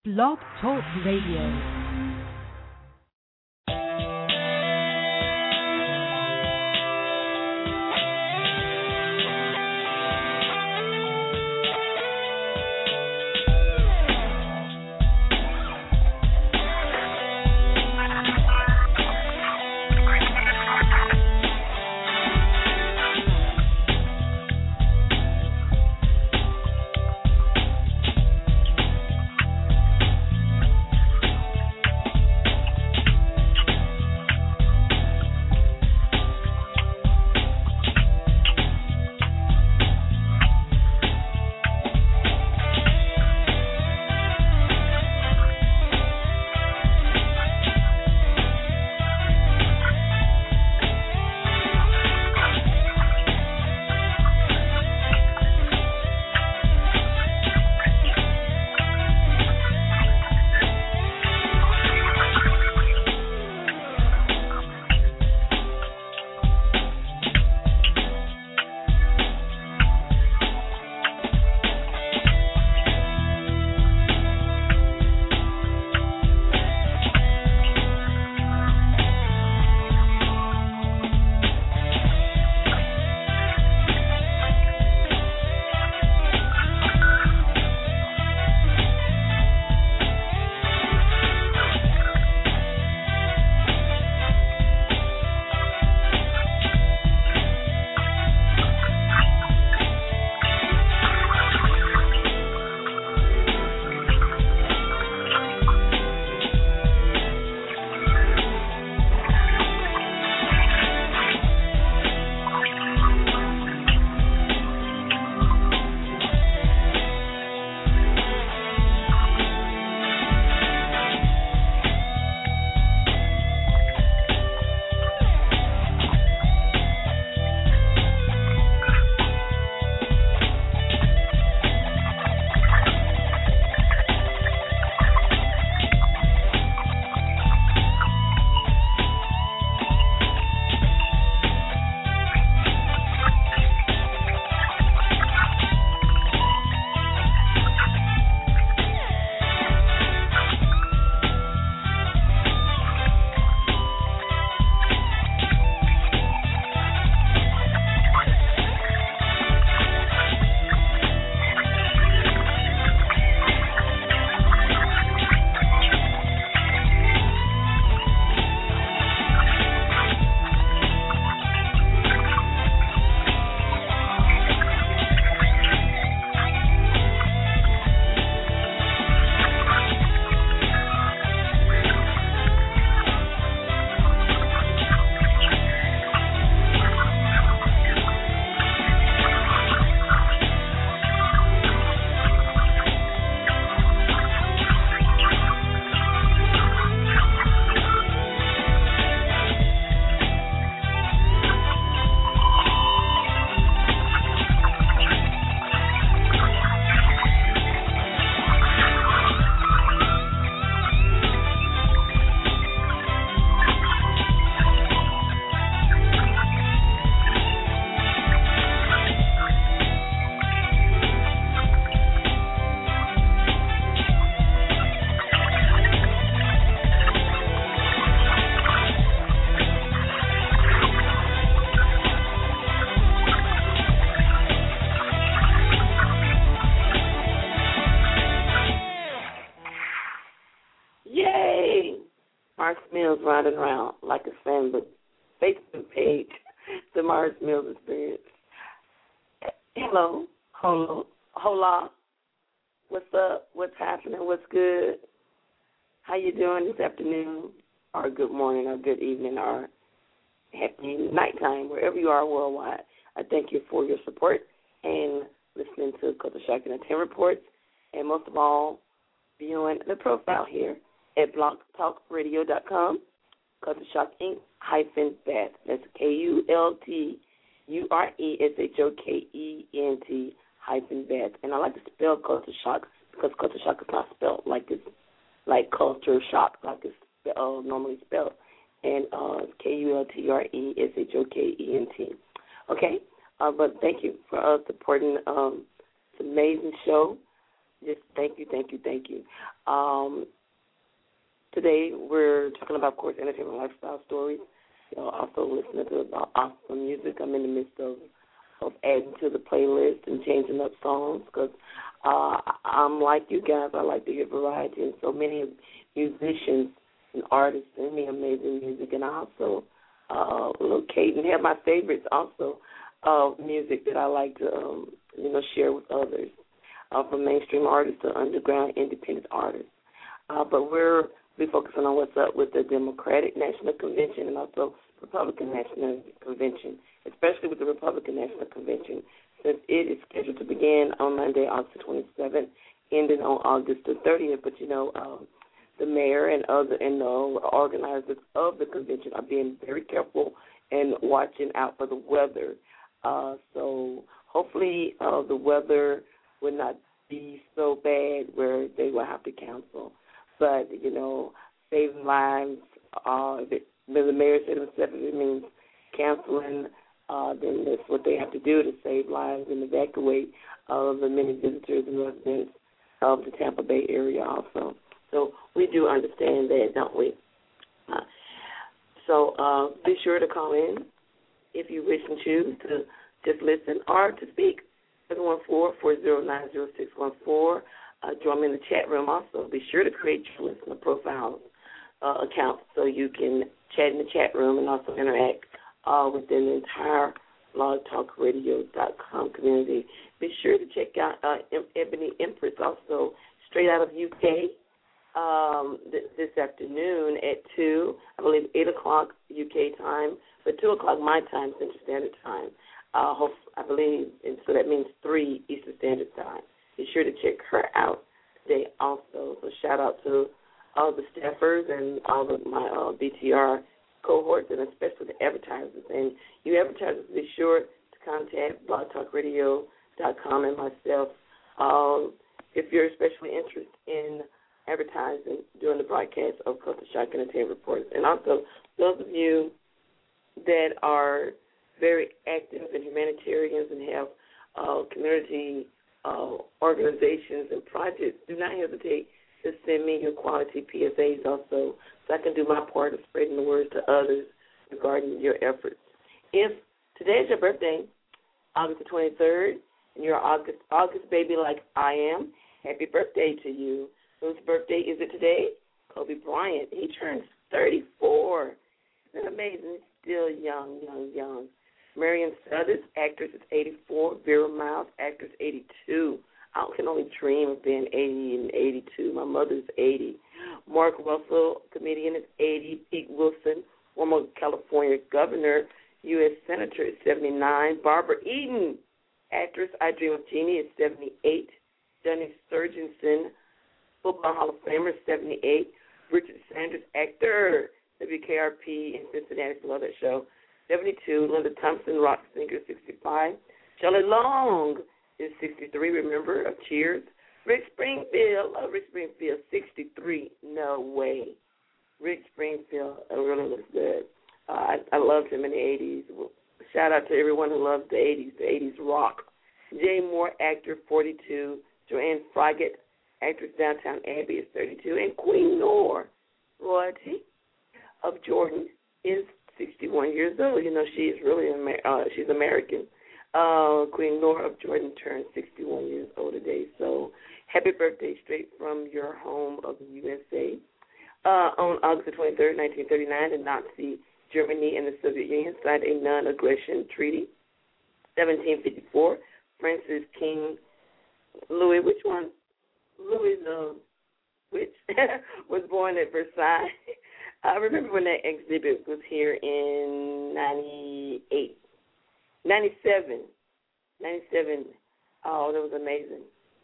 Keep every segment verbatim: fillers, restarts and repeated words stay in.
Blog Talk Radio. Running around like a sandwich. Facebook page, the Mars Mills Experience. Hello, hello, hola. What's up? What's happening? What's good? How you doing this afternoon, or good morning, or good evening, or happy nighttime, wherever you are worldwide? I thank you for your support and listening to Culture Shock Entertainment Reports, and most of all, viewing the profile here at blog talk radio dot com. Culture Shock Inc hyphen Bath. That's K U L T U R E S H O K E N T hyphen Bath. And I like to spell Culture Shock because Culture Shock is not spelled like it's like culture shock, like it's uh, normally spelled. And uh, K U L T R E S H O K E N T. Okay? Uh, but thank you for uh, supporting um, this amazing show. Yes, thank you, thank you, thank you. Um, today we're talking about, of course, entertainment lifestyle stories. You know, also listening to about awesome music. I'm in the midst of, of adding to the playlist and changing up songs because uh, I'm like you guys. I like to hear variety, and so many musicians and artists send me amazing music, and I also uh, locate and have my favorites also of music that I like to, um, you know, share with others, uh, from mainstream artists to underground independent artists. Uh, but we're be focusing on what's up with the Democratic National Convention and also Republican National Convention, especially with the Republican National Convention, since it is scheduled to begin on Monday, August twenty-seventh, ending on August the thirtieth. But, you know, um, the mayor and other and the organizers of the convention are being very careful and watching out for the weather. Uh, so hopefully uh, the weather will not be so bad where they will have to cancel. But, you know, saving lives, uh, if it, the mayor said himself, if it means canceling, uh, then that's what they have to do to save lives and evacuate uh, the many visitors and residents of the Tampa Bay area also. So we do understand that, don't we? Uh, so uh, be sure to call in if you wish and choose to just listen or to speak. seven one four, four zero nine, zero six one four. Uh, join me in the chat room also. Be sure to create your listener profile uh, account so you can chat in the chat room and also interact uh, within the entire blog talk radio dot com community. Be sure to check out uh, Ebony Empress also, straight out of U K, um, th- this afternoon at two, I believe eight o'clock U K time, but two o'clock my time, Central Standard Time. Uh, hope, I believe, and so that means three Eastern Standard Time. Be sure to check her out today also. So shout out to all the staffers and all of my uh, B T R cohorts and especially the advertisers. And you advertisers, be sure to contact blog talk radio dot com and myself um, if you're especially interested in advertising during the broadcast of Culture Shock Entertainment Reports. And also those of you that are very active and humanitarians and have uh, community Uh, organizations and projects, do not hesitate to send me your quality P S As also so I can do my part of spreading the word to others regarding your efforts. If today is your birthday, August the twenty-third, and you're August August baby like I am, happy birthday to you. Whose birthday is it today? Kobe Bryant. He turns thirty-four. Isn't that amazing? He's still young, young, young. Marion Sudders, actress, is eighty-four. Vera Miles, actress, eighty-two. I can only dream of being eighty and eighty-two. My mother's eighty. Mark Russell, comedian, is eighty. Pete Wilson, former California governor, U S senator, is seventy-nine. Barbara Eden, actress, I Dream of Jeannie, is seventy-eight. Johnny Surgenson, football Hall of Famer, is seventy-eight. Richard Sanders, actor, W K R P in Cincinnati, love that show, seventy-two. Linda Thompson, rock singer, sixty-five. Shelley Long is sixty-three, remember, of Cheers. Rick Springfield, oh, Rick Springfield, sixty-three. No way. Rick Springfield uh, really looks good. Uh, I, I loved him in the eighties. Well, shout out to everyone who loves the eighties, the eighties rock. Jay Moore, actor, forty-two. Joanne Froggatt, actress, Downtown Abbey, is thirty-two. And Queen Noor, royalty of Jordan, is sixty-one years old. You know, she is really, uh, she's American. Uh, Queen Noor of Jordan turned sixty-one years old today. So happy birthday straight from your home of the U S A. Uh, on August twenty-third, nineteen thirty-nine, the Nazi Germany and the Soviet Union signed a non-aggression treaty. seventeen fifty-four, Francis King Louis, which one? Louis, uh, which was born at Versailles. I remember when that exhibit was here in ninety-eight, ninety-seven, ninety-seven. Oh, that was amazing.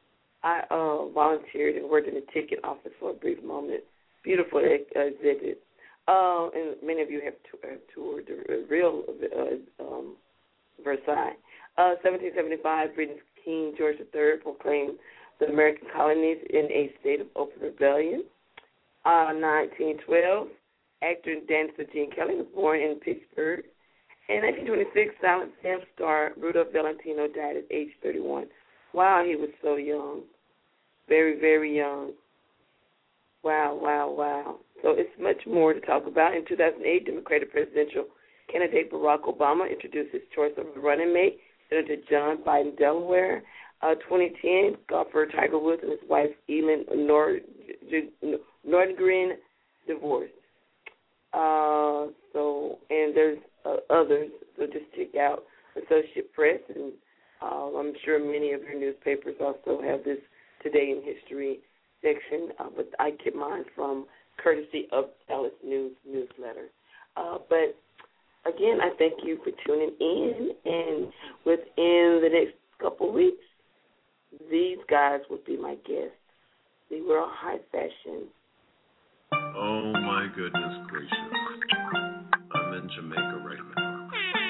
I uh, volunteered and worked in the ticket office for a brief moment. Beautiful exhibit. Uh, and many of you have, t- have toured the real uh, um, Versailles. Uh, seventeen seventy-five, Britain's King George the Third proclaimed the American colonies in a state of open rebellion. Uh, nineteen twelve, actor and dancer Gene Kelly was born in Pittsburgh. In nineteen twenty-six, silent film star Rudolph Valentino died at age thirty-one. Wow, he was so young. very, very young. Wow, wow, wow. So it's much more to talk about. In two thousand eight, Democratic presidential candidate Barack Obama introduced his choice of a running mate, Senator John Biden, Delaware. Uh, twenty ten, golfer Tiger Woods and his wife Elin Nord- Nordgren divorced. Uh, so, and there's uh, others. So just check out Associated Press, and uh, I'm sure many of your newspapers also have this Today in History section. Uh, but I get mine from courtesy of Dallas News newsletter. Uh, but again, I thank you for tuning in, and within the next couple of weeks, these guys will be my guests. They were all high fashion. Oh my goodness gracious! I'm in Jamaica right now.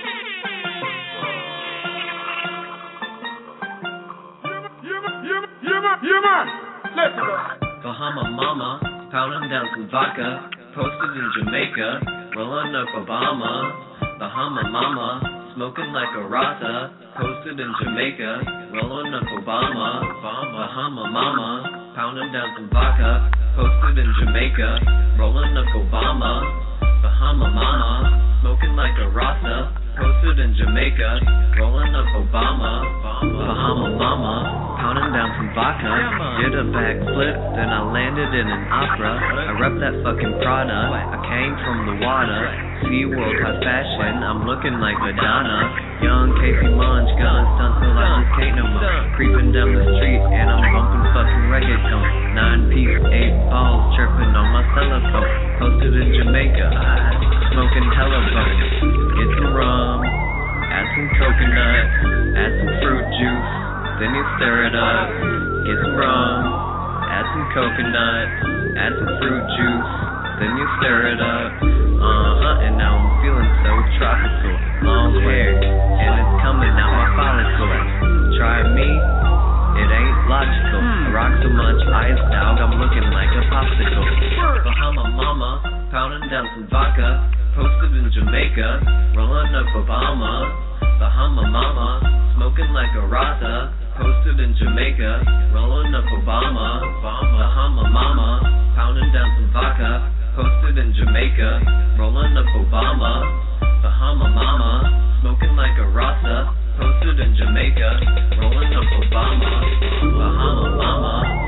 Yeah, man. Let's go. Bahama Mama, pounding down some vodka, posted in Jamaica, rolling up Obama. Bahama Mama, smoking like a Rasta, posted in Jamaica, rolling up Obama. Bahama Mama, pounding down some vodka, posted in Jamaica, rolling up Obama. Bahama Mama, smoking like a Rasta, posted in Jamaica, rolling up Obama. Bahama Mama, pounding down some vodka, did a backflip, then I landed in an opera. I rep that fucking Prada, I came from the water. SeaWorld high fashion, I'm looking like Madonna. Young Casey Munch, gun stunts till I just can't no more. Creeping down the street and I'm bumping fucking reggaeton. Nine piece, eight balls, chirping on my cellophone. Posted in Jamaica, smoking hella bones. Get some rum, add some coconut, add some fruit juice, then you stir it up. Get some rum, add some coconut, add some fruit juice, then you stir it up. Uh-huh, and now I'm feeling so tropical. Long hair, and it's coming out my follicles. Try me, it ain't logical. I rock so much ice, dog, I'm looking like a popsicle. Bahama Mama, pounding down some vodka, posted in Jamaica, rolling up Obama. Bahama Mama, smoking like a Rasta, posted in Jamaica, rolling up Obama. Bahama Mama, pounding down some vodka, posted in Jamaica, rolling up Obama. Bahama Mama, smoking like a Rasta, posted in Jamaica, rolling up Obama. Bahama Mama.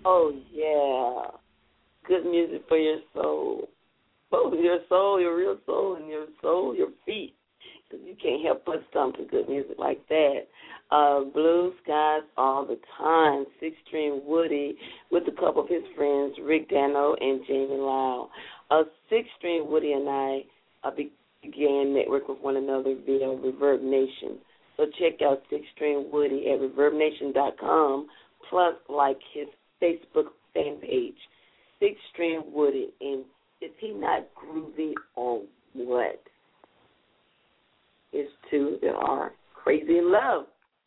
Oh, yeah. Good music for your soul. Both your soul, your real soul, and your soul, your feet. Because you can't help but stomp to good music like that. Uh, Blue Skies All the Time, Six String Woody, with a couple of his friends, Rick Dano and Jamie Lau. Uh, Six String Woody and I uh, began network with one another via Reverb Nation. So check out Six String Woody at reverb nation dot com, plus like his Facebook fan page, Six String Woody. And is he not groovy or what? It's two that are crazy in love.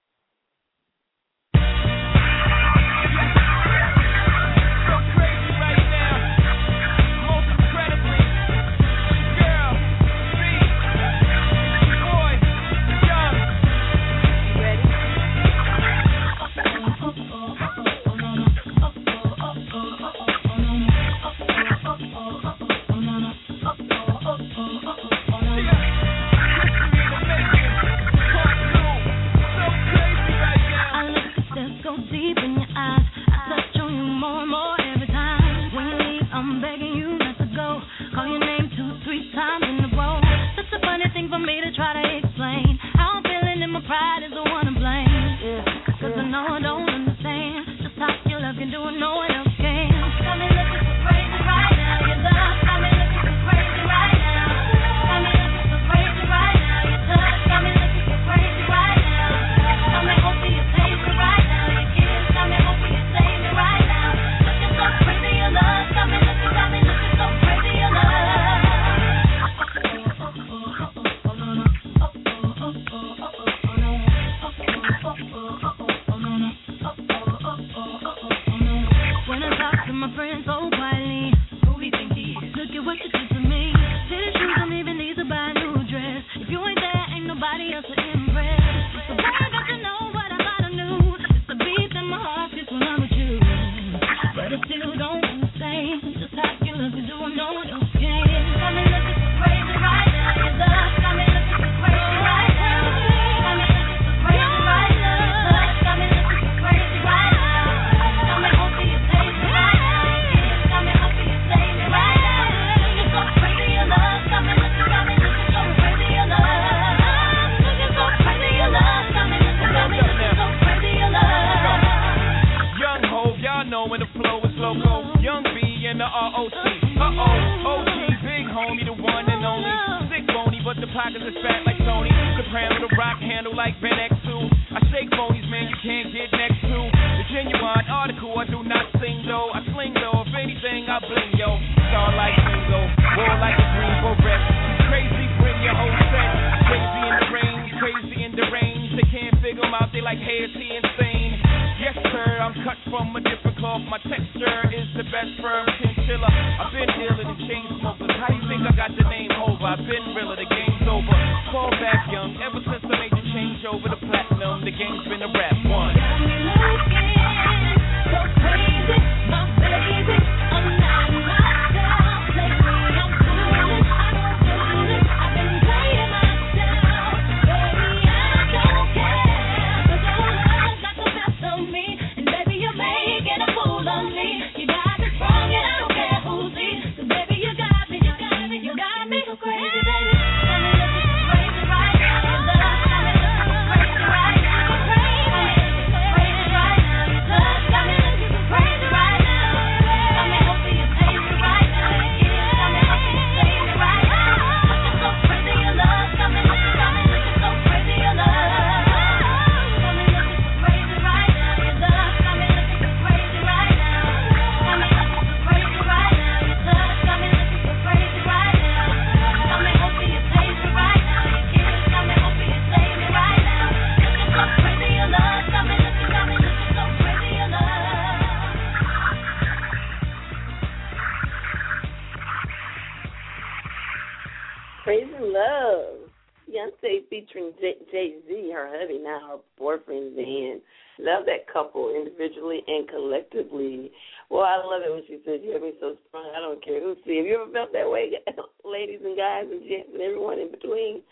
Couple individually and collectively. Well, I love it when she says, "You have me so strong, I don't care who see." Have you ever felt that way, ladies and guys and gents and everyone in between?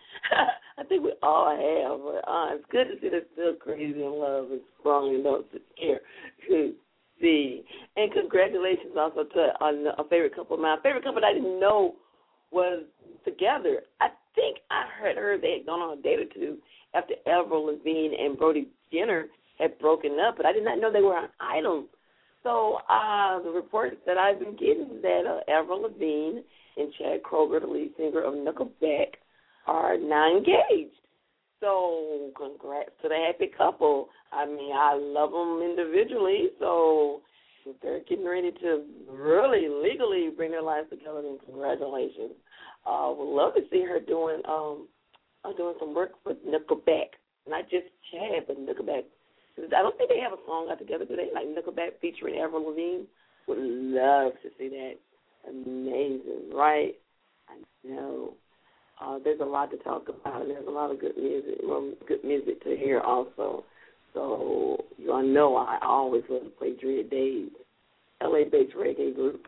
I think we all have. But uh, it's good to see they're still crazy in love and strong and don't care who see. And And congratulations also to a, a favorite couple of mine. A favorite couple that I didn't know was together. I think I heard, heard they had gone on a date or two after Avril Lavigne and Brody Jenner had broken up, but I did not know they were on Idol. So uh, the reports that I've been getting is that uh, Avril Lavigne and Chad Kroeger, the lead singer of Nickelback, are now engaged. So congrats to the happy couple. I mean, I love them individually, so if they're getting ready to really legally bring their lives together, then congratulations. Uh, would love to see her doing um, uh, doing some work with Nickelback, not just Chad, but Nickelback. I don't think they have a song out together, do they? Like Nickelback featuring Avril Lavigne. Would love to see that. Amazing, right? I know. Uh, there's a lot to talk about, and there's a lot of good music, well, good music to hear also. So you all know I always love to play Dread Days, L A-based reggae group.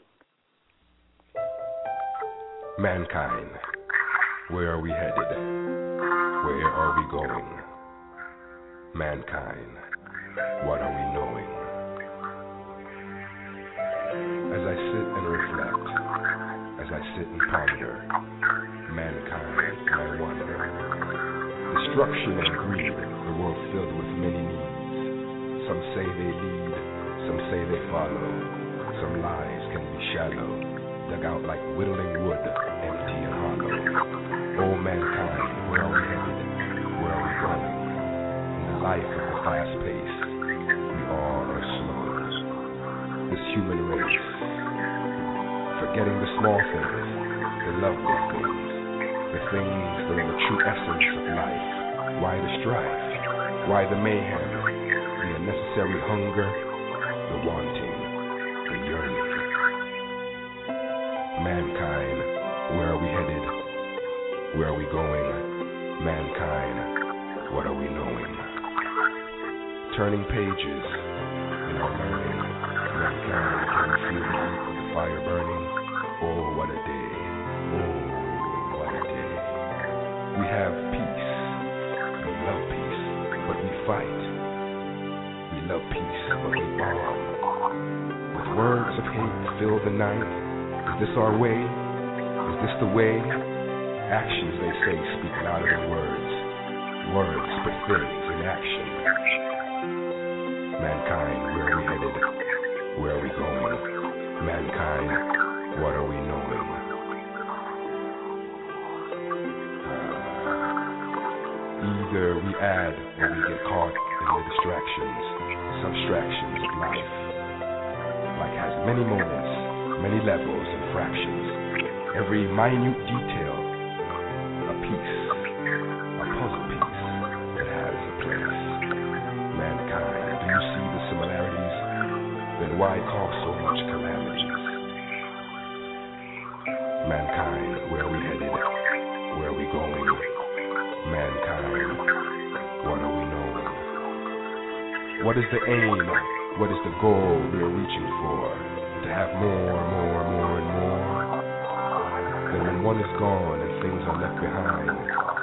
Mankind, where are we headed? Where are we going? Mankind, what are we knowing? As I sit and reflect, as I sit and ponder, mankind, I wonder. Destruction and greed, the world filled with many needs. Some say they lead, some say they follow. Some lies can be shallow, dug out like whittling wood, empty and hollow. Oh mankind, where are we headed? Where are we going? In the life of the fast pace, we all are slow. This human race, forgetting the small things, the lovely things, the things that are the true essence of life. Why the strife? Why the mayhem? The unnecessary hunger, the wanting, the yearning. Mankind, where are we headed? Where are we going? Mankind, what are we knowing? Turning pages in our learning. Mankind, can we feel the heat of the fire burning? Oh, what a day. Oh, what a day. We have peace. We love peace, but we fight. We love peace, but we bomb. With words of hate fill the night. Is this our way? Is this the way? Actions, they say, speak louder than words. Words, but things in action. Mankind, where are we headed? Where are we going? Mankind, what are we knowing? Uh, either we add or we get caught in the distractions, subtractions of life. Life has many moments, many levels and fractions. Every minute detail, a piece, a puzzle piece that has a place. Mankind, do you see the similarities? Then why cause so much calamities? Mankind, where are we headed? Where are we going? Mankind, what are we knowing? What is the aim? What is the goal we are reaching for? To have more, more, more, and more? Then when one is gone and things are left behind,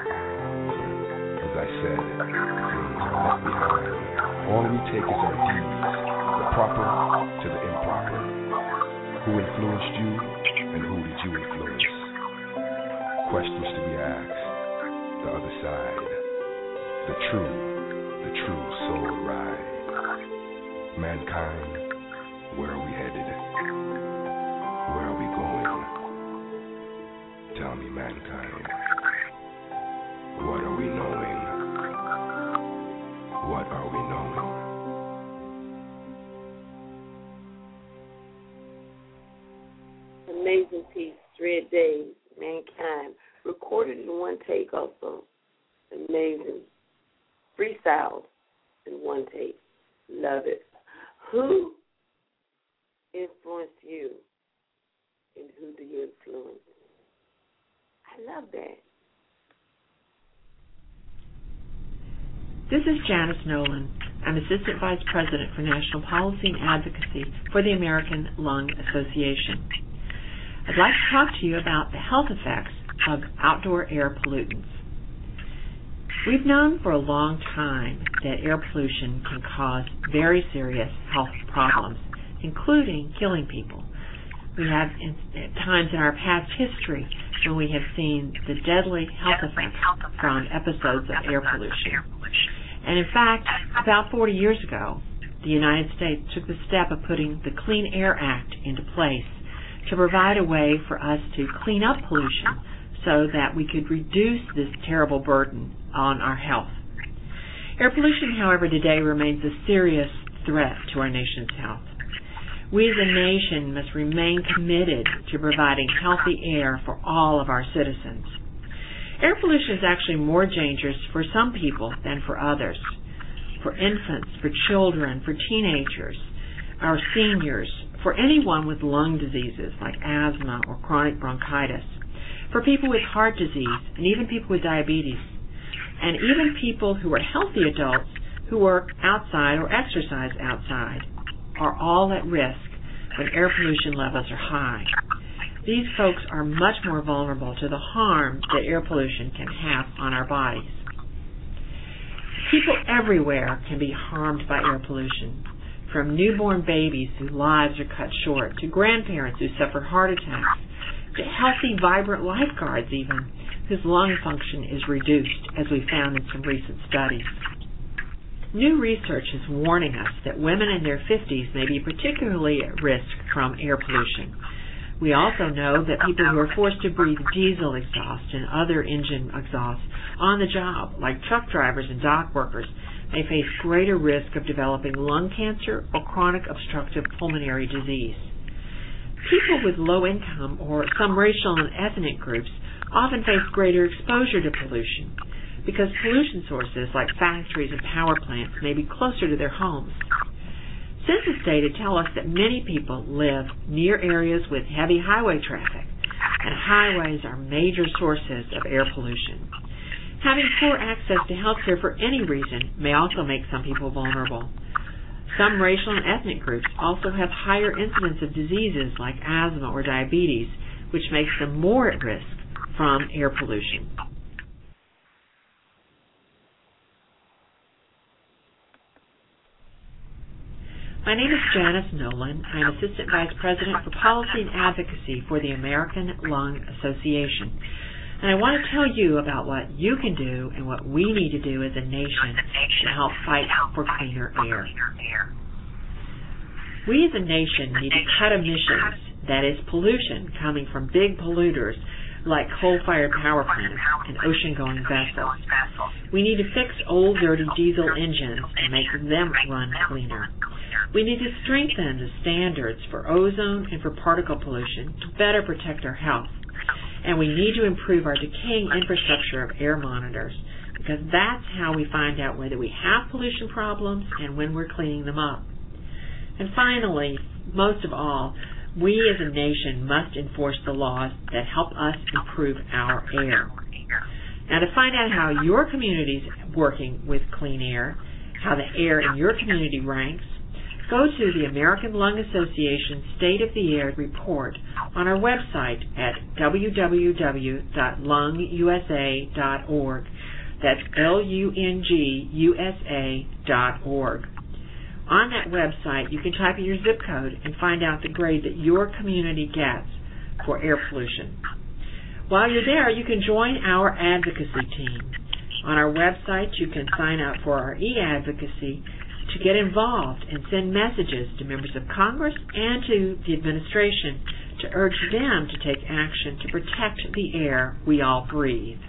as I said, things are left behind. All we take is our deeds, the proper to the improper. Who influenced you and who did you influence? Questions to be asked. The other side. The true, the true soul ride. Mankind, where are we headed? Where are we going? Tell me, mankind, what are we knowing? What are we knowing? Amazing piece, Dread Days, Mankind. Recorded in one take also. Amazing. Freestyle in one take. Love it. Who influenced you and who do you influence? I love that. This is Janice Nolan. I'm Assistant Vice President for National Policy and Advocacy for the American Lung Association. I'd like to talk to you about the health effects of outdoor air pollutants. We've known for a long time that air pollution can cause very serious health problems, including killing people. We have in, at times in our past history when we have seen the deadly health effects from episodes of air pollution. And in fact, about forty years ago, the United States took the step of putting the Clean Air Act into place to provide a way for us to clean up pollution so that we could reduce this terrible burden on our health. Air pollution, however, today remains a serious threat to our nation's health. We as a nation must remain committed to providing healthy air for all of our citizens. Air pollution is actually more dangerous for some people than for others. For infants, for children, for teenagers, our seniors, for anyone with lung diseases like asthma or chronic bronchitis, for people with heart disease, and even people with diabetes, and even people who are healthy adults who work outside or exercise outside, are all at risk when air pollution levels are high. These folks are much more vulnerable to the harm that air pollution can have on our bodies. People everywhere can be harmed by air pollution, from newborn babies whose lives are cut short, to grandparents who suffer heart attacks, to healthy, vibrant lifeguards even, whose lung function is reduced, as we found in some recent studies. New research is warning us that women in their fifties may be particularly at risk from air pollution. We also know that people who are forced to breathe diesel exhaust and other engine exhaust on the job, like truck drivers and dock workers, may face greater risk of developing lung cancer or chronic obstructive pulmonary disease. People with low income or some racial and ethnic groups often face greater exposure to pollution because pollution sources like factories and power plants may be closer to their homes. Census data tell us that many people live near areas with heavy highway traffic, and highways are major sources of air pollution. Having poor access to health care for any reason may also make some people vulnerable. Some racial and ethnic groups also have higher incidence of diseases like asthma or diabetes, which makes them more at risk from air pollution. My name is Janice Nolan. I'm Assistant Vice President for Policy and Advocacy for the American Lung Association. And I want to tell you about what you can do and what we need to do as a nation to help fight for cleaner air. We as a nation need to cut emissions, that is pollution coming from big polluters like coal-fired power plants and ocean-going vessels. We need to fix old, dirty diesel engines and make them run cleaner. We need to strengthen the standards for ozone and for particle pollution to better protect our health. And we need to improve our decaying infrastructure of air monitors, because that's how we find out whether we have pollution problems and when we're cleaning them up. And finally, most of all, we as a nation must enforce the laws that help us improve our air. Now, to find out how your community is working with clean air, how the air in your community ranks, go to the American Lung Association State of the Air report on our website at w w w dot lung u s a dot org. That's L U N G U S A dot org. On that website, you can type in your zip code and find out the grade that your community gets for air pollution. While you're there, you can join our advocacy team. On our website, you can sign up for our e-advocacy to get involved and send messages to members of Congress and to the administration to urge them to take action to protect the air we all breathe.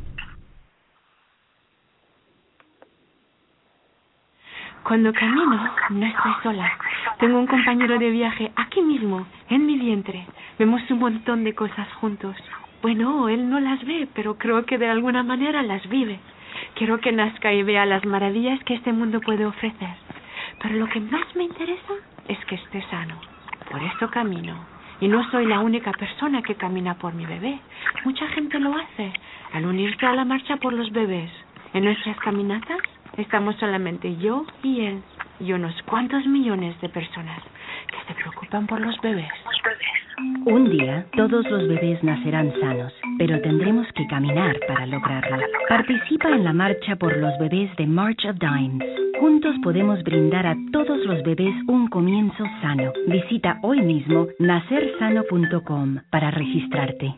Cuando camino, no estoy sola. Tengo un compañero de viaje aquí mismo, en mi vientre. Vemos un montón de cosas juntos. Bueno, él no las ve, pero creo que de alguna manera las vive. Quiero que nazca y vea las maravillas que este mundo puede ofrecer. Pero lo que más me interesa es que esté sano. Por eso camino. Y no soy la única persona que camina por mi bebé. Mucha gente lo hace al unirse a la marcha por los bebés. En nuestras caminatas estamos solamente yo y él y unos cuantos millones de personas que se preocupan por los bebés. Un día todos los bebés nacerán sanos, pero tendremos que caminar para lograrlo. Participa en la marcha por los bebés de March of Dimes. Juntos podemos brindar a todos los bebés un comienzo sano. Visita hoy mismo nacer sano punto com para registrarte.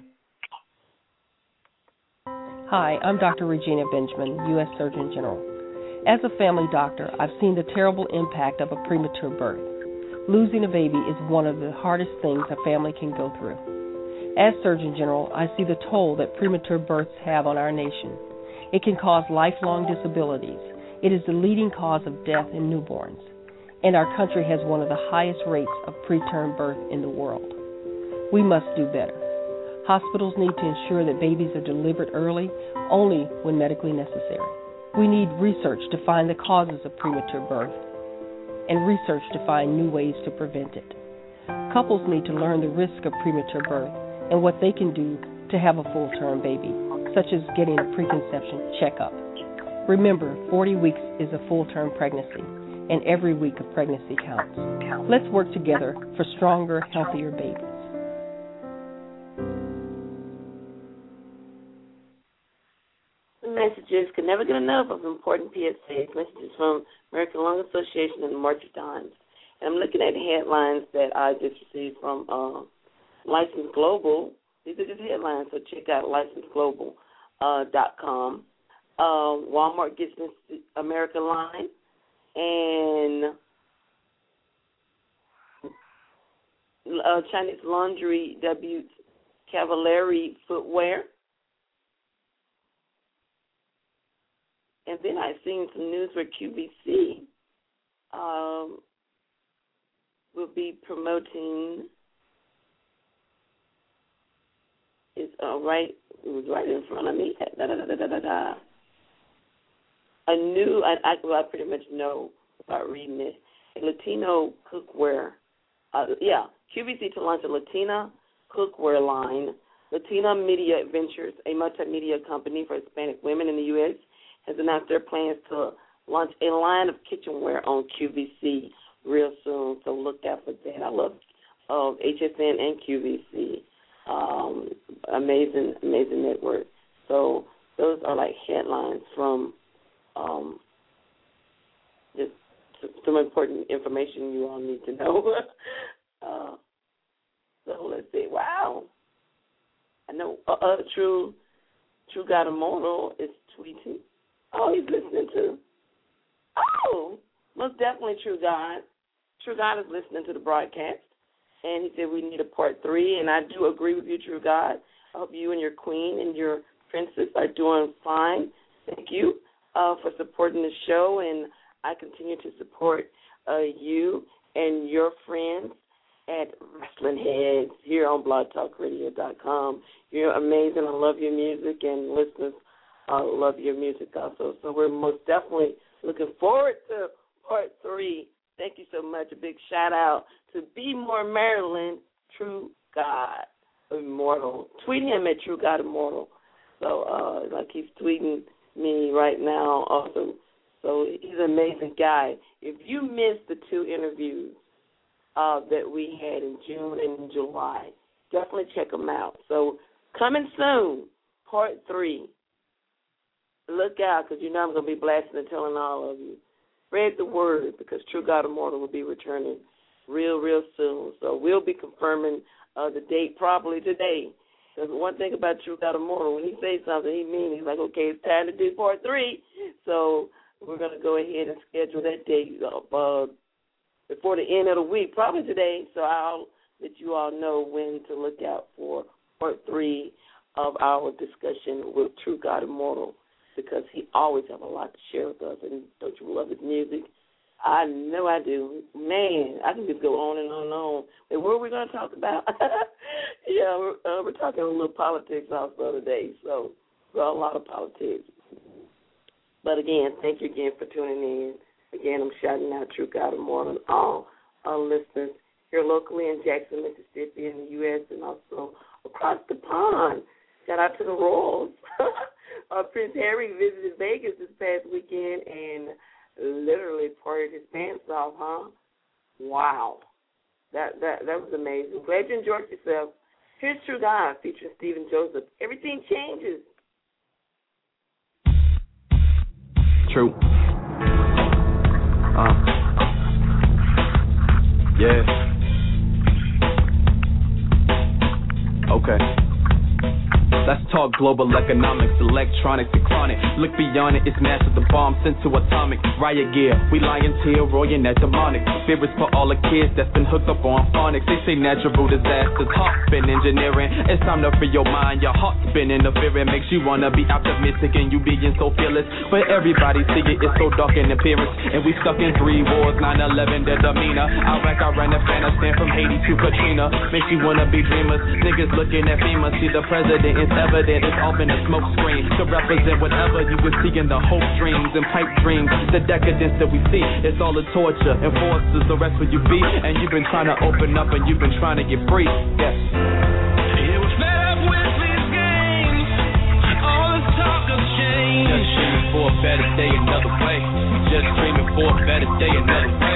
Hi, I'm Doctor Regina Benjamin, U S Surgeon General. As a family doctor, I've seen the terrible impact of a premature birth. Losing a baby is one of the hardest things a family can go through. As Surgeon General, I see the toll that premature births have on our nation. It can cause lifelong disabilities. It is the leading cause of death in newborns. And our country has one of the highest rates of preterm birth in the world. We must do better. Hospitals need to ensure that babies are delivered early, only when medically necessary. We need research to find the causes of premature birth and research to find new ways to prevent it. Couples need to learn the risk of premature birth and what they can do to have a full-term baby, such as getting a preconception checkup. Remember, forty weeks is a full-term pregnancy, and every week of pregnancy counts. Let's work together for stronger, healthier babies. Messages can never get enough of important P S As. Messages from American Lung Association and the March of Dimes. And I'm looking at headlines that I just received from uh, License Global. These are just headlines, so check out license global dot com. Uh, Walmart gets this America line, and uh, Chinese laundry debuts Cavallari footwear. And then I've seen some news where Q V C um, will be promoting. It's uh, right. It was right in front of me. Da, da, da, da, da, da. A new. I, I, well, I pretty much know about reading it. A Latino cookware. Uh, yeah, Q V C to launch a Latina cookware line. Latina Media Ventures, a multimedia company for Hispanic women in the U S, has announced their plans to launch a line of kitchenware on Q V C real soon. So look out for that. I love uh, H S N and Q V C. Um, amazing, amazing network. So those are like headlines from um, just some important information you all need to know. uh, so let's see. Wow. I know uh, uh, True True God Immortal is tweeting. Oh, he's listening to. Oh, most definitely True God. True God is listening to the broadcast. And he said we need a part three, and I do agree with you, True God. I hope you and your queen and your princess are doing fine. Thank you uh, for supporting the show, and I continue to support uh, you and your friends at Wrestling Heads here on blog talk radio dot com. You're amazing. I love your music, and listeners uh, love your music also. So we're most definitely looking forward to part three. Thank you so much. A big shout-out to Be More Maryland, True God Immortal. Tweet him at True God Immortal. So, uh, like he's tweeting me right now also. So he's an amazing guy. If you missed the two interviews uh, that we had in June and in July, definitely check them out. So coming soon, part three. Look out, because you know I'm going to be blasting and telling all of you. Spread the word, because True God Immortal will be returning real, real soon. So we'll be confirming uh, the date probably today. Because one thing about True God Immortal, when he says something, he means he's like, okay, it's time to do part three. So we're going to go ahead and schedule that date uh, before the end of the week, probably today. So I'll let you all know when to look out for part three of our discussion with True God Immortal, because he always has a lot to share with us. And don't you love his music? I know I do. Man, I can just go on and on and on. And what are we going to talk about? yeah, we're, uh, we're talking a little politics also today, so well, a lot of politics. But again, thank you again for tuning in. Again, I'm shouting out True God Immortal and all our listeners here locally in Jackson, Mississippi, in the U S, and also across the pond. Shout out to the Royals. uh, Prince Harry visited Vegas this past weekend and literally partied his pants off, huh? Wow. That that that was amazing. Glad you enjoyed yourself. Here's True God featuring Stephen Joseph. Everything changes. True. Uh. Yeah. Okay. Let's talk global economics, electronics and chronic. Look beyond it, it's massive, the bomb sent to atomic. Riot gear, we lions here, roaring that demonic. Spirits for all the kids that's been hooked up on phonics. They say natural disasters, heart spin engineering. It's time to free your mind, your heart spin interfering. Makes you wanna be optimistic and you being so fearless. But everybody see it, it's so dark in appearance. And we stuck in three wars, nine eleven, the demeanor. Iraq, Iran, Afghanistan, from Haiti to Katrina. Makes you wanna be dreamers. Niggas looking at FEMA, see the president is evident, it's off in a smoke screen to represent whatever you would see in the hope dreams and pipe dreams. The decadence that we see, it's all the torture and forces the rest where you be. And you've been trying to open up and you've been trying to get free. Yes. It was fed up with these games, all this talk of change. Just dreaming for a better day another way. Just dreaming for a better day another way.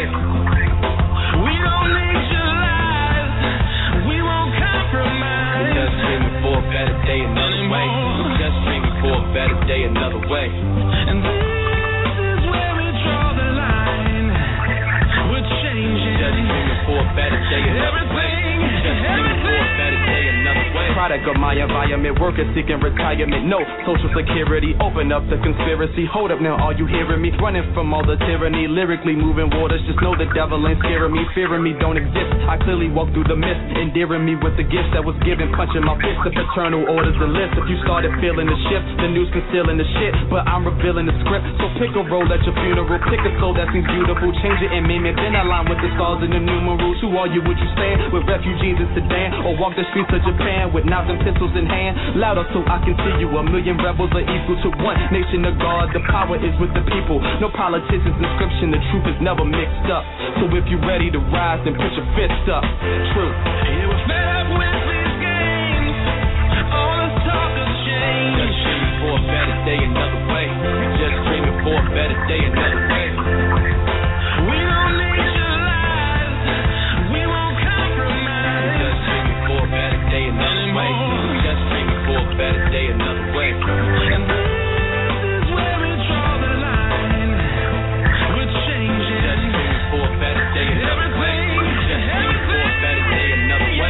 We don't need your lies, we won't compromise. Just dreaming for a better day another way. Just dreaming for a better day another way. And this is where we draw the line. We're changing. Just dreaming for a better day another way. Just dreaming for a better day another way. Product of my environment, workers seeking retirement. No social security, open up the conspiracy. Hold up now, are you hearing me? Running from all the tyranny, lyrically moving waters. Just know the devil ain't scaring me. Fearing me don't exist. I clearly walk through the mist, endearing me with the gifts that was given. Punching my fist, the paternal orders and lists. If you started feeling the shift, the news concealing the shit. But I'm revealing the script, so pick a role at your funeral. Pick a soul that seems beautiful, change it and meme it. Then align with the stars and the numerals. Who are you, would you stand with refugees in Sudan? Or walk the streets of Japan with knives and pistols in hand? Louder so I can see you. A million rebels are equal to one nation of God. The power is with the people. No politician's inscription. The truth is never mixed up. So if you're ready to rise, then put your fists up. True. It was fed up with these games, all this talk of change. Just dreaming for a better day another way. Just dreaming for a better day another way. We don't need your lies, we won't compromise. Just dreaming for a better day another way. Just dreaming for a better day another way. And this is where we draw the line. We're changing. Just dreaming for a better day another way. Just dreaming for a better day another way.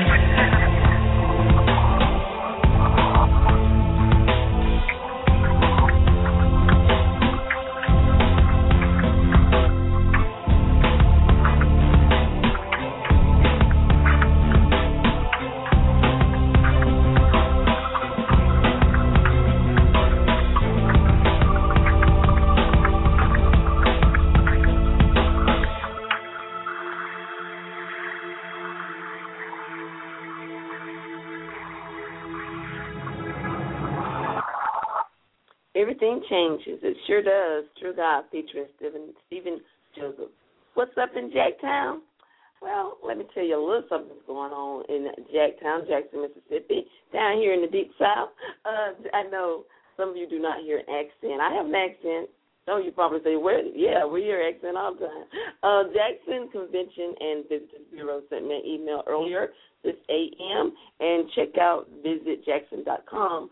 Everything changes. It sure does. True God featuring Stephen, Stephen Joseph. What's up in Jacktown? Well, let me tell you a little something that's going on in Jacktown, Jackson, Mississippi, down here in the Deep South. Uh, I know some of you do not hear an accent. I have an accent. So you probably say, "Where? Yeah, we hear accent all the time." Uh, Jackson Convention and Visitors Bureau sent me an email earlier this A M, and check out visit jackson dot com.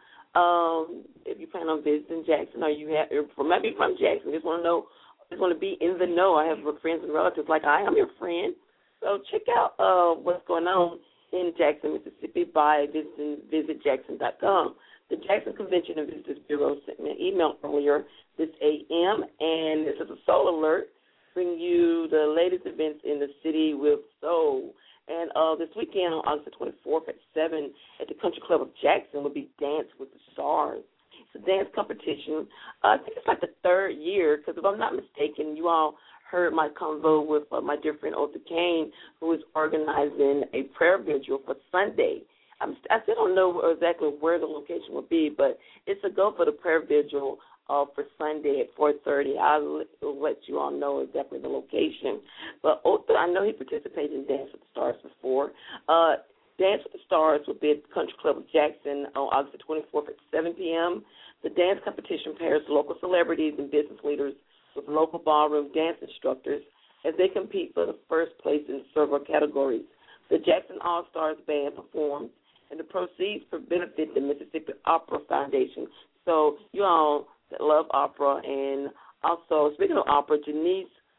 Um, if you plan on visiting Jackson, or you have, or maybe from Jackson, just want to know, just want to be in the know. I have friends and relatives like I am your friend, so check out uh, what's going on in Jackson, Mississippi by visiting visit jackson dot com. The Jackson Convention and Visitors Bureau sent me an email earlier this A M, and this is a soul alert, bring you the latest events in the city with soul. And uh, this weekend on August twenty-fourth at seven at the Country Club of Jackson will be Dance with the Stars. It's a dance competition. Uh, I think it's like the third year, because if I'm not mistaken, you all heard my convo with uh, my dear friend Otha Kane, who is organizing a prayer vigil for Sunday. I'm, I still don't know exactly where the location will be, but it's a go for the prayer vigil uh, for Sunday at four thirty. I'll let you all know exactly the location. But Otha, I know he participated in Dance with the Stars before. Uh, Dance with the Stars will be at the Country Club of Jackson on August twenty-fourth at seven p.m. The dance competition pairs local celebrities and business leaders with local ballroom dance instructors as they compete for the first place in several categories. The Jackson All-Stars Band performs, and the proceeds for benefit the Mississippi Opera Foundation. So you all that love opera, and also, speaking of opera, Janice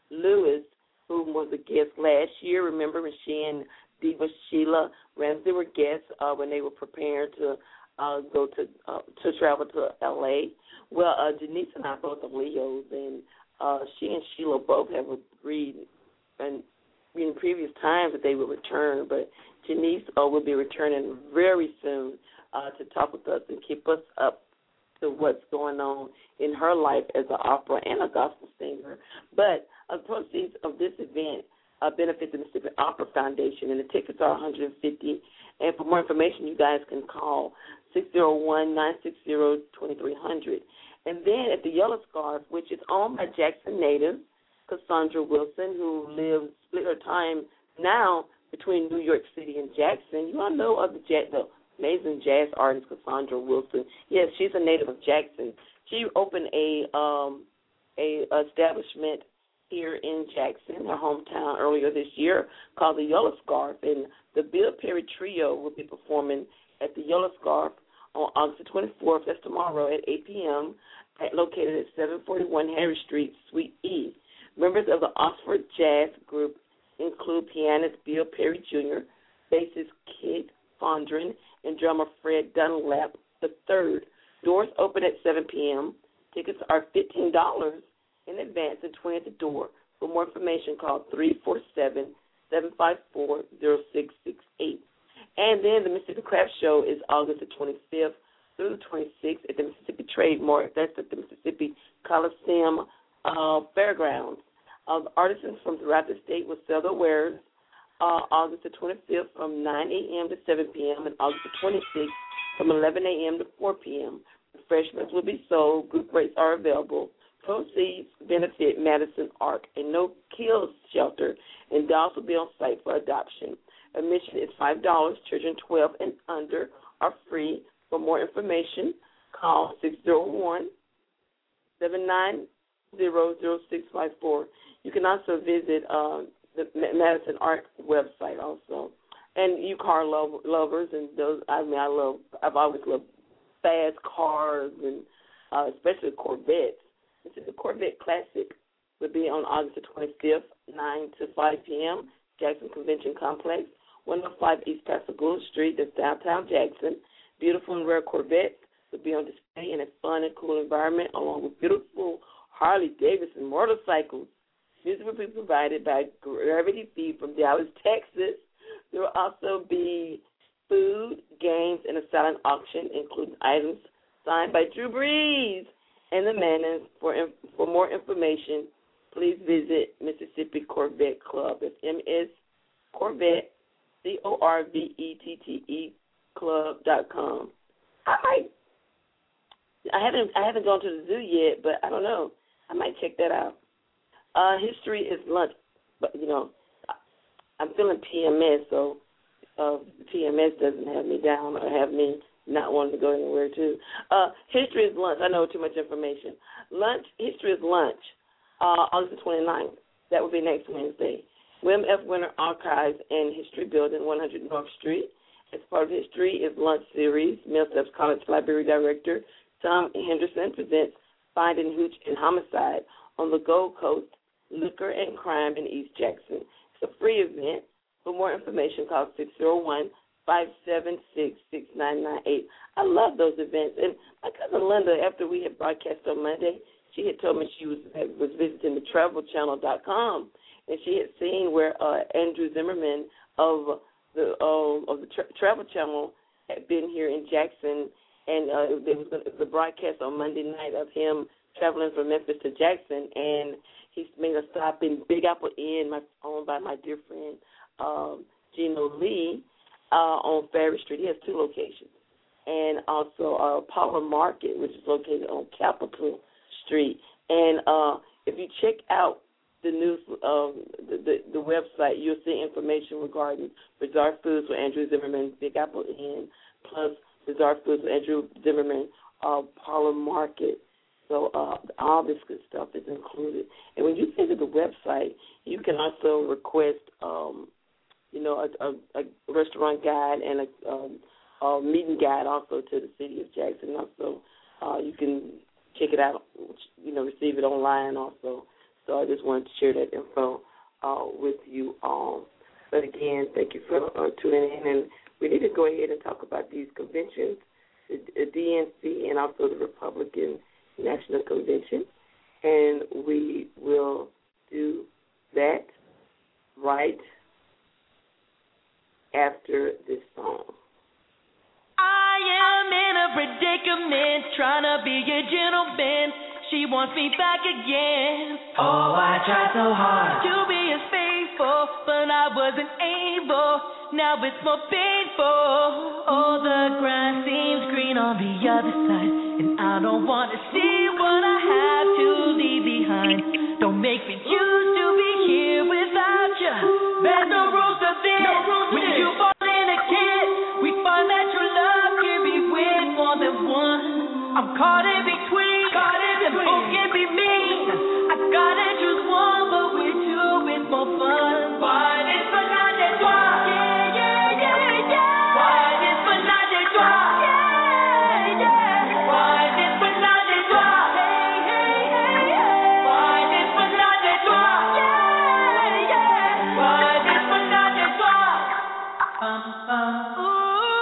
Lewis, who was a guest last year. Remember when she and Diva Sheila Ramsey were guests uh, when they were preparing to uh, go to uh, to travel to L A? Well, uh, Janice and I both are Leos, and uh, she and Sheila both have agreed and in previous times that they would return, but Janice uh, will be returning very soon uh, to talk with us and keep us up to what's going on in her life as an opera and a gospel singer. But uh, the proceeds of this event uh, benefit the Mississippi Opera Foundation, and the tickets are one hundred fifty dollars. And for more information, you guys can call six oh one, nine six zero, two three zero zero. And then at the Yellow Scarf, which is owned by Jackson native Cassandra Wilson, who lives split her time now between New York City and Jackson. You all know of the, jazz, the amazing jazz artist Cassandra Wilson. Yes, she's a native of Jackson. She opened a um, a establishment here in Jackson, her hometown, earlier this year called the Yellow Scarf, and the Bill Perry Trio will be performing at the Yellow Scarf on August the twenty-fourth. That's tomorrow at eight p.m. At, located at seven forty-one Harry Street, Suite E. Members of the Oxford Jazz Group include pianist Bill Perry Junior, bassist Kit Fondren, and drummer Fred Dunlap the third. Doors open at seven p.m. Tickets are fifteen dollars in advance and twenty dollars at the door. For more information, call three four seven, seven five four, zero six six eight. And then the Mississippi Craft Show is August the twenty-fifth through the twenty-sixth at the Mississippi Trade Mart. That's at the Mississippi Coliseum uh, Fairgrounds. Uh, artisans from throughout the state will sell their wares uh, August the twenty-fifth from nine a.m. to seven p.m. and August the twenty-sixth from eleven a.m. to four p.m. Refreshments will be sold. Group rates are available. Proceeds benefit Madison Ark, a no-kill shelter, and dogs will be on site for adoption. Admission is five dollars. Children twelve and under are free. For more information, call six oh one, seven nine zero, zero six five four. You can also visit uh, the Madison Ark website also. And you car lo- lovers and those, I mean, I love, I've always loved fast cars and uh, especially Corvettes. This is the Corvette Classic will be on August the twenty-fifth, nine to five p.m., Jackson Convention Complex, one oh five East Pascagoula Street, that's downtown Jackson. Beautiful and rare Corvettes will be on display in a fun and cool environment along with beautiful Harley-Davidson motorcycles. Music will be provided by Gravity Feed from Dallas, Texas. There will also be food, games, and a silent auction, including items signed by Drew Brees and the Mannings. For for more information, please visit Mississippi Corvette Club. It's M S Corvette, C O R V E T T E Club dot com. I might, I haven't I haven't gone to the zoo yet, but I don't know. I might check that out. Uh, history is lunch, but you know, I'm feeling P M S, so uh, P M S doesn't have me down or have me not wanting to go anywhere too. Uh, history is lunch. I know too much information. Lunch. History is lunch. Uh, August the twenty-ninth. That will be next Wednesday. William F. Winter Archives and History Building, one hundred North Street. As part of History is Lunch Series. Millsaps College Library Director Tom Henderson presents Finding Hooch and Homicide on the Gold Coast, Liquor and Crime in East Jackson. It's a free event. For more information, call six oh one, five seven six, six nine nine eight. I love those events. And my cousin Linda, after we had broadcast on Monday, she had told me she was was visiting the travel channel dot com, and she had seen where uh, Andrew Zimmerman of the uh, of the tra- Travel Channel had been here in Jackson, and uh, there was the broadcast on Monday night of him traveling from Memphis to Jackson, and he made a stop in Big Apple Inn, my, owned by my dear friend um, Gino Lee, uh, on Ferry Street. He has two locations, and also uh, Paula Market, which is located on Capitol Street. And uh, if you check out the news, um, the, the the website, you'll see information regarding Bizarre Foods with Andrew Zimmerman, Big Apple Inn, plus Bizarre Foods with Andrew Zimmerman, uh, Paula Market. So uh, all this good stuff is included. And when you visit the website, you can also request, um, you know, a, a, a restaurant guide and a, um, a meeting guide also to the city of Jackson. Also, uh, you can check it out, you know, receive it online also. So I just wanted to share that info uh, with you all. But again, thank you for uh, tuning in. And we need to go ahead and talk about these conventions, the, the D N C and also the Republican National Convention. And we will do that right after this song. I am in a predicament, trying to be a gentleman. She wants me back again. Oh, I tried so hard to be as faithful, but I wasn't able. Now it's more painful. Oh, the grass seems green on the other side, and I don't want to see what I have to leave behind. Don't make me choose to be here without you. There's no rules to this. No rules when you fall in a kid, we find that true love can be with more than one. I'm caught in between, caught in between. Both can be mean. I gotta choose one, but with two it's more fun. Why this menage a trois? Yeah, yeah, yeah, yeah. Why this menage a trois? Yeah, yeah. Why this menage a trois? Hey, hey, hey, hey. Why this menage a trois? Yeah, yeah. Why this menage a trois? Um, um, ooh.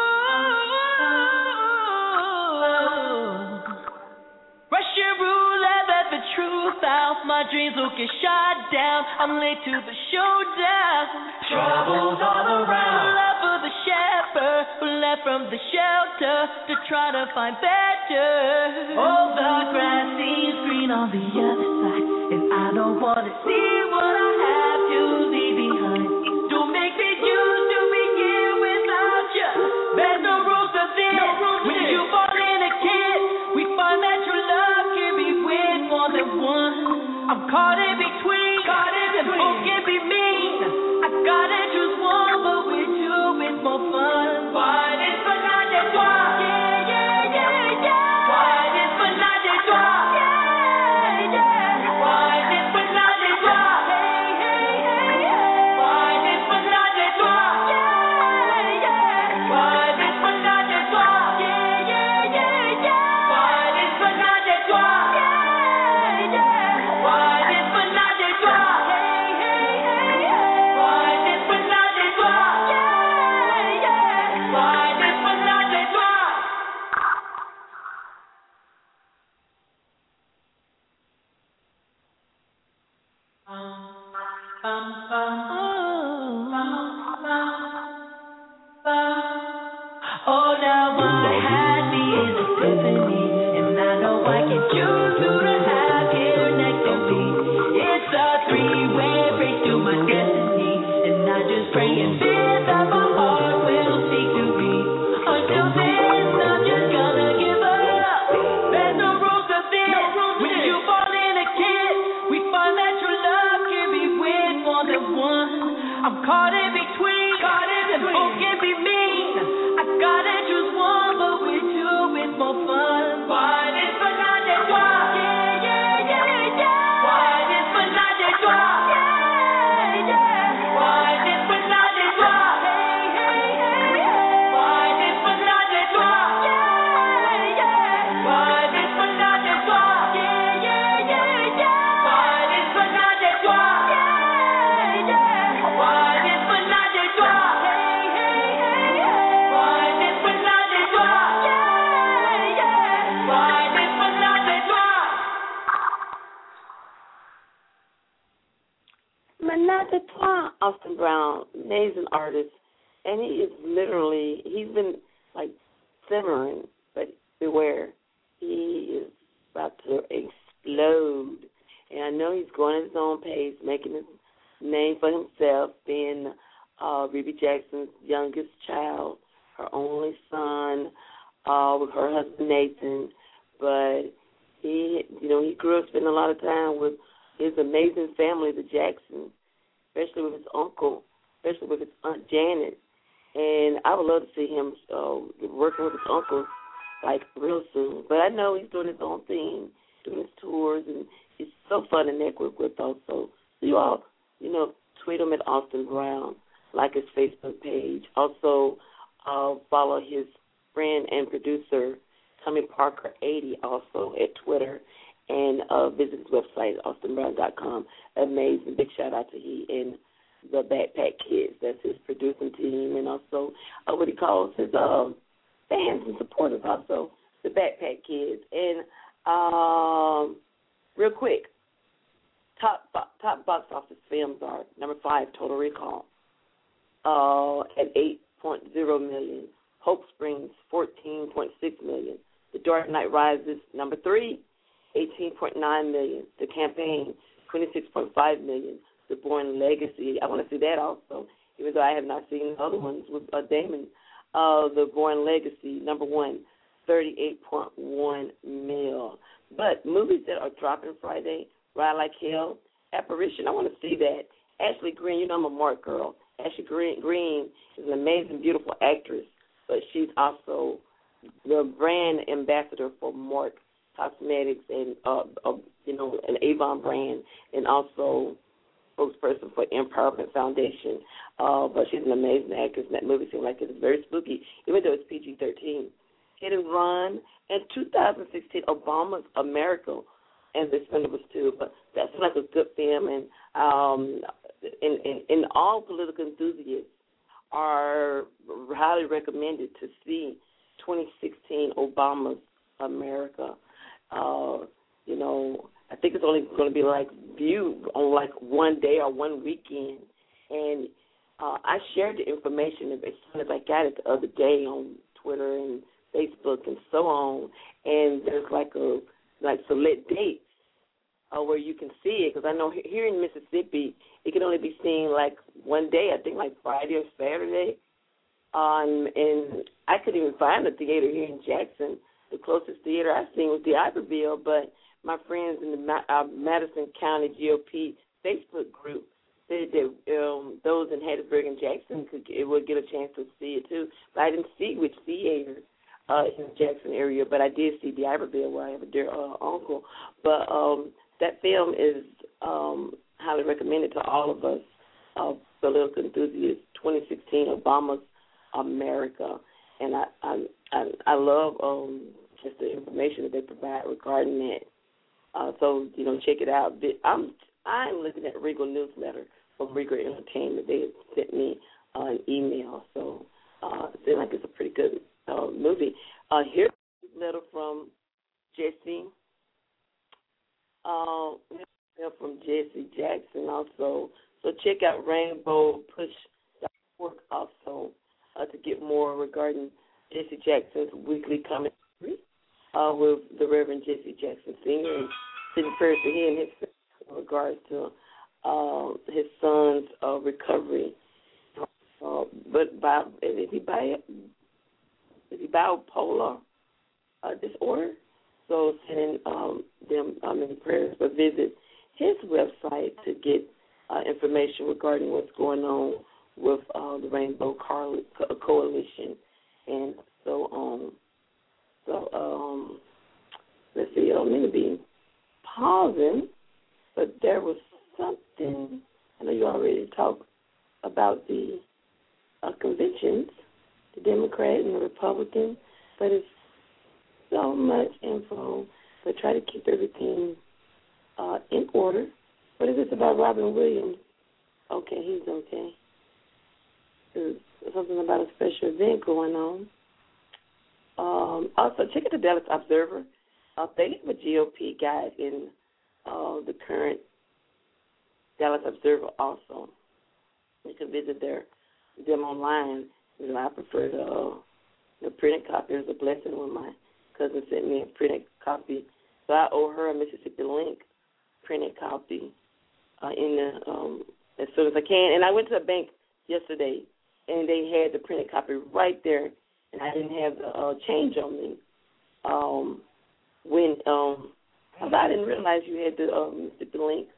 Russian roulette, let the truth out. My dreams will get shot down. I'm late to the showdown. Troubles all around. Love for the shepherd who left from the shelter to try to find better. Oh, the grass seems green on the other side, and I don't want to see what I have to leave behind. Don't make me choose to be here without you. There's no rules to this. No rules when you fall in a kid, we find that true love can be with more than one. I'm caught in between, caught in between. Both can be mean. I gotta choose one, but with two it's more fun. Why this menage a trois? Yeah, yeah, yeah, yeah. Why this menage a trois? Yeah, yeah. Why this menage a trois? Hey, hey, hey, hey. Why this menage a trois? Yeah, yeah. Why this menage a trois? Yeah, yeah, yeah, yeah. Why this menage a trois? Yeah, yeah. Why this menage a trois? Hey, hey, hey, hey. Why this menage a trois? Yeah, yeah. Why this menage a trois? Um, um, um, oh, now I had me in a symphony, and I know I can choose who to have here next to me. It's a three-way race to my destiny, and I just pray and fear that my heart will speak to me. Until then, I'm just gonna give up. There's no rules to this. No rules when you fall in a kid, we find that true love can be with more than one. I'm caught in between, caught in between. Both can be mean. I gotta choose one, but with two it's more fun. Why this menage a trois? Yeah, yeah, yeah, yeah. Why this menage a trois? Yeah, yeah. Why this menage a trois? Hey, hey, hey, hey. Why this menage a trois? Yeah, yeah. Why this menage a trois? Yeah, yeah, yeah, yeah. Why this menage a trois? Yeah, yeah. Why this menage a trois? Hey, hey, hey, hey. Why this menage a trois? Yeah, yeah. Why this menage a trois? Menage a trois, Austin Brown, amazing artist, and he is literally, he's been like simmering, but beware, he is about to explode, and I know he's going at his own pace, making his name for himself, being uh, Ruby Jackson's youngest child, her only son, uh, with her husband Nathan, but he, you know, he grew up spending a lot of time with his amazing family, the Jacksons, especially with his uncle, especially with his Aunt Janet. And I would love to see him uh, working with his uncle, like, real soon. But I know he's doing his own thing, doing his tours, and he's so fun to network with also. So you all, you know, tweet him at Austin Brown, like his Facebook page. Also uh, follow his friend and producer, Tommy Parker eighty, also at Twitter. and uh, visit his website, austin brown dot com. Amazing. Big shout out to he and the Backpack Kids. That's his producing team, and also uh, what he calls his uh, fans and supporters, also the Backpack Kids. And um, real quick, top top box office films are number five, Total Recall, uh, at eight point oh million. Hope Springs, fourteen point six million. The Dark Knight Rises, number three, eighteen point nine million. The Campaign, twenty-six point five million. The Bourne Legacy, I want to see that also, even though I have not seen the other ones with uh, Damon. Uh, the Bourne Legacy, number one, thirty-eight point one mil. But movies that are dropping Friday, Ride Like Hell, Apparition, I want to see that. Ashley Green, you know I'm a Mark girl. Ashley Green, Green is an amazing, beautiful actress, but she's also the brand ambassador for Mark Cosmetics and, uh, uh, you know, an Avon brand, and also spokesperson for Empowerment Foundation. Uh, but she's an amazing actress, and that movie seemed like it was very spooky, even though it's P G thirteen. Hit and Run, and two thousand sixteen, Obama's America, and The Expendables two. But that's like a good film, and um, and, and, and all political enthusiasts are highly recommended to see twenty sixteen Obama's America. Uh, you know, I think it's only going to be like viewed on like one day or one weekend, and uh, I shared the information as soon as I got it the other day on Twitter and Facebook and so on. And there's like a like select dates uh, where you can see it, because I know here in Mississippi it can only be seen like one day. I think like Friday or Saturday. Um, and I couldn't even find a theater here in Jackson. The closest theater I've seen was the Iberville, but my friends in the uh, Madison County G O P Facebook group said that um, those in Hattiesburg and Jackson could it would get a chance to see it too. But I didn't see which theater uh, in the Jackson area, but I did see the Iberville where I have a dear uh, uncle. But um, that film is um, highly recommended to all of us, uh, political enthusiasts. twenty sixteen Obama's America, and I I I, I love um, just the information that they provide regarding that. Uh, so you know, check it out. I'm I'm looking at Regal newsletter from Regal Entertainment. They sent me uh, an email, so uh, it seems like it's a pretty good uh, movie. Uh, here's a letter from Jesse. Uh, from Jesse Jackson also. So check out Rainbow Push dot org also uh, to get more regarding Jesse Jackson's weekly commentary uh, with the Reverend Jesse Jackson Senior and sending prayers to him and his family in regards to uh, his son's uh, recovery. Uh, but by, is he bi is he bipolar uh, disorder? So sending um, them uh, many prayers. But visit his website to get uh, information regarding what's going on with uh, the Rainbow Co- Coalition and so on. So um, let's see. I don't mean to be pausing, but there was something. I know you already talked about the uh, conventions, the Democrat and the Republican, but it's so much info. But try to keep everything uh, in order. What is this about Robin Williams? Okay, he's okay. There's something about a special event going on. Um, also, check out the Dallas Observer. Uh, they have a G O P guide in uh, the current Dallas Observer also. You can visit their them online. You know, I prefer the, uh, the printed copy. It was a blessing when my cousin sent me a printed copy. So I owe her a Mississippi Link printed copy uh, in the um, as soon as I can. And I went to a bank yesterday, and they had the printed copy right there, and I didn't have the uh, change on me. Um, when um, I didn't realize you had the uh, Mississippi Link.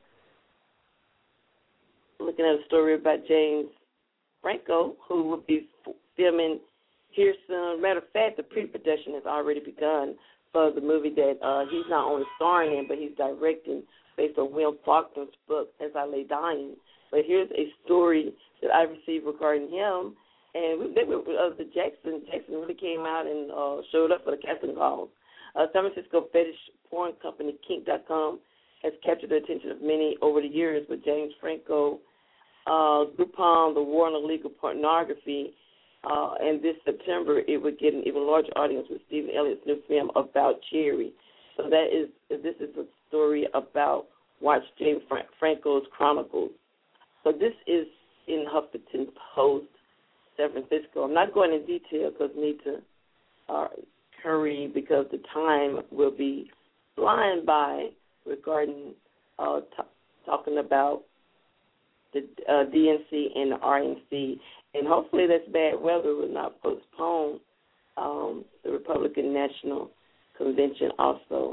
Looking at a story about James Franco, who will be f- filming here soon. Matter of fact, the pre-production has already begun for the movie that uh, he's not only starring in, but he's directing based on Will Faulkner's book, As I Lay Dying. But here's a story that I received regarding him, and we, they were, uh, the Jackson Jackson really came out and uh, showed up for the casting calls. Uh, San Francisco fetish porn company Kink dot com has captured the attention of many over the years with James Franco, uh, Groupon, the war on illegal pornography, uh, and this September it would get an even larger audience with Stephen Elliott's new film About Jerry. So that is, this is a story about watch James Fra- Franco's Chronicles. So this is in Huffington Post, San Francisco. I'm not going in detail because I need to uh, hurry because the time will be flying by regarding uh, t- talking about the uh, D N C and the R N C. And hopefully this bad weather will not postpone um, the Republican National Convention also.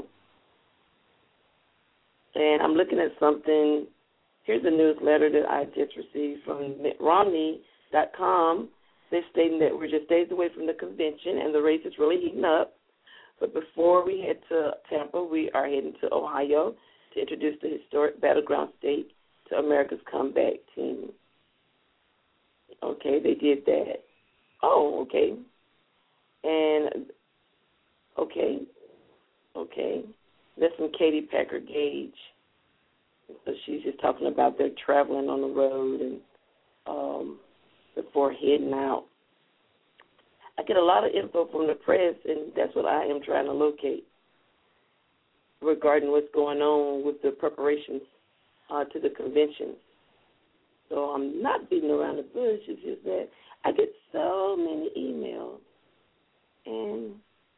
And I'm looking at something. Here's a newsletter that I just received from Mitt Romney dot com. They're stating that we're just days away from the convention and the race is really heating up. But before we head to Tampa, we are heading to Ohio to introduce the historic battleground state to America's comeback team. Okay, they did that. Oh, okay. And, okay, okay. That's from Katie Packer Gage. So she's just talking about their traveling on the road and um, before heading out. I get a lot of info from the press, and that's what I am trying to locate regarding what's going on with the preparations uh, to the convention. So I'm not beating around the bush. It's just that I get so many emails, and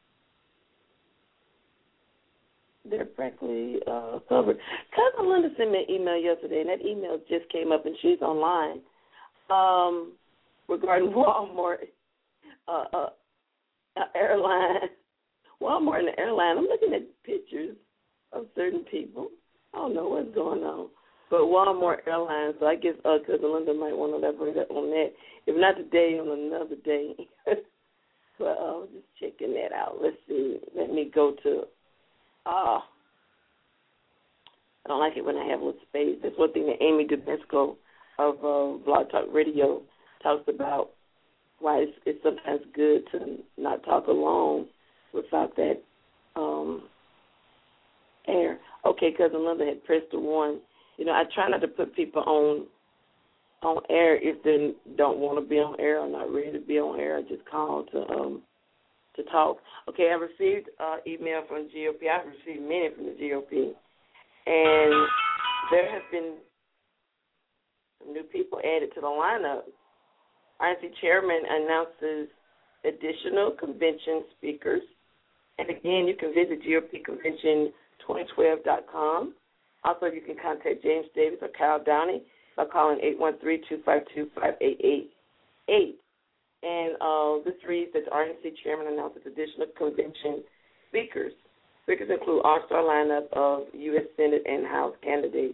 they're practically uh, covered. Cousin Linda sent me an email yesterday, and that email just came up, and she's online, um, regarding Walmart, uh, uh, uh, airline, Walmart and the airline. I'm looking at pictures of certain people. I don't know what's going on. But Walmart Airlines, so I guess uh, Cousin Linda might want to elaborate on that. If not today, on another day. But uh, just checking that out. Let's see. Let me go to, ah, uh, I don't like it when I have a little space. That's one thing that Amy Dubesco of uh, Blog Talk Radio talks about, why it's, it's sometimes good to not talk alone without that um, air. Okay, Cousin Linda had pressed the one. You know, I try not to put people on on air if they don't want to be on air or not ready to be on air. I just call to um to talk. Okay, I received uh, email from G O P. I've received many from the G O P, and there have been some new people added to the lineup. R N C chairman announces additional convention speakers, and again, you can visit G O P convention twenty twelve dot com. Also, you can contact James Davis or Kyle Downey by calling eight one three, two five two, five eight eight eight. And uh, this reads that the R N C chairman announces additional convention speakers. Speakers include all-star lineup of U S Senate and House candidates.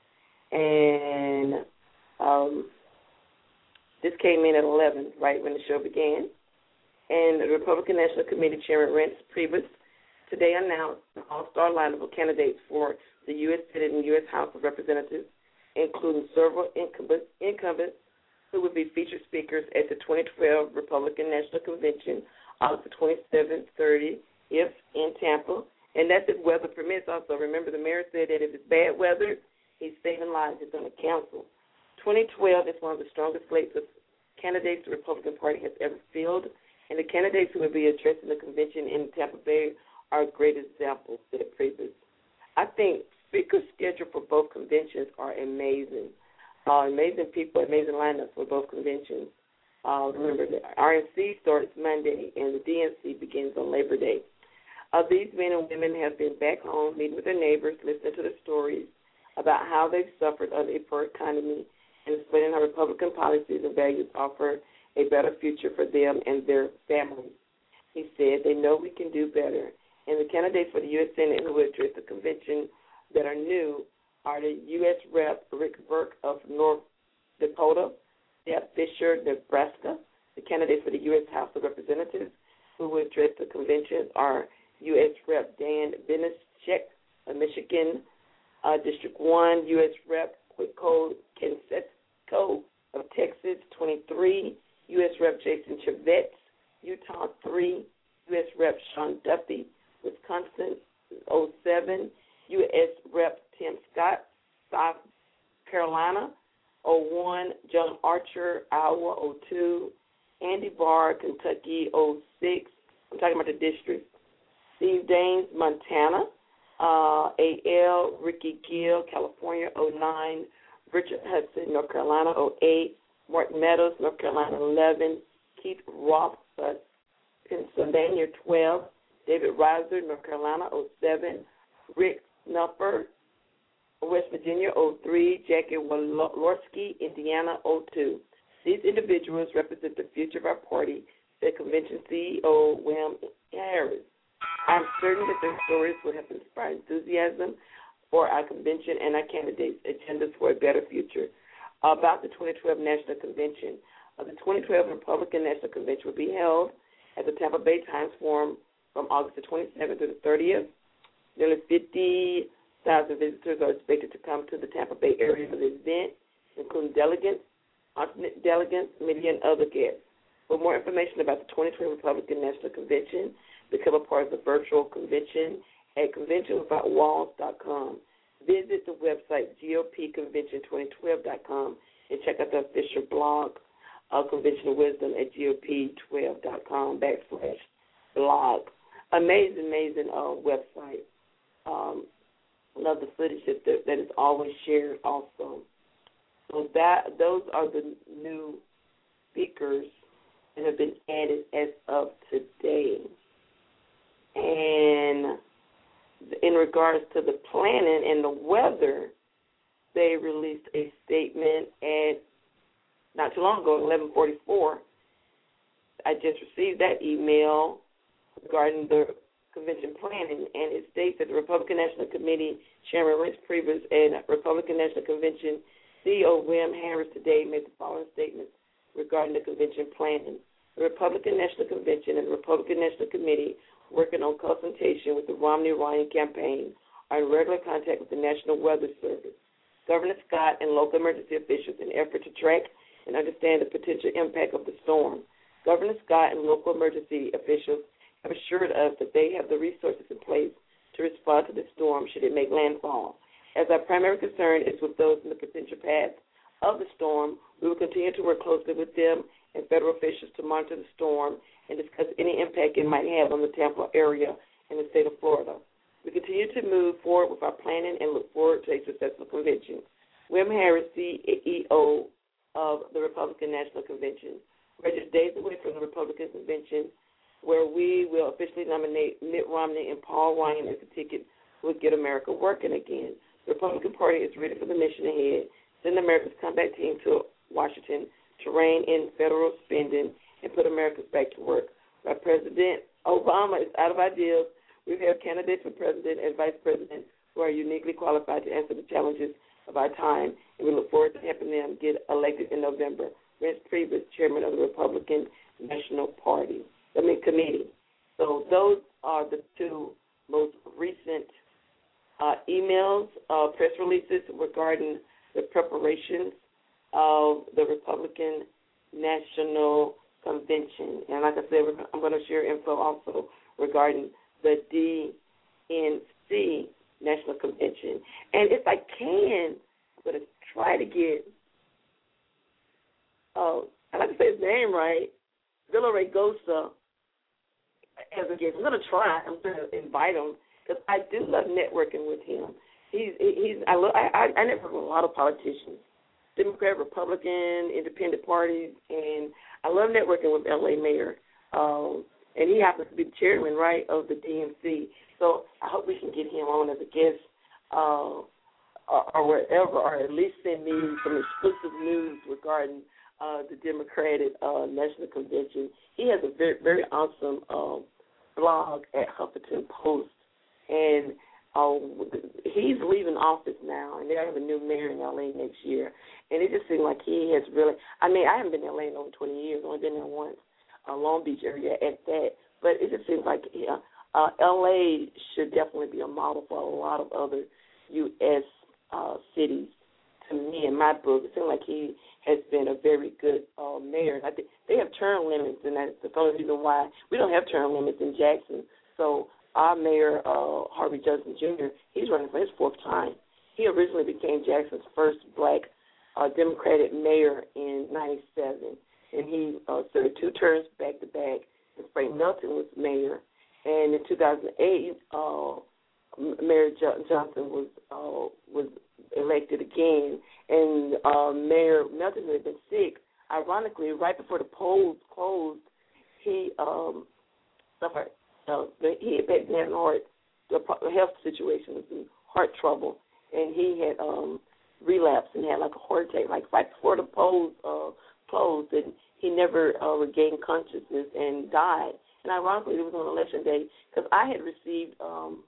And um, this came in at eleven, right when the show began. And the Republican National Committee Chairman Reince Priebus today announced an all-star lineup of candidates for the U S Senate and U S House of Representatives, including several incumbents, incumbents who would be featured speakers at the twenty twelve Republican National Convention, August twenty-seventh, thirtieth, in Tampa. And that's if weather permits also. Remember, the mayor said that if it's bad weather, he's saving lives. It's on the council. twenty twelve is one of the strongest slates of candidates the Republican Party has ever fielded, and the candidates who will be addressing the convention in Tampa Bay are great examples, said Priebus. I think speakers scheduled for both conventions are amazing. Uh, amazing people, amazing lineups for both conventions. Uh, remember, the R N C starts Monday, and the D N C begins on Labor Day. Uh, these men and women have been back home, meeting with their neighbors, listening to their stories about how they've suffered under a poor economy, and explaining how Republican policies and values offer a better future for them and their families. He said they know we can do better. And the candidates for the U S Senate who will address the convention that are new are the U S Rep Rick Burke of North Dakota, Deb Fisher, Nebraska. The candidates for the U S House of Representatives who will address the convention are U S Rep Dan Benischek of Michigan, uh, District one, U S Rep Quidco Kensetko of Texas, twenty-three, U S Rep Jason Chavetz, Utah, three, U S Rep Sean Duffy, Wisconsin. Andy Barr, Kentucky, oh six. I'm talking about the district. Steve Daines, Montana. Uh, A L, Ricky Gill, California, oh nine. Richard Hudson, North Carolina, oh eight. Mark Meadows, North Carolina, eleven. Keith Roth, uh, Pennsylvania, twelve. David Reiser, North Carolina, oh seven. Rick Snuffer, West Virginia, oh three. Jackie Walorski, Indiana, oh two. These individuals represent the future of our party, said convention C E O William Harris. I'm certain that their stories will have inspired enthusiasm for our convention and our candidates' agendas for a better future. About the twenty twelve National Convention, uh, the twenty twelve Republican National Convention will be held at the Tampa Bay Times Forum from August the twenty-seventh to the thirtieth. Nearly fifty thousand visitors are expected to come to the Tampa Bay area for the event, including delegates, alternate delegates, media, and other guests. For more information about the twenty twelve Republican National Convention, become a part of the virtual convention at convention without walls dot com. Visit the website G O P convention twenty twelve dot com and check out the official blog of Convention Wisdom at G O P twelve dot com backslash blog. Amazing, amazing uh, website. Um, love the footage that, that is always shared also. So that those are the new speakers that have been added as of today. And in regards to the planning and the weather, they released a statement at not too long ago, eleven forty-four. I just received that email regarding the convention planning, and it states that the Republican National Committee Chairman Reince Priebus and Republican National Convention C E O William Harris today made the following statements regarding the convention planning. The Republican National Convention and the Republican National Committee, working on consultation with the Romney-Ryan campaign, are in regular contact with the National Weather Service, Governor Scott, and local emergency officials in an effort to track and understand the potential impact of the storm. Governor Scott and local emergency officials have assured us that they have the resources in place to respond to the storm should it make landfall. As our primary concern is with those in the potential path of the storm, we will continue to work closely with them and federal officials to monitor the storm and discuss any impact it might have on the Tampa area and the state of Florida. We continue to move forward with our planning and look forward to a successful convention. William Harris, C E O of the Republican National Convention. We're just days away from the Republican Convention, where we will officially nominate Mitt Romney and Paul Ryan as the ticket who will get America working again. The Republican Party is ready for the mission ahead. Send America's comeback team to Washington to rein in federal spending and put Americans back to work. While President Obama is out of ideas, we have candidates for president and vice president who are uniquely qualified to answer the challenges of our time, and we look forward to helping them get elected in November. Reince Priebus, chairman of the Republican National Party, I mean committee. So those are the two most recent uh, emails, uh, press releases regarding the preparations of the Republican National Convention. And like I said, I'm going to share info also regarding the D N C National Convention. And if I can, I'm going to try to get, oh, I like to say his name right, Villaraigosa as a guest. I'm going to try. I'm going to invite him because I do love networking with him. He's he's I look I I network with a lot of politicians, Democrat, Republican, independent parties, and I love networking with L A Mayor. Um, and he happens to be the chairman, right, of the D N C. So I hope we can get him on as a guest uh, or, or wherever, or at least send me some exclusive news regarding uh, the Democratic uh, National Convention. He has a very very awesome um, blog at Huffington Post, and Uh, he's leaving office now, and they have a new mayor in L A next year. And it just seems like he has really, I mean, I haven't been in L A in over twenty years. I've only been there once, uh, Long Beach area at that. But it just seems like yeah, uh, L A should definitely be a model for a lot of other U S uh, cities. To me, in my book, it seems like he has been a very good uh, mayor. I think they have term limits, and that's the only reason why we don't have term limits in Jackson. So our mayor, uh, Harvey Johnson Junior, he's running for his fourth time. He originally became Jackson's first black uh, Democratic mayor in ninety-seven. and he uh, served two terms back to back. And Frank Melton was mayor, and in two thousand eight, uh, Mayor jo- Johnson was uh, was elected again, and uh, Mayor Melton, who had been sick, ironically, right before the polls closed, he um, suffered. Uh, he had been having heart a health situation, was in heart trouble, and he had um, relapsed and had like a heart attack, like right before the polls uh, closed, and he never uh, regained consciousness and died. And ironically, it was on election day because I had received um,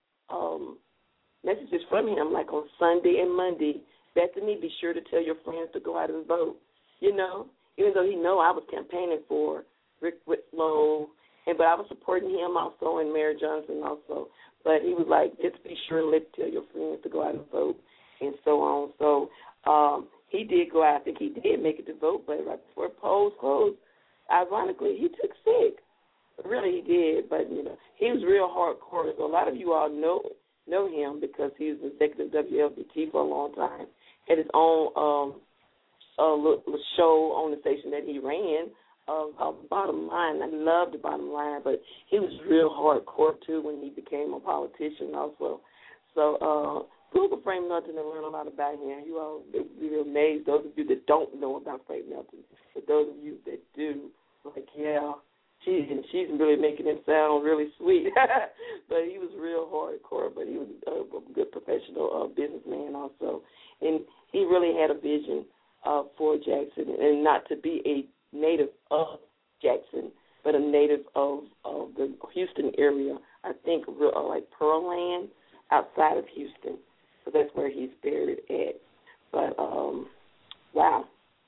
um, messages from him like on Sunday and Monday. Bethany, be sure to tell your friends to go out and vote. You know, even though he know I was campaigning for Rick Whitlow, and but I was supporting him also and Mayor Johnson also. But he was like, just be sure to let, tell your friends to go out and vote and so on. So um, he did go out. I think he did make it to vote, but right before polls closed, ironically, he took sick. Really, he did. But, you know, he was real hardcore. So a lot of you all know know him because he was executive W L B T for a long time. Had his own um, uh, little show on the station that he ran. Uh, uh, bottom line, I love the bottom line, but he was real hardcore too when he became a politician also. So uh, Google Frank Melton and learn a lot about him. You all will be amazed. Those of you that don't know about Frank Melton, but those of you that do, like yeah, she's she's really making him sound really sweet. But he was real hardcore. But he was a, a good professional uh, businessman also, and he really had a vision uh, for Jackson, and not to be a native of Jackson, but a native of, of the Houston area. I think real, uh, like Pearland, outside of Houston. So that's where he's buried at. But um, wow,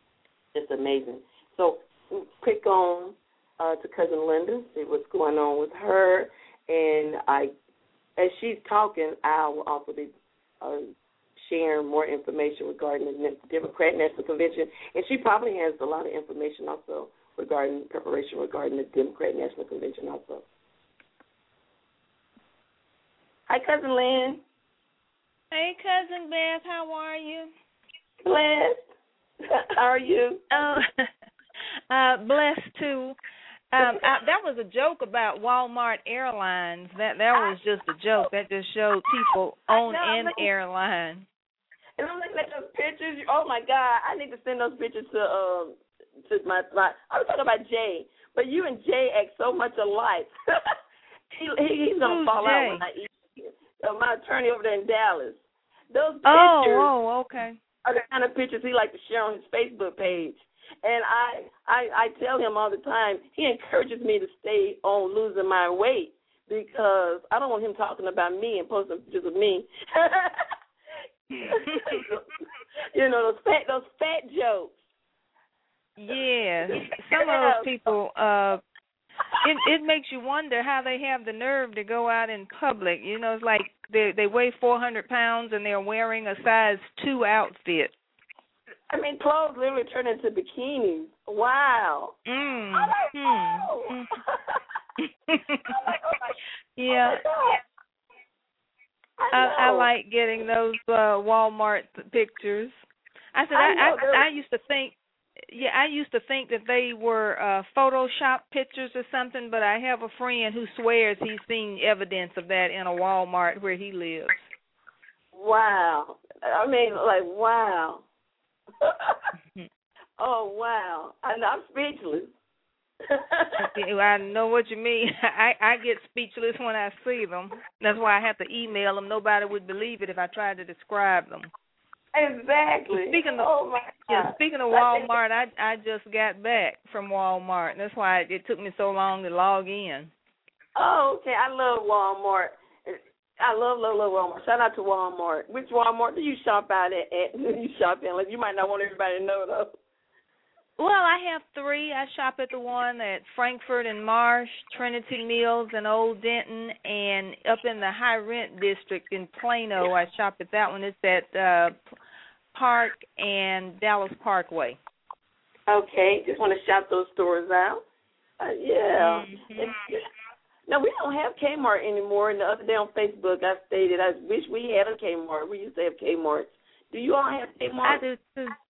it's amazing. So quick on uh, to Cousin Linda, see what's going on with her, and I, as she's talking, I will also be Uh, sharing more information regarding the Democrat National Convention, and she probably has a lot of information also regarding preparation regarding the Democrat National Convention also. Hi, Cousin Lynn. Hey, Cousin Beth, how are you? Blessed. How are you? Oh, uh, blessed too. Um, I, that was a joke about Walmart Airlines. That that was just a joke. That just showed people own an airline. And I'm looking at those pictures. Oh my God! I need to send those pictures to um to my my. I was talking about Jay, but you and Jay act so much alike. he, he he's gonna Who's fall Jay? out when I eat. Uh, my attorney over there in Dallas. Those Oh, pictures oh, okay. are the kind of pictures he like to share on his Facebook page. And I, I I tell him all the time, he encourages me to stay on losing my weight because I don't want him talking about me and posting pictures of me. You know, those fat those fat jokes. Yeah, some of those people, uh, it it makes you wonder how they have the nerve to go out in public. You know, it's like they they weigh four hundred pounds and they're wearing a size two outfit. I mean, clothes literally turn into bikinis. Wow. Mm. I'm like, mm. oh. Mm. I'm like, oh my, yeah. oh my I, I, I like getting those uh, Walmart pictures. I said I I, I, I used to think, yeah, I used to think that they were uh, Photoshop pictures or something. But I have a friend who swears he's seen evidence of that in a Walmart where he lives. Wow. I mean, like wow. Oh wow! I, I'm speechless. I know what you mean. I, I get speechless when I see them. That's why I have to email them. Nobody would believe it if I tried to describe them. Exactly. Speaking of, oh my yeah, God. speaking of Walmart, I I just got back from Walmart. That's why it took me so long to log in. Oh, okay. I love Walmart. I love, love, love Walmart. Shout out to Walmart. Which Walmart do you shop out at? at do you shop in? Like, you might not want everybody to know, though. Well, I have three. I shop at the one at Frankfurt and Marsh, Trinity Mills, and Old Denton, and up in the high rent district in Plano, I shop at that one. It's at uh, Park and Dallas Parkway. Okay, just want to shout those stores out. Uh, yeah. Mm-hmm. No, we don't have Kmart anymore. And the other day on Facebook, I stated I wish we had a Kmart. We used to have Kmarts. Do you all have Kmart? I do too.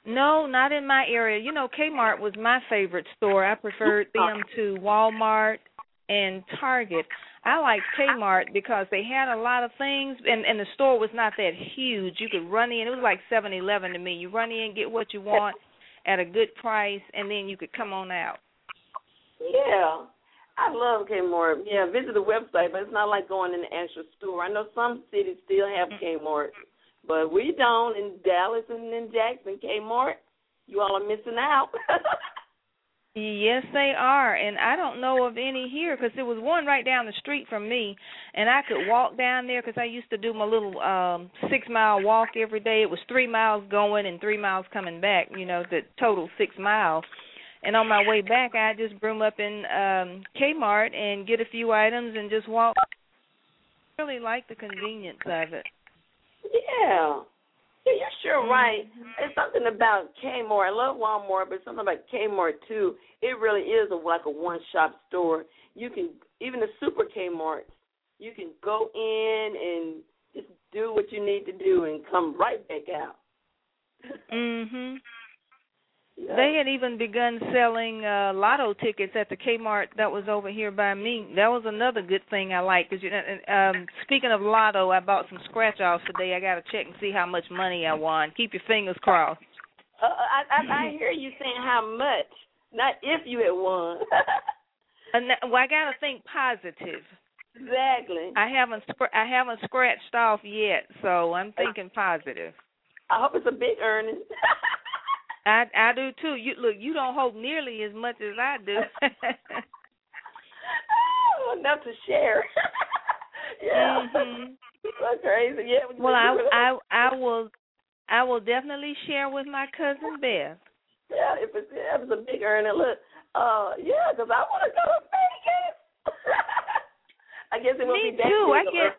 No, not in my area. You know, Kmart was my favorite store. I preferred them to Walmart and Target. I liked Kmart because they had a lot of things, and, and the store was not that huge. You could run in. It was like seven eleven to me. You run in, get what you want at a good price, and then you could come on out. Yeah. I love Kmart. Yeah, visit the website, but it's not like going in the actual store. I know some cities still have Kmart, but we don't. In Dallas and in Jackson, Kmart, you all are missing out. Yes, they are, and I don't know of any here because there was one right down the street from me, and I could walk down there because I used to do my little um, six-mile walk every day. It was three miles going and three miles coming back, you know, the total six miles. And on my way back, I just broom up in um, Kmart and get a few items and just walk. I really like the convenience of it. Yeah. Yeah, you're sure right. It's something about Kmart. I love Walmart, but something about Kmart, too. It really is a, like a one-shop store. You can, even the super Kmarts, you can go in and just do what you need to do and come right back out. Mm-hmm. Yeah. They had even begun selling uh, lotto tickets at the Kmart that was over here by me. That was another good thing I liked. Cause you, um, speaking of lotto, I bought some scratch-offs today. I got to check and see how much money I won. Keep your fingers crossed. Uh, I, I, I hear you saying how much, not if you had won. and that, well, I got to think positive. Exactly. I haven't I haven't scratched off yet, so I'm thinking positive. I hope it's a big earning. I I do too. You look, you don't hope nearly as much as I do. Oh, enough to share. Yeah, mm-hmm. That's crazy. Yeah. Well, I I I will I will definitely share with my cousin Beth. Yeah, if it's if it's a big earning, look, uh, yeah, because I want to go to Vegas. I guess it will Me be that too. I big get.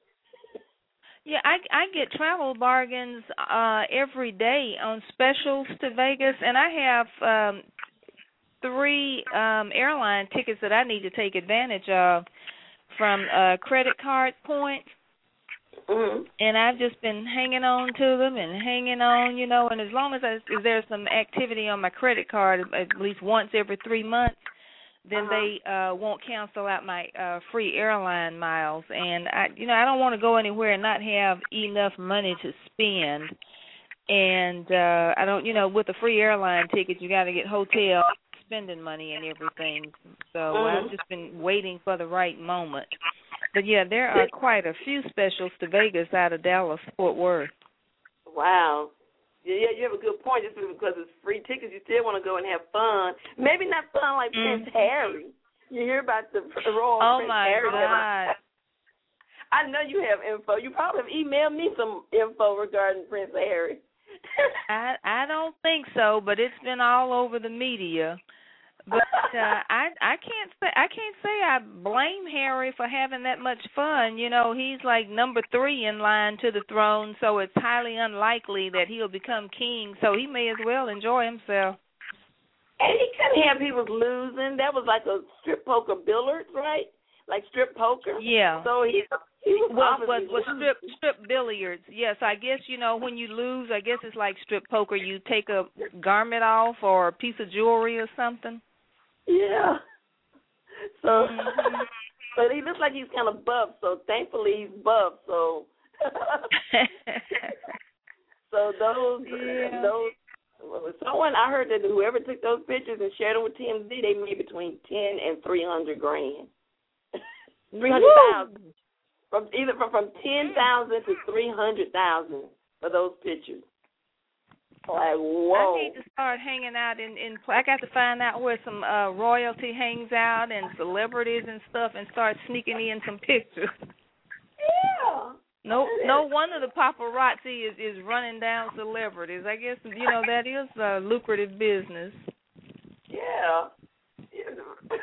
Yeah, I I get travel bargains uh, every day on specials to Vegas, and I have um, three um, airline tickets that I need to take advantage of from uh, credit card points. Mm-hmm. And I've just been hanging on to them and hanging on, you know, and as long as, I, if there's some activity on my credit card at least once every three months, then uh-huh. they uh, won't cancel out my uh, free airline miles. And, I, you know, I don't want to go anywhere and not have enough money to spend. And uh, I don't, you know, with a free airline ticket, you got to get hotel spending money and everything. So mm-hmm. I've just been waiting for the right moment. But, yeah, there are quite a few specials to Vegas out of Dallas, Fort Worth. Wow. Yeah, you have a good point. Just because it's free tickets, you still want to go and have fun. Maybe not fun like mm. Prince Harry. You hear about the royal oh Prince my Harry. God. I know you have info. You probably have emailed me some info regarding Prince Harry. I I don't think so, but it's been all over the media. But uh, I I can't say I can't say I blame Harry for having that much fun. You know, he's like number three in line to the throne, so it's highly unlikely that he'll become king. So he may as well enjoy himself. And he couldn't have people losing. That was like a strip poker billiards, right? Like strip poker. Yeah. So he he was was obviously was, was strip strip billiards. Yes, I guess you know when you lose, I guess it's like strip poker. You take a garment off or a piece of jewelry or something. Yeah. So, mm-hmm. but he looks like he's kind of buff. So thankfully he's buff. So, so those yeah. those someone I heard that whoever took those pictures and shared them with T M Z, they made between ten and three hundred grand. Three hundred thousand. From either from from ten thousand to three hundred thousand for those pictures. Like, whoa. I need to start hanging out in, in I got to find out where some uh, royalty hangs out and celebrities and stuff and start sneaking in some pictures. Yeah. No no wonder the paparazzi is, is running down celebrities. I guess, you know, that is a lucrative business. Yeah. It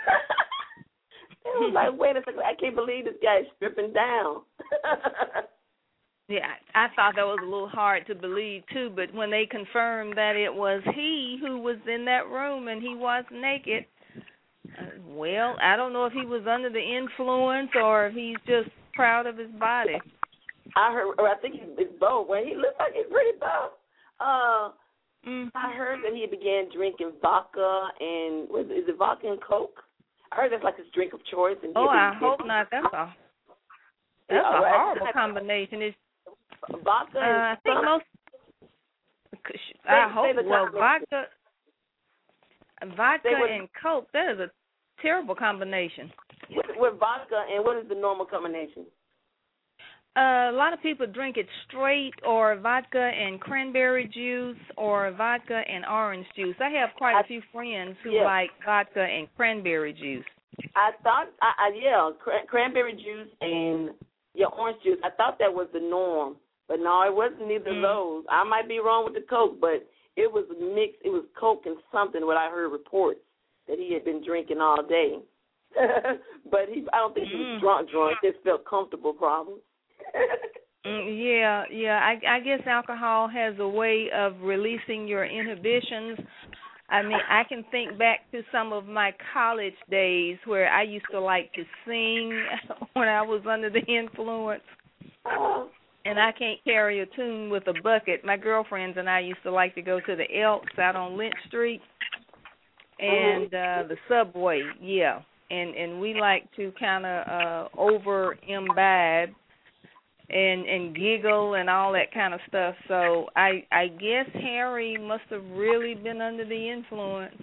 was like, wait a second, I can't believe this guy is stripping down. Yeah, I thought that was a little hard to believe, too, but when they confirmed that it was he who was in that room and he was naked, uh, well, I don't know if he was under the influence or if he's just proud of his body. I heard, or I think it's both. Well, he looks like he's pretty buff. Uh, Mm. I heard that he began drinking vodka and was is it vodka and Coke? I heard that's like his drink of choice. And oh, I hope not. That's a that's yeah, a right. horrible combination. It's vodka. Uh, and I think some, most. say, I hope say well vodka, vodka would, and Coke. That is a terrible combination. With, with vodka and what is the normal combination? Uh, a lot of people drink it straight, or vodka and cranberry juice, or vodka and orange juice. I have quite I, a few friends who yeah. like vodka and cranberry juice. I thought, I, I yeah, cran- cranberry juice and yeah, orange juice. I thought that was the norm, but no, it wasn't neither mm. of those. I might be wrong with the Coke, but it was mixed. It was Coke and something. What I heard reports that he had been drinking all day, but he, I don't think he was mm. drunk. Drunk, just felt comfortable. Probably. mm, yeah, yeah. I, I guess alcohol has a way of releasing your inhibitions. I mean, I can think back to some of my college days where I used to like to sing when I was under the influence. And I can't carry a tune with a bucket. My girlfriends and I used to like to go to the Elks out on Lynch Street and uh, the Subway, yeah. And and we like to kind of uh, over imbibe and and giggle and all that kind of stuff. So I I guess Harry must have really been under the influence.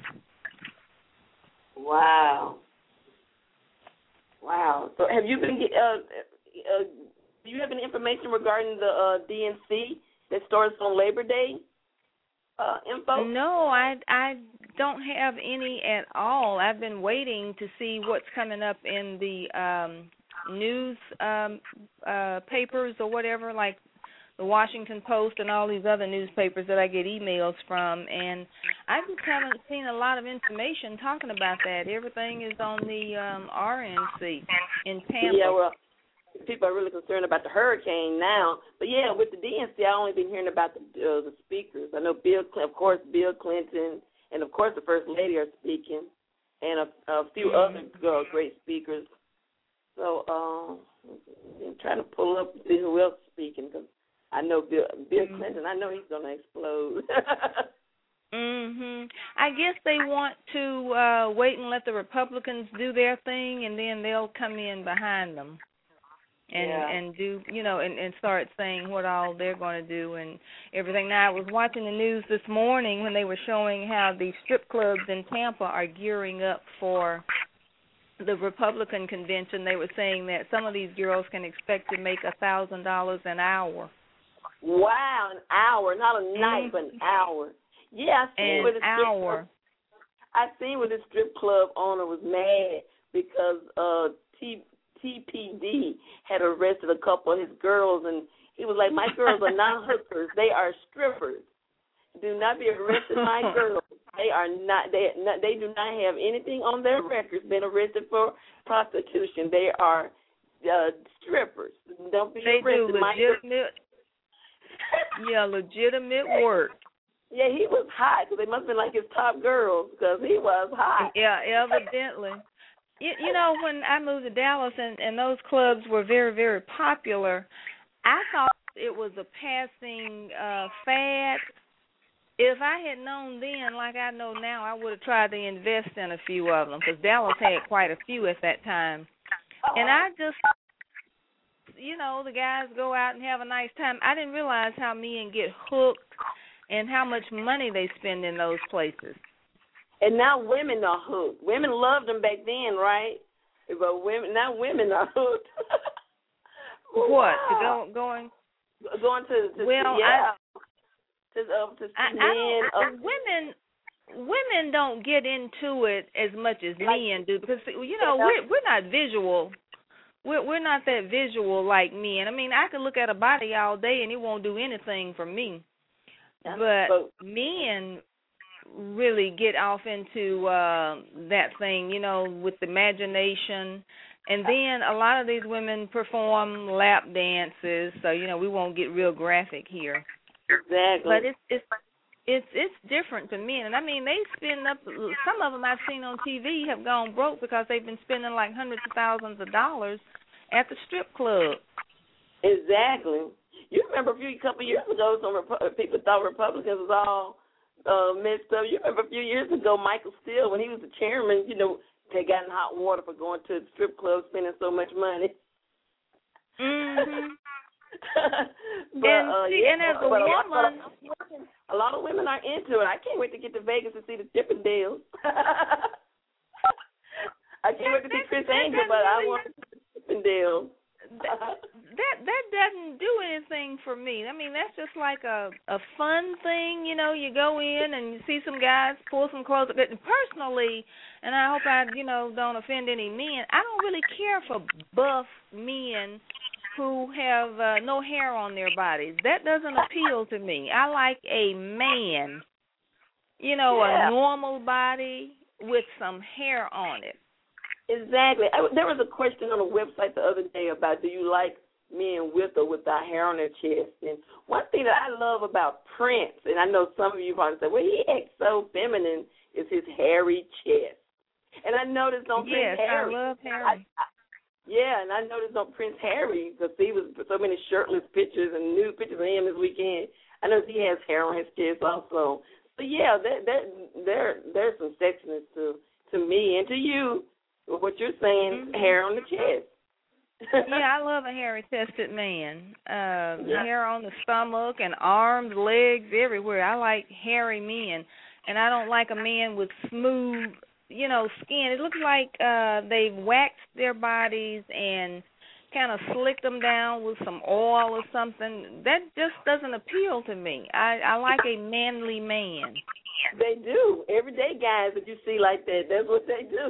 Wow. Wow. So have you been uh, uh do you have any information regarding the uh, D N C that starts on Labor Day uh, info? No, I, I don't have any at all. I've been waiting to see what's coming up in the um, news um, uh, papers or whatever, like the Washington Post and all these other newspapers that I get emails from. And I just haven't seen a lot of information talking about that. Everything is on the um, R N C in Tampa. Yeah, well, people are really concerned about the hurricane now, but yeah, with the D N C, I've only been hearing about the uh, the speakers. I know Bill, of course, Bill Clinton, and of course the First Lady are speaking, and a, a few mm-hmm. other uh, great speakers. So, um, I'm trying to pull up see who else is speaking because I know Bill, Bill mm-hmm. Clinton. I know he's gonna explode. mhm. I guess they want to uh, wait and let the Republicans do their thing, and then they'll come in behind them. And yeah. and do you know and, and start saying what all they're going to do and everything. Now I was watching the news this morning when they were showing how the strip clubs in Tampa are gearing up for the Republican convention. They were saying that some of these girls can expect to make a thousand dollars an hour. Wow, an hour, not a night, mm-hmm. but an hour. Yeah, I seen an where the strip hour. Club, I seen where the strip club owner was mad because uh T. T P D had arrested a couple of his girls, and he was like, my girls are not hookers. They are strippers. Do not be arrested, my girls. They are not, they not, they do not have anything on their records been arrested for prostitution. They are uh, strippers. Don't be they arrested, do my legitimate, yeah, legitimate work. Yeah, he was hot, because they must have been like his top girls, because he was hot. Yeah, evidently. You, you know, when I moved to Dallas and, and those clubs were very, very popular, I thought it was a passing uh, fad. If I had known then, like I know now, I would have tried to invest in a few of them because Dallas had quite a few at that time. And I just, you know, the guys go out and have a nice time. I didn't realize how men get hooked and how much money they spend in those places. And now women are hooked. Women loved them back then, right? But women now women are hooked. What? Wow. To go going going to, to well, yeah. I, to uh, to I, men. I uh, women women don't get into it as much as men do because you know we're we're not visual. We're we're not that visual like men. I mean, I could look at a body all day and it won't do anything for me. But men really get off into uh, that thing, you know, with imagination. And then a lot of these women perform lap dances, so, you know, we won't get real graphic here. Exactly. But it's it's it's it's different to men. And, I mean, they spend up, some of them I've seen on T V have gone broke because they've been spending like hundreds of thousands of dollars at the strip club. Exactly. You remember a few couple of years ago, some Repu- people thought Republicans was all uh, messed up. You remember a few years ago, Michael Steele, when he was the chairman, you know, they got in hot water for going to the strip club, spending so much money. Mhm. but, and uh, see, yeah, and as a but woman, a lot, of, a lot of women are into it. I can't wait to get to Vegas to see the Chippendales. I can't wait to see Chris Angel, but I want to see the Chippendales. that, that that doesn't do anything for me. I mean, that's just like a a fun thing, you know. You go in and you see some guys pull some clothes. But personally, and I hope I, you know, don't offend any men, I don't really care for buff men who have uh, no hair on their bodies. That doesn't appeal to me. I like a man, you know, yeah. a normal body with some hair on it. Exactly. I, there was a question on a website the other day about do you like men with or without hair on their chest? And one thing that I love about Prince, and I know some of you probably say, well, he acts so feminine, is his hairy chest. And I noticed on yes, Prince Harry. Yes, I love Harry. I, I, yeah, and I noticed on Prince Harry, because he was so many shirtless pictures and nude pictures of him this weekend, I know he has hair on his chest also. So, yeah, that, that, there, there's some sexiness to, to me and to you. What you're saying, mm-hmm. hair on the chest. Yeah, I love a hairy-chested man. Uh, yeah. Hair on the stomach and arms, legs, everywhere. I like hairy men, and I don't like a man with smooth, you know, skin. It looks like uh, they've waxed their bodies and kind of slicked them down with some oil or something. That just doesn't appeal to me. I, I like a manly man. They do. Everyday guys that you see like that, that's what they do.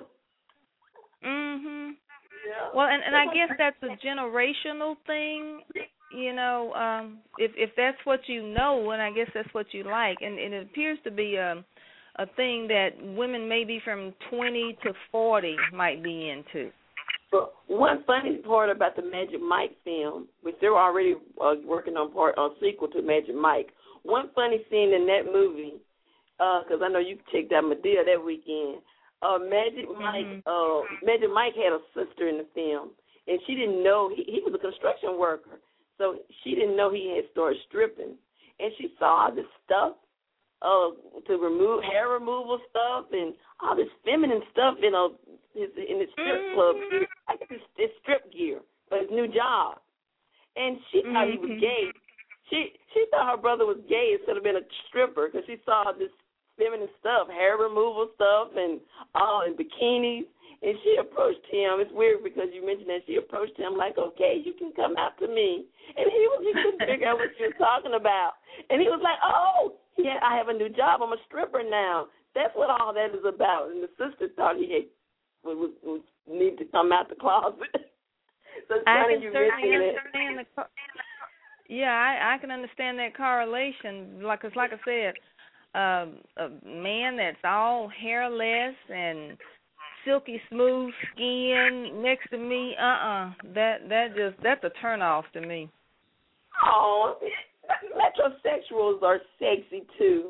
Mhm. Yeah. Well, and, and I guess that's a generational thing, you know. Um, if if that's what you know, and I guess that's what you like, and, and it appears to be a a thing that women maybe from twenty to forty might be into. But one funny part about the Magic Mike film, which they're already uh, working on part on sequel to Magic Mike. One funny scene in that movie, because uh, I know you checked out Medea that weekend. Uh, Magic Mike, mm-hmm. uh, Magic Mike had a sister in the film, and she didn't know he, he was a construction worker, so she didn't know he had started stripping, and she saw all this stuff, uh, to remove hair removal stuff and all this feminine stuff in a his in his strip mm-hmm. club, like his, his strip gear for his new job, and she mm-hmm. thought he was gay. She she thought her brother was gay instead of being a stripper because she saw this feminine stuff, hair removal stuff, and all in bikinis. And she approached him. It's weird because you mentioned that she approached him like, okay, you can come out to me. And he was he couldn't figure out what she was talking about. And he was like, oh, yeah, I have a new job. I'm a stripper now. That's what all that is about. And the sister thought he had was, was need to come out the closet. So it's I funny can you certainly mentioned understand the. Co- yeah, I, I can understand that correlation. Like, cause like I said. Uh, a man that's all hairless and silky smooth skin next to me, uh-uh, that that just that's a turn off to me. Oh, metrosexuals are sexy too.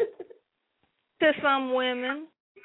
To some women.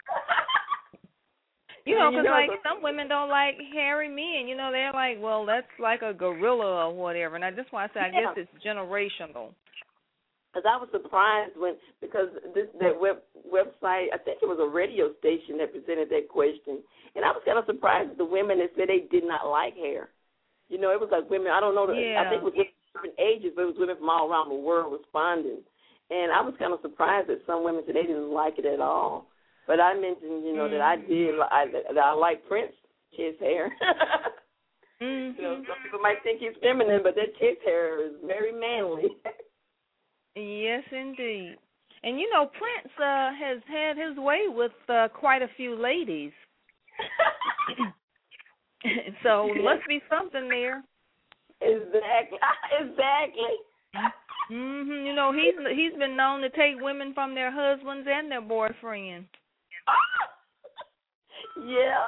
You know, because, like, some women don't like hairy men. You know, they're like, well, that's like a gorilla or whatever. And I just want to say, I yeah. guess it's generational. Because I was surprised when, because this that web website, I think it was a radio station that presented that question, and I was kind of surprised at the women that said they did not like hair. You know, it was like women, I don't know, yeah. I think it was different ages, but it was women from all around the world responding. And I was kind of surprised that some women said they didn't like it at all. But I mentioned, you know, mm-hmm. that I did, I, that I like Prince chest hair. mm-hmm. You know, some people might think he's feminine, but that chest hair is very manly. Yes, indeed. And, you know, Prince uh, has had his way with uh, quite a few ladies. So it must be something there. Exactly. Exactly. Mhm. You know, he's he's been known to take women from their husbands and their boyfriends. Yeah.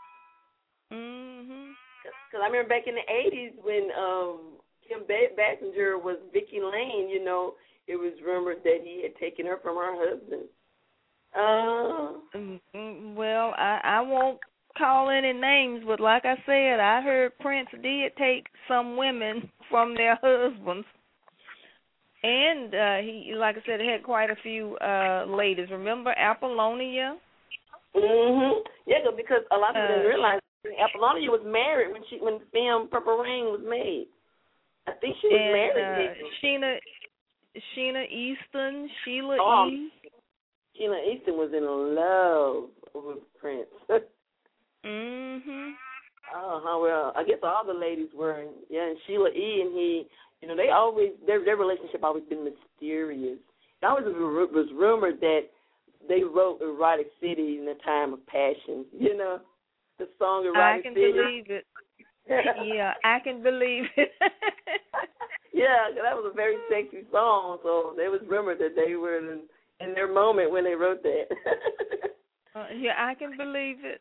Mhm. Because I remember back in the eighties when um, Kim Basinger was Vicky Lane, you know, it was rumored that he had taken her from her husband. Uh, mm, well, I, I won't call any names, but like I said, I heard Prince did take some women from their husbands. And uh, he, like I said, he had quite a few uh, ladies. Remember Apollonia? Mhm. Yeah, because a lot of people Uh, didn't realize Apollonia was married when she when the film Purple Rain was made. I think she was and, married. Uh, Sheena, Sheena Easton, Sheila Oh, E. Sheena Easton was in love with Prince. Mhm. Uh huh. Well, I guess all the ladies were. Yeah, and Sheila E. and he, you know, they always their their relationship always been mysterious. It always was, was rumored that they wrote Erotic City in a time of passion. You know, the song Erotic I can City. believe it. Yeah, I can believe it. Yeah, that was a very sexy song. So it was rumored that they were in, in their moment when they wrote that. uh, yeah, I can believe it.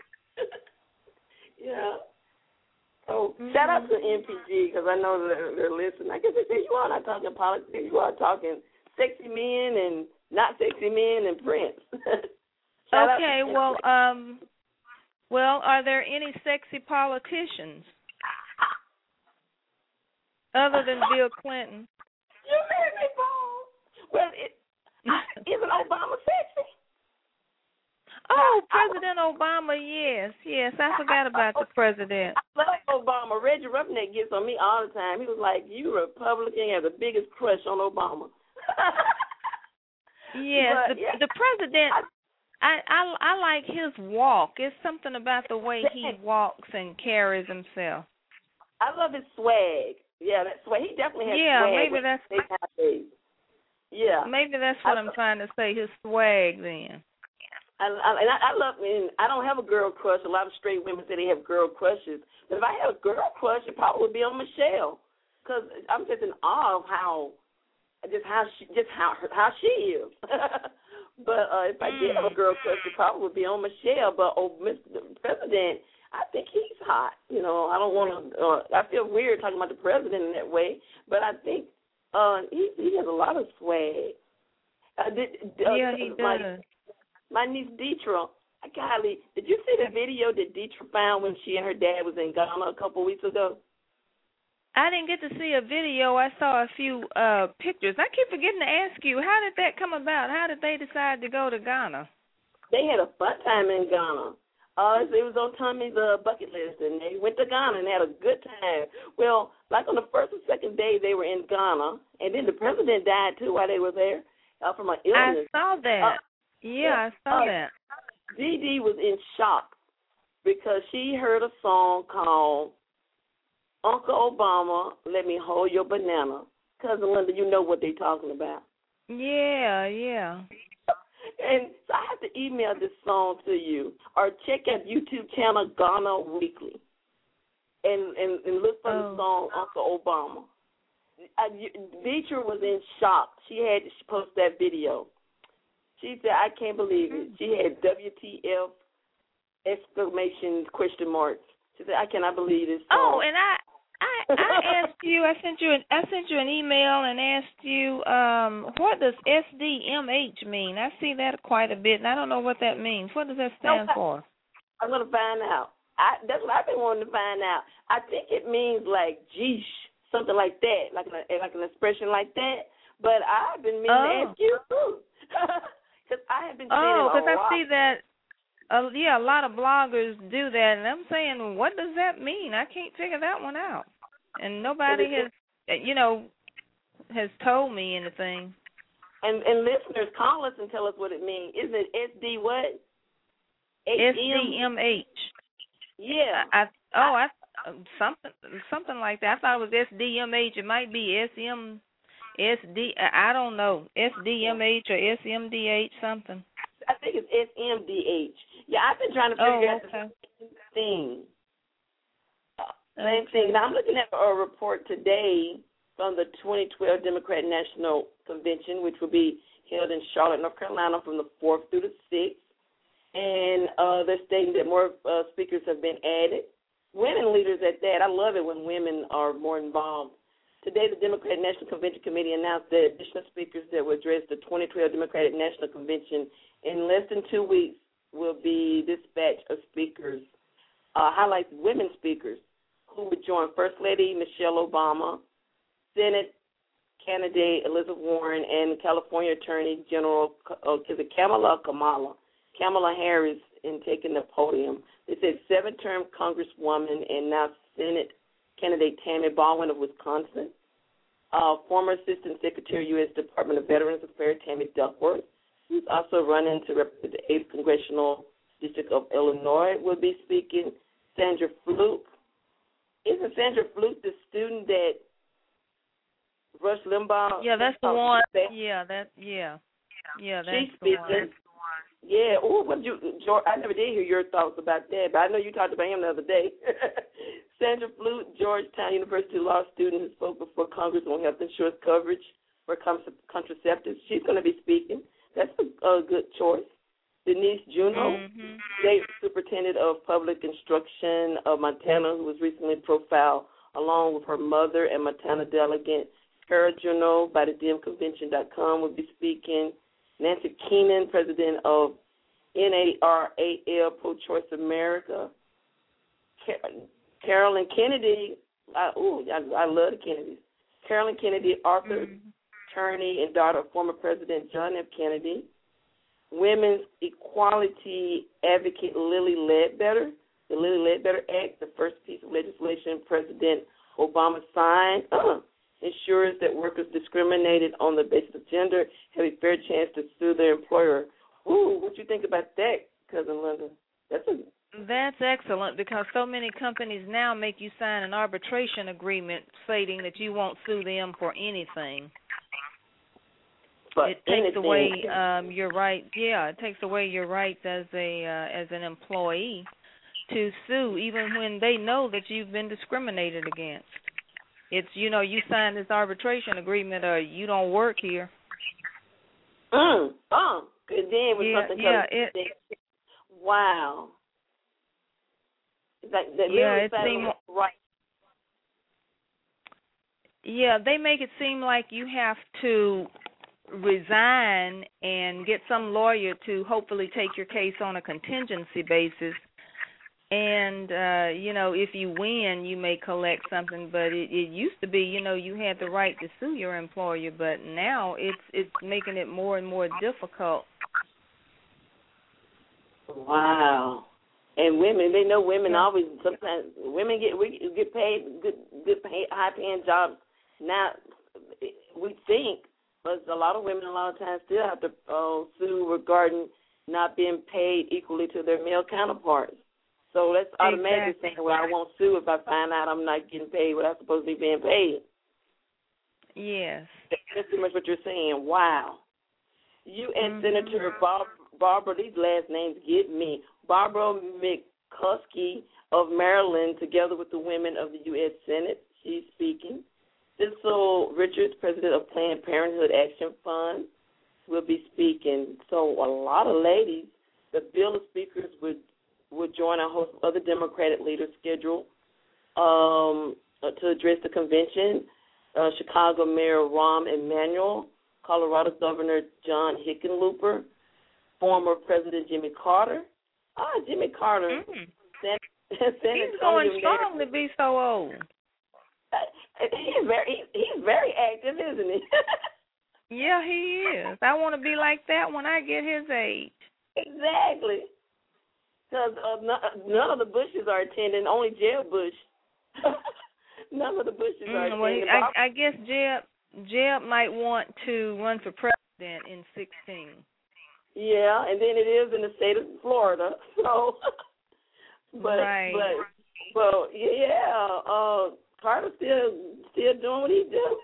Yeah. So Mm-hmm. shout out to M P G because I know they're, they're listening. I guess they say you are not talking politics. You are talking sexy men and not sexy men and Prince. Okay, well, um, well, are there any sexy politicians other than Bill Clinton? You made me fall. Well, it, isn't Obama sexy? Oh, President Obama, yes, yes. I forgot about the president. I love Obama. Reggie Roughneck gets on me all the time. He was like, you Republican have the biggest crush on Obama. Yes, but, the, yeah. the president, I, I, I like his walk. It's something about the way he walks and carries himself. I love his swag. Yeah, that swag. He definitely has yeah, swag. Yeah, maybe that's nowadays. Yeah. Maybe that's what I, I'm trying to say, his swag then. I, I, and I, I love, and I don't have a girl crush. A lot of straight women say they have girl crushes. But if I had a girl crush, it probably would be on Michelle, because I'm just in awe of how, just how she, just how how she is. But uh, if I mm. did have a girl crush, it probably would be on Michelle. But oh, Mister President, I think he's hot. You know, I don't want to. Uh, I feel weird talking about the president in that way, but I think uh, he he has a lot of swag. Uh, did, uh, yeah, he does. Like, my niece Deetra, golly, did you see the video that Deetra found when she and her dad was in Ghana a couple weeks ago? I didn't get to see a video. I saw a few uh, pictures. I keep forgetting to ask you, how did that come about? How did they decide to go to Ghana? They had a fun time in Ghana. Uh, it was on Tommy's uh, bucket list, and they went to Ghana and had a good time. Well, like on the first or second day they were in Ghana, and then the president died, too, while they were there uh, from an illness. I saw that. Uh, Yeah, I saw uh, that. Dee Dee was in shock because she heard a song called Uncle Obama, Let Me Hold Your Banana. Cousin Linda, you know what they're talking about. Yeah, yeah. And so I have to email this song to you or check out YouTube channel Ghana Weekly and, and, and look for oh. the song Uncle Obama. I, Deetra was in shock. She had to post that video. She said, I can't believe it. She had W T F exclamation question marks. She said, I cannot believe this song. Oh, and I, I, I asked you. I sent you an, I sent you an email and asked you, um, what does S D M H mean? I see that quite a bit, and I don't know what that means. What does that stand no, for? I'm gonna find out. I, that's what I've been wanting to find out. I think it means like geesh, something like that, like an, like an expression like that. But I've been meaning oh. to ask you too. Because I have been seeing oh, because I see that, uh, yeah, a lot of bloggers do that, and I'm saying, what does that mean? I can't figure that one out, and nobody has, you know, has told me anything. And and listeners, call us and tell us what it means. Isn't it S D what? S D M H. Yeah. I, I oh I something something like that. I thought it was S D M H. It might be S M. S D, I don't know, S D M H or S M D H something. I think it's S M D H. Yeah, I've been trying to figure oh, out okay. the same thing. Same okay. thing. Now, I'm looking at a report today from the twenty twelve Democrat National Convention, which will be held in Charlotte, North Carolina from the fourth through the sixth. And uh, they're stating that more uh, speakers have been added. Women leaders at that. I love it when women are more involved. Today, the Democratic National Convention Committee announced that additional speakers that will address the twenty twelve Democratic National Convention in less than two weeks will be dispatched of speakers, uh, highlights women speakers who would join First Lady Michelle Obama, Senate candidate Elizabeth Warren and California Attorney General, uh, is it Kamala Kamala, Kamala Harris in taking the podium. They said seven-term Congresswoman and now Senate candidate Tammy Baldwin of Wisconsin, uh, former Assistant Secretary, U S Department of Veterans Affairs Tammy Duckworth, who's also running to represent the eighth Congressional District of Illinois, will be speaking. Sandra Fluke. Isn't Sandra Fluke the student that Rush Limbaugh? Yeah, that's the one. Yeah, that. Yeah, yeah, that's She's the speaking. one. Yeah. Oh, what you, George? I never did hear your thoughts about that, but I know you talked about him the other day. Sandra Fluke, Georgetown University law student who spoke before Congress on health insurance coverage for contraceptives. She's going to be speaking. That's a, a good choice. Denise Juneau, mm-hmm. State Superintendent of Public Instruction of Montana, who was recently profiled along with her mother and Montana delegate Kara Juneau by the D M convention dot com, will be speaking. Nancy Keenan, President of N A R A L, Pro-Choice America. Car- Carolyn Kennedy, I, ooh, I, I love the Kennedys. Carolyn Kennedy, author, mm-hmm. attorney, and daughter of former President John F. Kennedy. Women's Equality Advocate Lilly Ledbetter. The Lilly Ledbetter Act, the first piece of legislation President Obama signed, uh, ensures that workers discriminated on the basis of gender have a fair chance to sue their employer. Ooh, what you think about that, Cousin Linda? That's a That's excellent, because so many companies now make you sign an arbitration agreement stating that you won't sue them for anything. But it takes anything. away um, your right. Yeah, it takes away your rights as a uh, as an employee to sue, even when they know that you've been discriminated against. It's, you know, you sign this arbitration agreement, or you don't work here. Mm. Oh, and then when yeah, something yeah, comes, it, wow. It's like they yeah, really it seem right. Yeah, they make it seem like you have to resign and get some lawyer to hopefully take your case on a contingency basis. And, uh, you know, if you win, you may collect something. But it, it used to be, you know, you had the right to sue your employer. But now it's it's making it more and more difficult. Wow. And women, they know women always, sometimes, women get we get paid good, good pay, high-paying jobs. Now, we think, but a lot of women a lot of times still have to uh, sue regarding not being paid equally to their male counterparts. So that's automatically exactly. saying, well, I won't sue if I find out I'm not getting paid what I'm supposed to be being paid. Yes. That's pretty much what you're saying. Wow. U S Mm-hmm. Senator Bob, Barbara, these last names get me, Barbara McCuskey of Maryland, together with the women of the U S Senate, she's speaking. Cecil Richards, president of Planned Parenthood Action Fund, will be speaking. So a lot of ladies. The bill of speakers would would join a host of other Democratic leaders scheduled um, to address the convention. Uh, Chicago Mayor Rahm Emanuel, Colorado Governor John Hickenlooper, former President Jimmy Carter. Ah, Jimmy Carter. Mm. San, San He's going strong to be so old. Uh, he's very he's very active, isn't he? Yeah, he is. I want to be like that when I get his age. Exactly. Because uh, none of the Bushes are attending, only Jeb Bush. None of the Bushes are mm, well, attending. I, I guess Jeb, Jeb might want to run for president in sixteen. Yeah, and then it is in the state of Florida. So, but, right. but, but yeah, uh, Carter's still, still doing what he does.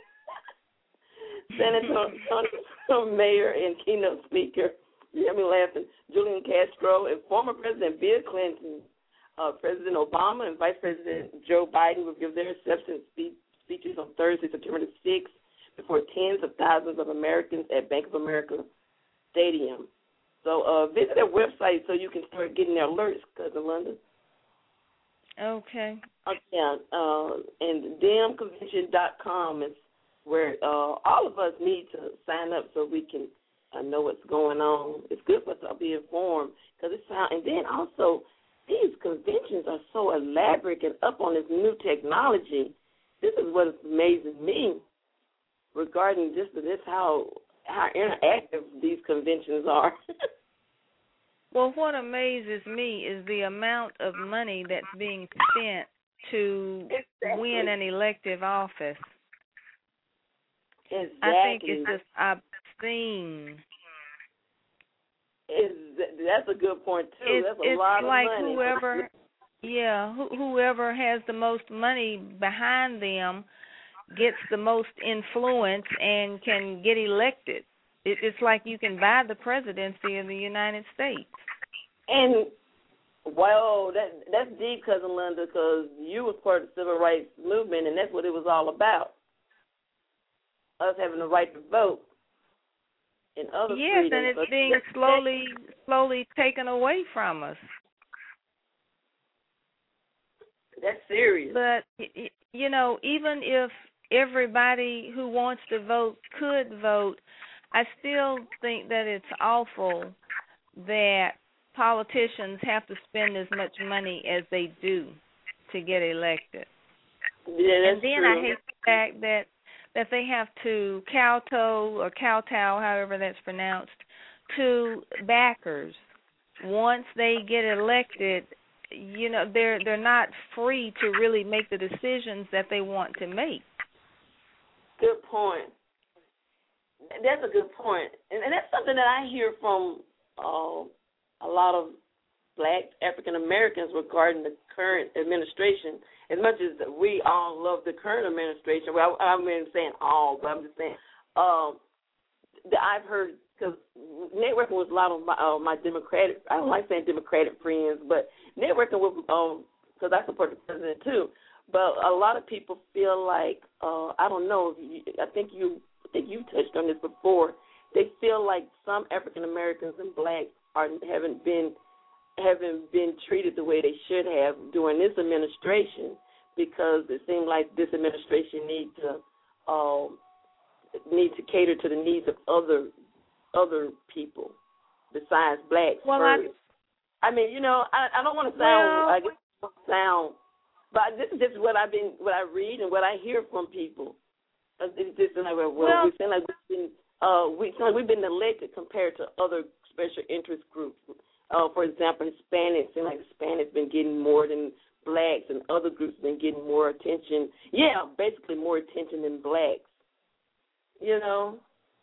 Senator Tony Mayor and keynote speaker, you have me laughing, Julian Castro, and former President Bill Clinton, uh, President Obama, and Vice President Joe Biden will give their acceptance speech, speeches on Thursday, September the sixth, before tens of thousands of Americans at Bank of America Stadium. So uh, visit their website so you can start getting their alerts, Cousin Linda. Okay. Okay, uh, and D M convention dot com is where uh, all of us need to sign up so we can uh, know what's going on. It's good for us to be informed because it's sound. And then also, these conventions are so elaborate and up on this new technology. This is what amazes me. regarding just this how how interactive these conventions are. Well, what amazes me is the amount of money that's being spent to exactly. win an elective office. Exactly. I think it's just obscene. Is that's a good point too. It's, that's a it's lot like of money. whoever, yeah, wh- whoever has the most money behind them gets the most influence and can get elected. It, it's like you can buy the presidency of the United States. And well, that that's deep, Cousin Linda, because you was part of the civil rights movement, and that's what it was all about. Us having the right to vote. And other yes, freedoms. and it's being slowly, slowly taken away from us. That's serious. But, you know, even if everybody who wants to vote could vote, I still think that it's awful that politicians have to spend as much money as they do to get elected. Yeah, that's and then true. I hate the fact that that they have to kowtow or kowtow, however that's pronounced, to backers. Once they get elected, you know, they're they're not free to really make the decisions that they want to make. Good point. That's a good point. And, and that's something that I hear from uh, a lot of black African Americans regarding the current administration. As much as we all love the current administration, well, I, I'm not saying all, but I'm just saying um, that I've heard, because networking with a lot of my, uh, my Democratic, I don't like saying Democratic friends, but networking with, um, because I support the president too, but a lot of people feel like, uh, I don't know, I think you I think you touched on this before, they feel like some African Americans and blacks are haven't been haven't been treated the way they should have during this administration, because it seemed like this administration need to um, need to cater to the needs of other other people besides blacks well, first. I, I mean, you know, I, I don't want to sound well, I guess sound, but this is just what I've been what I read and what I hear from people. It's just like well, well we seem like we've been uh, we seem like we've been neglected compared to other special interest groups. Uh, for example, Hispanics, seem like Hispanics been getting more than blacks, and other groups been getting more attention. Yeah, basically more attention than blacks. You know.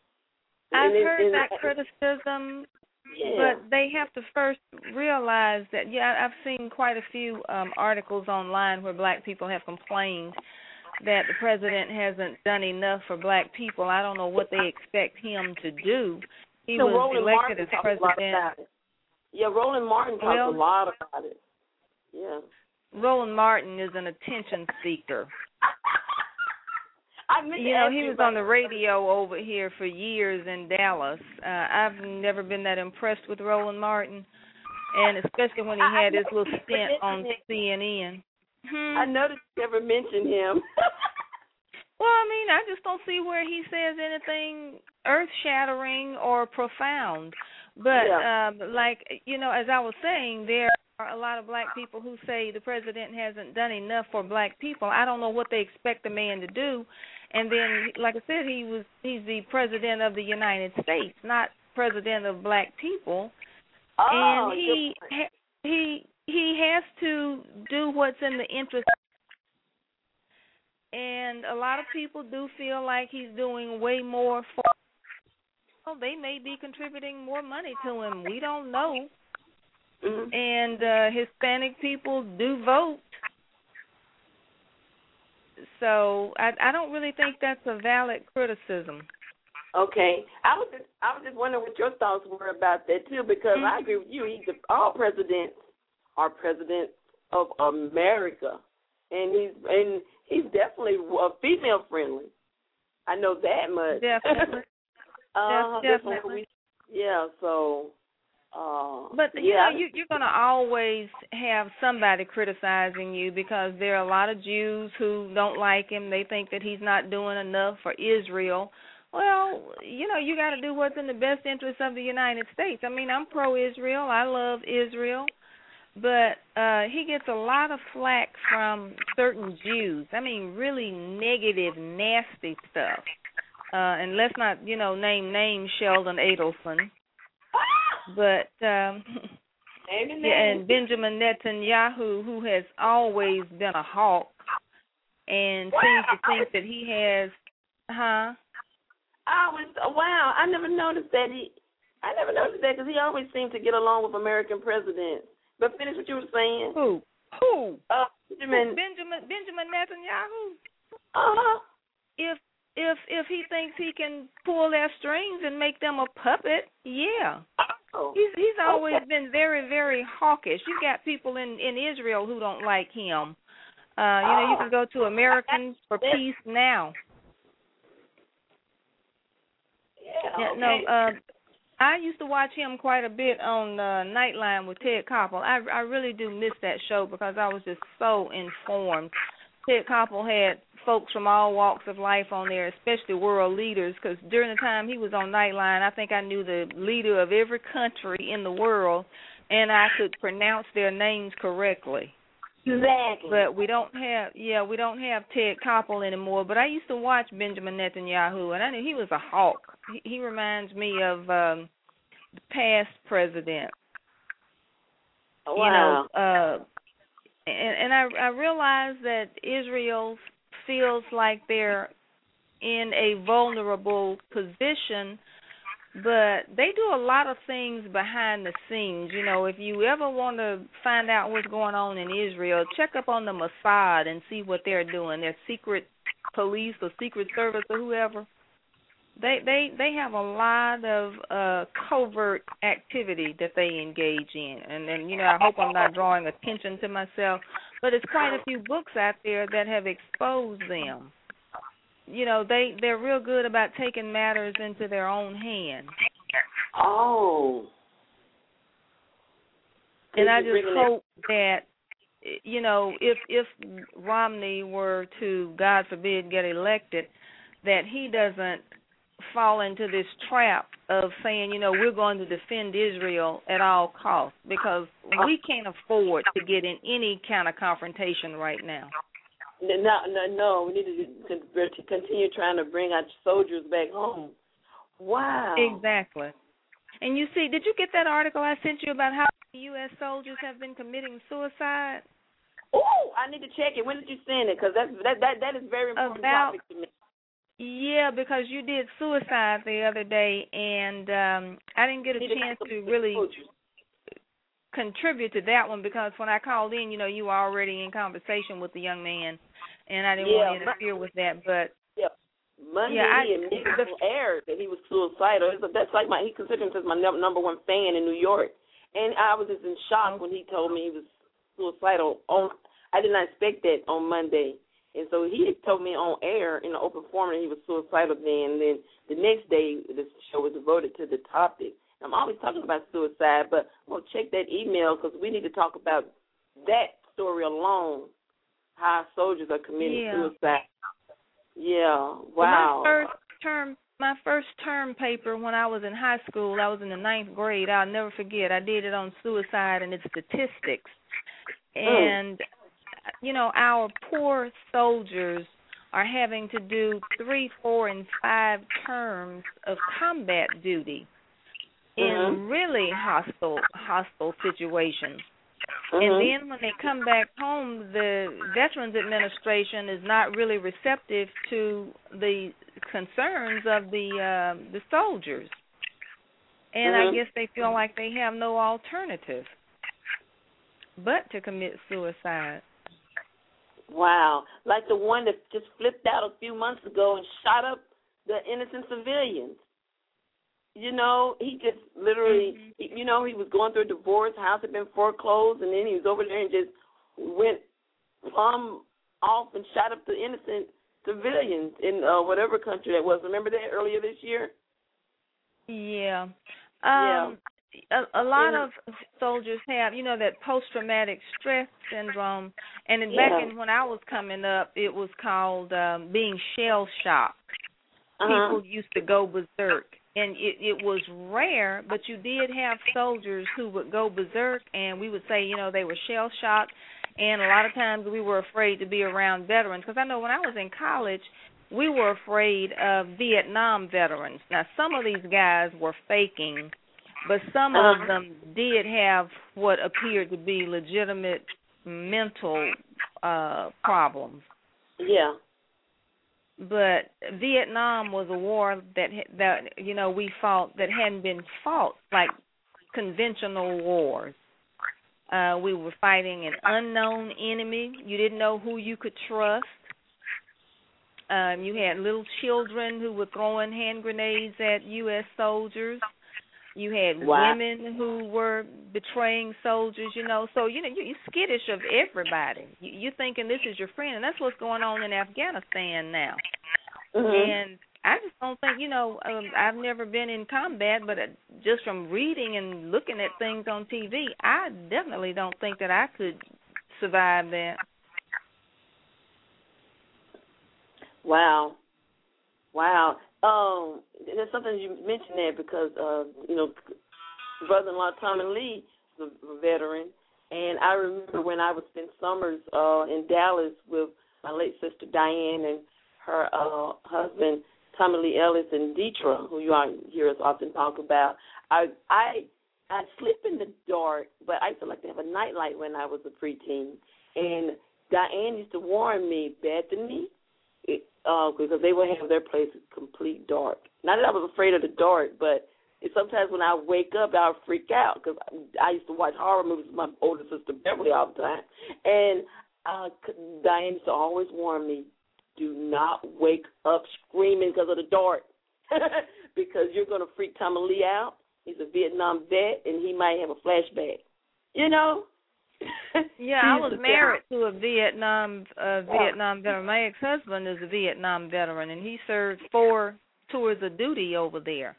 I've and heard and, that and, criticism, yeah. but they have to first realize that. Yeah, I've seen quite a few um, articles online where black people have complained that the president hasn't done enough for black people. I don't know what they expect him to do. He so was Roland elected Martin as president. Yeah, Roland Martin talks well, a lot about it. Yeah. Roland Martin is an attention seeker. I meant you know, he was on the radio over here for years in Dallas. Uh, I've never been that impressed with Roland Martin, and especially when he had his little stint on C N N. Hmm. I noticed you never mentioned him. Well, I mean, I just don't see where he says anything earth-shattering or profound. But, yeah. um, like, you know, as I was saying, there are a lot of black people who say the president hasn't done enough for black people. I don't know what they expect the man to do. And then, like I said, he was he's the president of the United States, not president of black people. Oh, and he he he has to do what's in the interest. And a lot of people do feel like he's doing way more for. Well, they may be contributing more money to him. We don't know. Mm-hmm. And uh, Hispanic people do vote. So I, I don't really think that's a valid criticism. Okay, I was just I was just wondering what your thoughts were about that too, because mm-hmm. I agree with you. He's all presidents are presidents of America, and he's and he's definitely uh, female friendly. I know that much. Definitely. uh, definitely. Yeah. So. Uh, but you yeah. know, you, you're going to always have somebody criticizing you, because there are a lot of Jews who don't like him. They think that he's not doing enough for Israel. Well, you know, you got to do what's in the best interest of the United States. I mean, I'm pro-Israel. I love Israel. But uh, he gets a lot of flack from certain Jews. I mean, really negative, nasty stuff. uh, and let's not, you know, name name Sheldon Adelson, but um, yeah, and Benjamin Netanyahu, who has always been a hawk, and wow. seems to think that he has, huh? I was wow. I never noticed that he. I never noticed that because he always seemed to get along with American presidents. But finish what you were saying. Who? Who? Uh, Benjamin. Benjamin Benjamin Netanyahu. Uh huh. If if if he thinks he can pull their strings and make them a puppet, yeah. Oh. He's he's always okay. been very very hawkish. You got people in in Israel who don't like him. Uh, you know, you can go to Americans for Peace Now. Yeah. Okay. No. Uh, I used to watch him quite a bit on uh, Nightline with Ted Koppel. I I really do miss that show because I was just so informed. Ted Koppel had folks from all walks of life on there, especially world leaders, because during the time he was on Nightline, I think I knew the leader of every country in the world, and I could pronounce their names correctly. Exactly. But we don't have, yeah, we don't have Ted Koppel anymore. But I used to watch Benjamin Netanyahu, and I knew he was a hawk. He, he reminds me of um, the past president. Wow. You know, uh, and, and I, I realize that Israel feels like they're in a vulnerable position, but they do a lot of things behind the scenes. You know, if you ever want to find out what's going on in Israel, check up on the Mossad and see what they're doing. Their secret police or secret service or whoever. They they they have a lot of uh, covert activity that they engage in, and and you know I hope I'm not drawing attention to myself, but there's quite a few books out there that have exposed them. You know they they're real good about taking matters into their own hands. Oh. And I just hope that you know if if Romney were to, God forbid, get elected, that he doesn't fall into this trap of saying, you know, we're going to defend Israel at all costs, because we can't afford to get in any kind of confrontation right now. No, no, no. We need to continue trying to bring our soldiers back home. Wow. Exactly. And you see, did you get that article I sent you about how U S soldiers have been committing suicide? Oh, I need to check it. When did you send it? Because that, that, that, that is very important about, topic to me. Yeah, because you did suicide the other day, and um, I didn't get a chance to really contribute to that one because when I called in, you know, you were already in conversation with the young man, and I didn't yeah, want to interfere with that. But yeah, Monday yeah, I, he immediately aired that he was suicidal. That's like my he considers himself my number one fan in New York, and I was just in shock when he told me he was suicidal. On I did not expect that on Monday. And so he had told me on air in an open forum that he was suicidal then. And then the next day, the show was devoted to the topic. I'm always talking about suicide, but I'm going to check that email because we need to talk about that story alone, how soldiers are committing yeah. suicide. Yeah, wow. Well, my first term, my first term paper when I was in high school, I was in the ninth grade. I'll never forget. I did it on suicide and its statistics. And... Mm. You know, our poor soldiers are having to do three, four, and five terms of combat duty mm-hmm. in really hostile, hostile situations. Mm-hmm. And then when they come back home, the Veterans Administration is not really receptive to the concerns of the uh, the soldiers. And mm-hmm. I guess they feel like they have no alternative but to commit suicide. Wow. Like the one that just flipped out a few months ago and shot up the innocent civilians. You know, he just literally, mm-hmm. he, you know, he was going through a divorce, house had been foreclosed, and then he was over there and just went plumb off and shot up the innocent civilians in uh, whatever country that was. Remember that earlier this year? Yeah. Um, yeah. A, a lot of soldiers have, you know, that post-traumatic stress syndrome, and then yeah. back in when I was coming up, it was called um, being shell-shocked. Uh-huh. People used to go berserk, and it, it was rare, but you did have soldiers who would go berserk, and we would say, you know, they were shell-shocked, and a lot of times we were afraid to be around veterans, because I know when I was in college, we were afraid of Vietnam veterans. Now, some of these guys were faking, but some uh-huh. of them did have what appeared to be legitimate mental uh, problems. Yeah. But Vietnam was a war that that you know we fought that hadn't been fought like conventional wars. Uh, we were fighting an unknown enemy. You didn't know who you could trust. Um, you had little children who were throwing hand grenades at U S soldiers. You had wow. women who were betraying soldiers, you know. So, you know, you, you're skittish of everybody. You, you're thinking this is your friend, and that's what's going on in Afghanistan now. Mm-hmm. And I just don't think, you know, um, I've never been in combat, but uh, just from reading and looking at things on T V, I definitely don't think that I could survive that. Wow. Wow. Um, there's something you mentioned there because, uh, you know, brother-in-law Tommy Lee was a veteran, and I remember when I would spend summers uh, in Dallas with my late sister Diane and her uh, husband Tommy Lee Ellis and Deetra, who you all hear us often talk about. I I I sleep in the dark, but I used to like to have a nightlight when I was a preteen, and Diane used to warn me, Bethany. It, uh, because they would have their place complete dark. Not that I was afraid of the dark, but it, sometimes when I wake up, I would freak out because I, I used to watch horror movies with my older sister Beverly all the time. And uh, Diane used to always warn me, do not wake up screaming because of the dark because you're going to freak Tommy Lee out. He's a Vietnam vet, and he might have a flashback. You know? Yeah, I was married to a Vietnam uh, Vietnam veteran. My ex-husband is a Vietnam veteran, and he served four tours of duty over there.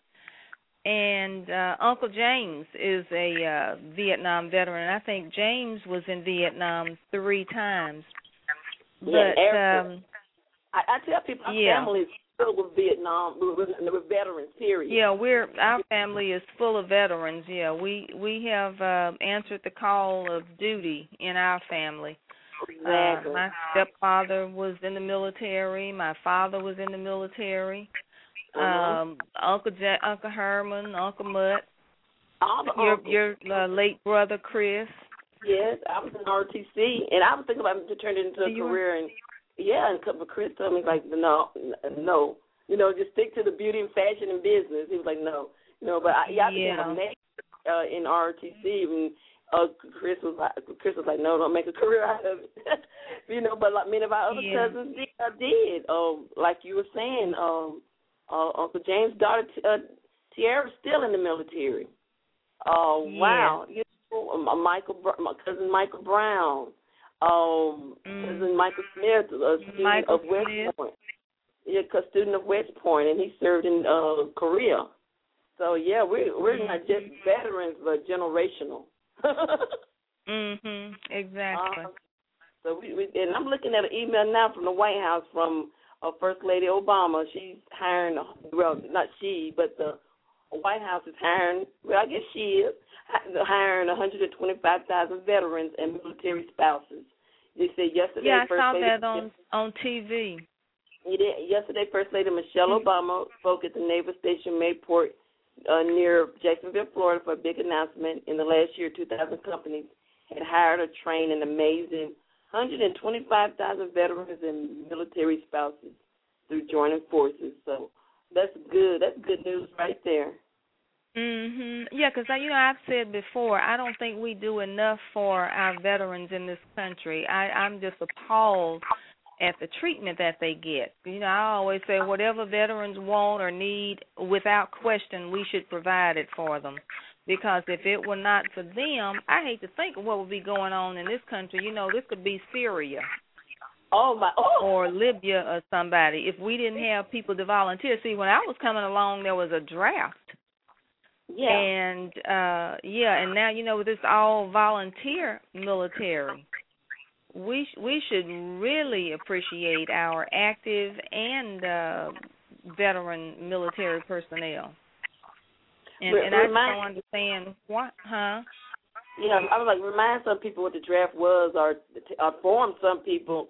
And uh, Uncle James is a uh, Vietnam veteran. I think James was in Vietnam three times. But yeah, um, I, I tell people our yeah. family is filled with Vietnam, with, with veterans. Period. Yeah, we're our family is full of veterans. Yeah, we we have uh, answered the call of duty in our family. Exactly. Uh, my stepfather was in the military. My father was in the military. Uh-huh. Um, Uncle ja- Uncle Herman, Uncle Mutt, All the your uncles. your uh, late brother Chris. Yes, I was in R T C, and I was thinking about to turn it into a you career. And yeah, and but Chris told me like, no, no, you know, just stick to the beauty and fashion and business. He was like, no, you know, but I, yeah, I became Yeah. a maid uh, in R T C, and uh, Chris was like, Chris was like, no, don't make a career out of it, you know. But like many of our other Yeah. cousins did, uh, did. Um, like you were saying, um, uh, Uncle James' daughter uh, Tiara's still in the military. Oh uh, wow. Yeah. You know, Michael, my cousin Michael Brown, um, Mm. cousin Michael Smith, a student Michael of West Smith. Point. Yeah, a student of West Point, and he served in uh, Korea. So yeah, we're we're Mm-hmm. not just veterans, but generational. Mhm. Exactly. Uh, so we, we and I'm looking at an email now from the White House from uh, First Lady Obama. She's hiring, well, not she, but the White House is hiring. Well, I guess she is hiring one hundred twenty-five thousand veterans and military spouses. They said yesterday. Yeah, I First saw Lady, that on on T V. Yesterday, First Lady Michelle Obama spoke at the Naval Station Mayport uh, near Jacksonville, Florida, for a big announcement. In the last year, two thousand companies had hired or trained an amazing one hundred twenty-five thousand veterans and military spouses through joining forces. So that's good. That's good news right there. Mhm. Yeah, because you know I've said before, I don't think we do enough for our veterans in this country. I, I'm just appalled at the treatment that they get. You know, I always say whatever veterans want or need, without question, we should provide it for them. Because if it were not for them, I hate to think of what would be going on in this country. You know, this could be Syria. Oh my! Oh. Or Libya or somebody. If we didn't have people to volunteer. See, when I was coming along, there was a draft. Yeah. And, uh, yeah, and now, you know, with this all volunteer military, we sh- we should really appreciate our active and uh, veteran military personnel. And, and I just don't understand what, huh? Yeah, I was like, remind some people what the draft was, or, or inform some people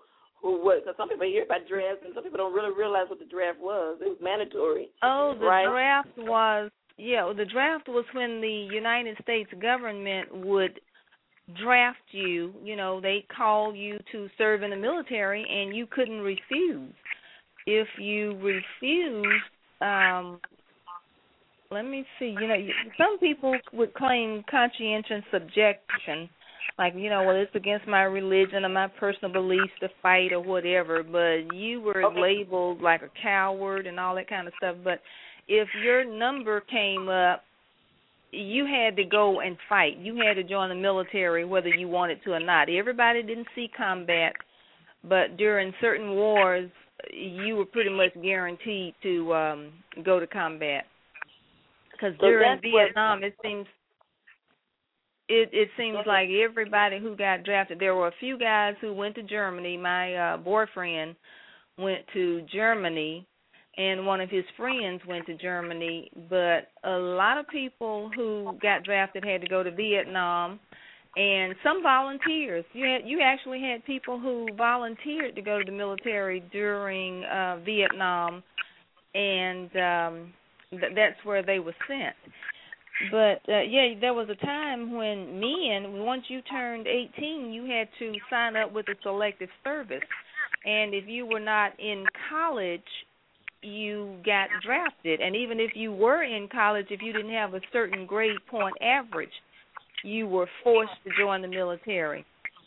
who what? Because some people hear about drafts, and some people don't really realize what the draft was. It was mandatory. Oh, the right? draft was yeah. The draft was when the United States government would draft you. You know, they call you to serve in the military, and you couldn't refuse. If you refused, um, let me see. You know, some people would claim conscientious objection. Like, you know, well, it's against my religion or my personal beliefs to fight or whatever, but you were okay. labeled like a coward and all that kind of stuff. But if your number came up, you had to go and fight. You had to join the military whether you wanted to or not. Everybody didn't see combat, but during certain wars, you were pretty much guaranteed to um, go to combat. Because so during Vietnam, it seems... It it seems like everybody who got drafted, there were a few guys who went to Germany. My uh, boyfriend went to Germany, and one of his friends went to Germany. But a lot of people who got drafted had to go to Vietnam, and some volunteers. You had you actually had people who volunteered to go to the military during uh, Vietnam, and um, th- that's where they were sent. But, uh, yeah, there was a time when men, once you turned eighteen, you had to sign up with the Selective Service. And if you were not in college, you got drafted. And even if you were in college, if you didn't have a certain grade point average, you were forced to join the military.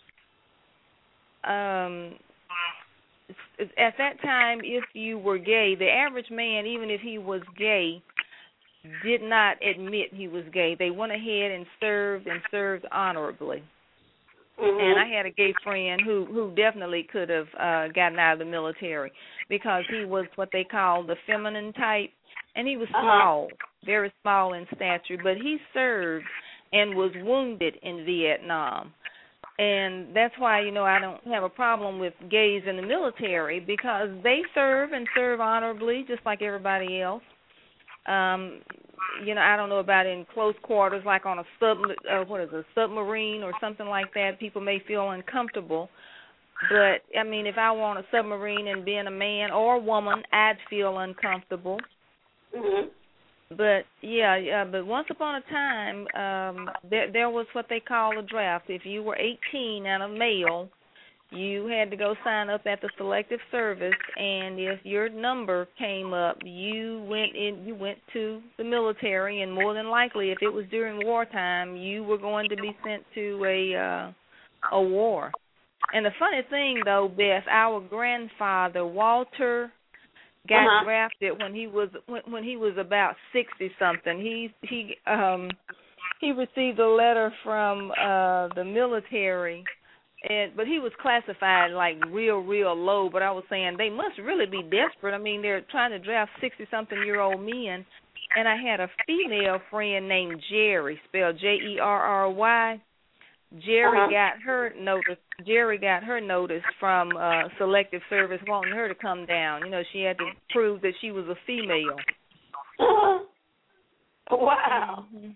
Um, at that time, if you were gay, the average man, even if he was gay, did not admit he was gay. They went ahead and served and served honorably. Mm-hmm. And I had a gay friend who, who definitely could have uh, gotten out of the military because he was what they call the feminine type, and he was small, uh-huh. very small in stature, but he served and was wounded in Vietnam. And that's why, you know, I don't have a problem with gays in the military because they serve and serve honorably just like everybody else. Um, you know, I don't know about in close quarters, like on a sub, uh, what is it, a submarine or something like that. People may feel uncomfortable, but I mean, if I were on a submarine and being a man or a woman, I'd feel uncomfortable. Mm-hmm. But yeah, yeah. But once upon a time, um, there there was what they call a draft. If you were eighteen and a male, you had to go sign up at the Selective Service, and if your number came up, you went in. You went to the military, and more than likely, if it was during wartime, you were going to be sent to a uh, a war. And the funny thing, though, Beth, our grandfather Walter got uh-huh. drafted when he was when, when he was about sixty something. He he um he received a letter from uh, the military. And, but he was classified like real, real low. But I was saying they must really be desperate. I mean, they're trying to draft sixty-something-year-old men. And I had a female friend named Jerry, spelled J E R R Y. Jerry uh-huh. got her notice. Jerry got her notice from uh, Selective Service, wanting her to come down. You know, she had to prove that she was a female. Uh-huh. Wow. Mm-hmm.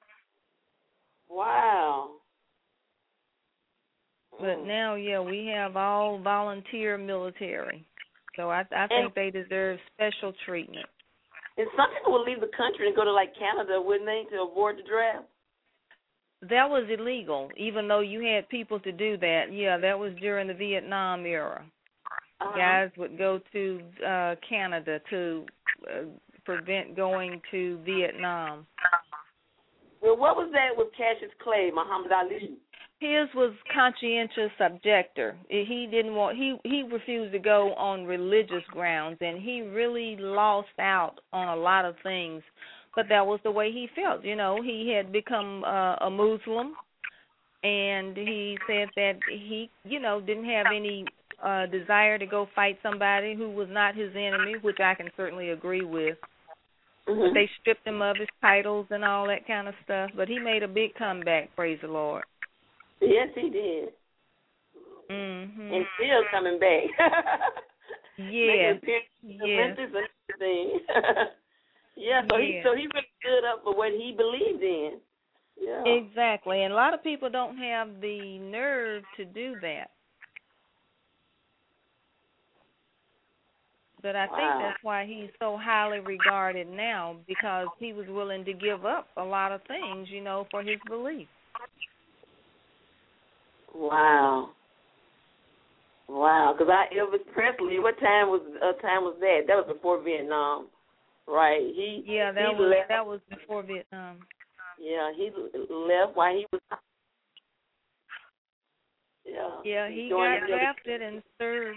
Wow. But now, yeah, we have all volunteer military. So I, I think and, they deserve special treatment. And some people will leave the country and go to, like, Canada, wouldn't they, to avoid the draft? That was illegal, even though you had people to do that. Yeah, that was during the Vietnam era. Uh-huh. Guys would go to uh, Canada to uh, prevent going to Vietnam. Well, what was that with Cassius Clay, Muhammad Ali? His was conscientious objector. He didn't want. He he refused to go on religious grounds, and he really lost out on a lot of things. But that was the way he felt. You know, he had become uh, a Muslim, and he said that he, you know, didn't have any uh, desire to go fight somebody who was not his enemy, which I can certainly agree with. Mm-hmm. But they stripped him of his titles and all that kind of stuff. But he made a big comeback. Praise the Lord. Yes, he did. Mm-hmm. And still coming back. Yeah. Yes. Yeah, so yeah. he so he really stood up for what he believed in. Yeah. Exactly. And a lot of people don't have the nerve to do that. But I wow. think that's why he's so highly regarded now, because he was willing to give up a lot of things, you know, for his belief. Wow. Wow. Because I Elvis Presley, what time was uh, time was that? That was before Vietnam, right? He yeah, that he was left. that was before Vietnam. Yeah, he left while he was. Yeah. Yeah, he got drafted and served.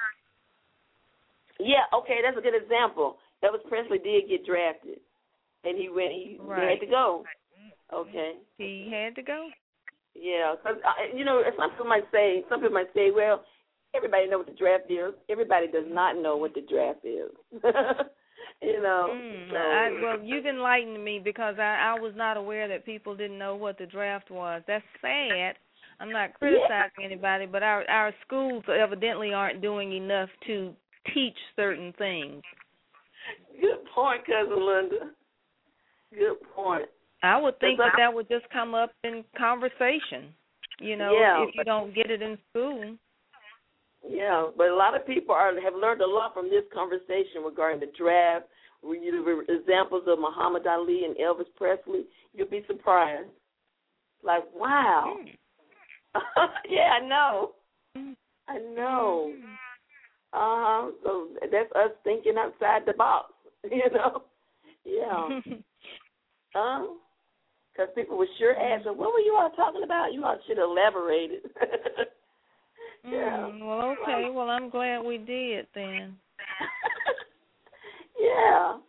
Yeah, okay, that's a good example. Elvis Presley did get drafted, and he went. He, right. he had to go. Okay. He had to go. Yeah, because you know, some people might say, some people might say, well, everybody knows what the draft is. Everybody does not know what the draft is. you know. Mm, so. I, well, you've enlightened me, because I, I was not aware that people didn't know what the draft was. That's sad. I'm not criticizing yeah. anybody, but our our schools evidently aren't doing enough to teach certain things. Good point, Cousin Linda. Good point. I would think that that would just come up in conversation, you know, yeah, if you don't get it in school. Yeah, but a lot of people are have learned a lot from this conversation regarding the draft. When you do examples of Muhammad Ali and Elvis Presley, you'll be surprised. Like, wow. Mm. yeah, I know. I know. Uh-huh. So that's us thinking outside the box, you know. Yeah. uh, because people would sure ask, what were you all talking about? You all should have elaborated. yeah. Mm, well, okay. Well, I'm glad we did then. yeah.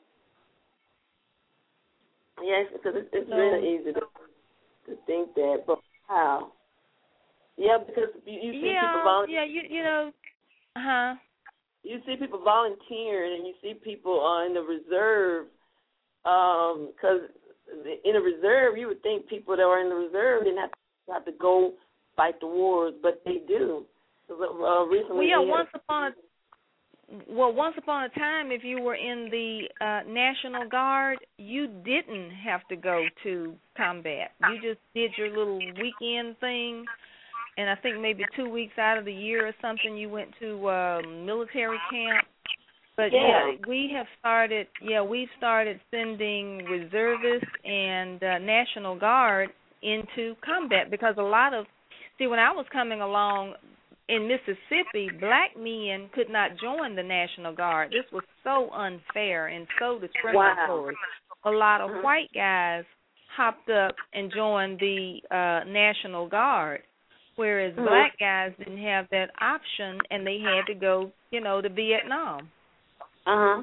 Yes, because it's, it's so, really easy to, to think that, but wow. Yeah, because you, you see yeah, people volunteer. Yeah, you you know, huh? You see people volunteering, and you see people uh, in the reserve. Because um, in the reserve, you would think people that are in the reserve didn't have to, have to go fight the wars, but they do. Uh, recently, well, yeah, had, once upon a well, once upon a time, if you were in the uh, National Guard, you didn't have to go to combat. You just did your little weekend thing. And I think maybe two weeks out of the year or something, you went to uh, military camp. But yeah. yeah, we have started. Yeah, we've started sending reservists and uh, National Guard into combat, because a lot of see when I was coming along in Mississippi, black men could not join the National Guard. This was so unfair and so discriminatory. Wow. A lot of white guys hopped up and joined the uh, National Guard. Whereas mm-hmm. black guys didn't have that option, and they had to go, you know, to Vietnam. Uh-huh.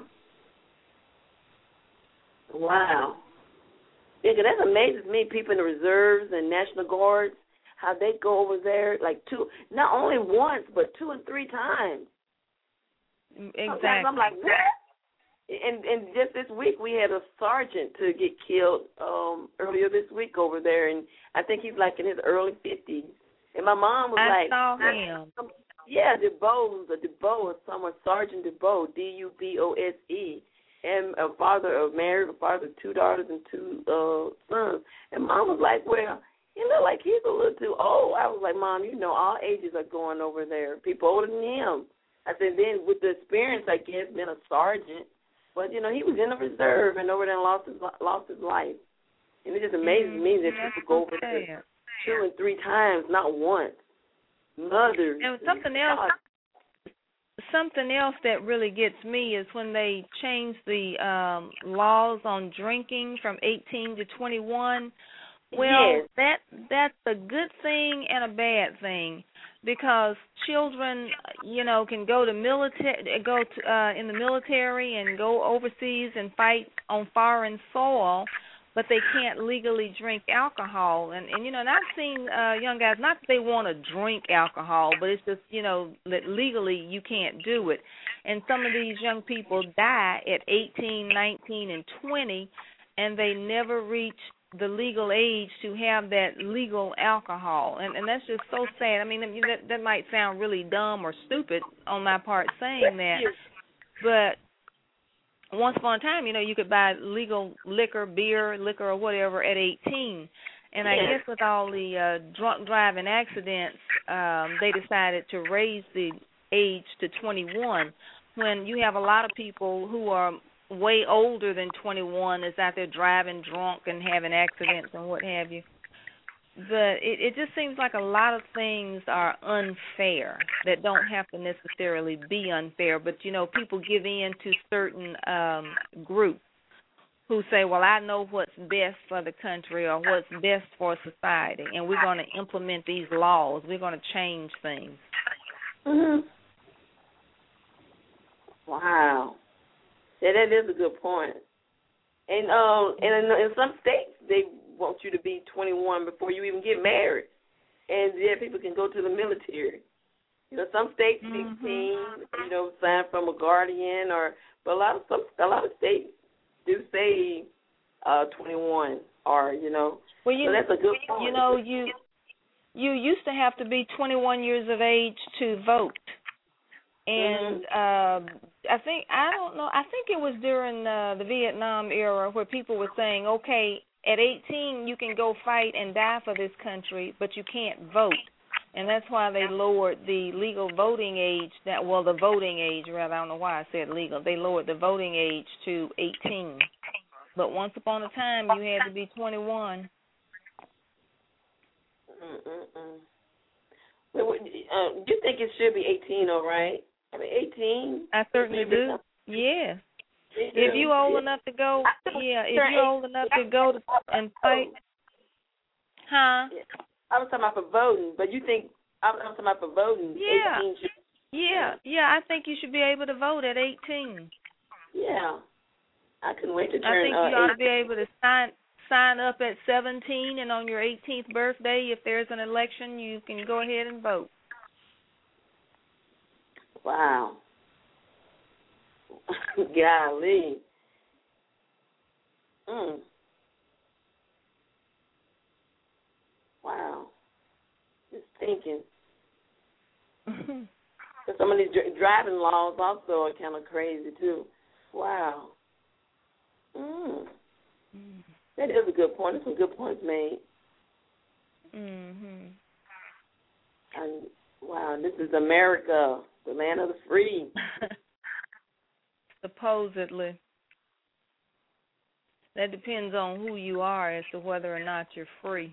Wow. Yeah, that amazes me, people in the reserves and National Guards, how they go over there, like two, not only once, but two and three times. Exactly. Sometimes I'm like, what? And, and just this week, we had a sergeant to get killed um, earlier this week over there, and I think he's like in his early fifties. And my mom was I like, saw him. Yeah, DuBose, a DuBose, someone, Sergeant DuBose, D U B O S E, and a father of married, a father of two daughters and two uh, sons. And mom was like, well, he look like he's a little too old. I was like, Mom, you know, all ages are going over there. People older than him. I said, then with the experience, I guess, being a sergeant, but you know, he was in the reserve and over there and lost his lost his life. And it just amazes mm, me that people go over there two and three times, not once. Mothers. And something else, something else that really gets me is when they change the um, laws on drinking from eighteen to twenty-one. Well, yes. that that's a good thing and a bad thing, because children, you know, can go to military, go to, uh, in the military and go overseas and fight on foreign soil, but they can't legally drink alcohol. And, and you know, and I've seen uh, young guys, not that they want to drink alcohol, but it's just, you know, that legally you can't do it. And some of these young people die at eighteen, nineteen, and twenty, and they never reach the legal age to have that legal alcohol. And, and that's just so sad. I mean, that, that might sound really dumb or stupid on my part saying that, but once upon a time, you know, you could buy legal liquor, beer, liquor, or whatever at eighteen. And I guess with all the uh, drunk driving accidents, um, they decided to raise the age to twenty-one. when you have a lot of people who are way older than twenty-one is out there driving drunk and having accidents and what have you. But it, it just seems like a lot of things are unfair that don't have to necessarily be unfair. But, you know, people give in to certain um, groups who say, well, I know what's best for the country or what's best for society, and we're going to implement these laws. We're going to change things. Mhm. Wow. Yeah, that is a good point. And um, and in, in some states, they want you to be twenty-one before you even get married. And, yeah, people can go to the military. You know, some states, mm-hmm. sixteen, you know, sign from a guardian, or, but a lot of, some, a lot of states do say uh, twenty-one, or, you know, well, you, so that's a good point. You know, you, you used to have to be twenty-one years of age to vote. And mm-hmm. uh, I think, I don't know, I think it was during uh, the Vietnam era where people were saying, okay, at eighteen you can go fight and die for this country, but you can't vote. And that's why they lowered the legal voting age, that well, the voting age, rather, I don't know why I said legal. They lowered the voting age to eighteen. But once upon a time, you had to be twenty-one. Mm-mm-mm. Well, uh, you think it should be eighteen, all right? I mean, eighteen? I certainly do. Yeah. If you old enough to go, yeah, if you're old enough to go to, and fight, huh? I was talking about for voting, but you think, I was talking about for voting, yeah. eighteen should, yeah, yeah, I think you should be able to vote at eighteen. Yeah. I couldn't wait to turn I think you uh, ought to be able to sign sign up at seventeen, and on your eighteenth birthday, if there's an election, you can go ahead and vote. Wow. Golly. Mm. Wow. Just thinking. Some of these dri- driving laws also are kind of crazy, too. Wow. Mm. Mm. That is a good point. There's some good points made. Mm-hmm. And, wow, this is America, the land of the free. Supposedly. That depends on who you are as to whether or not you're free.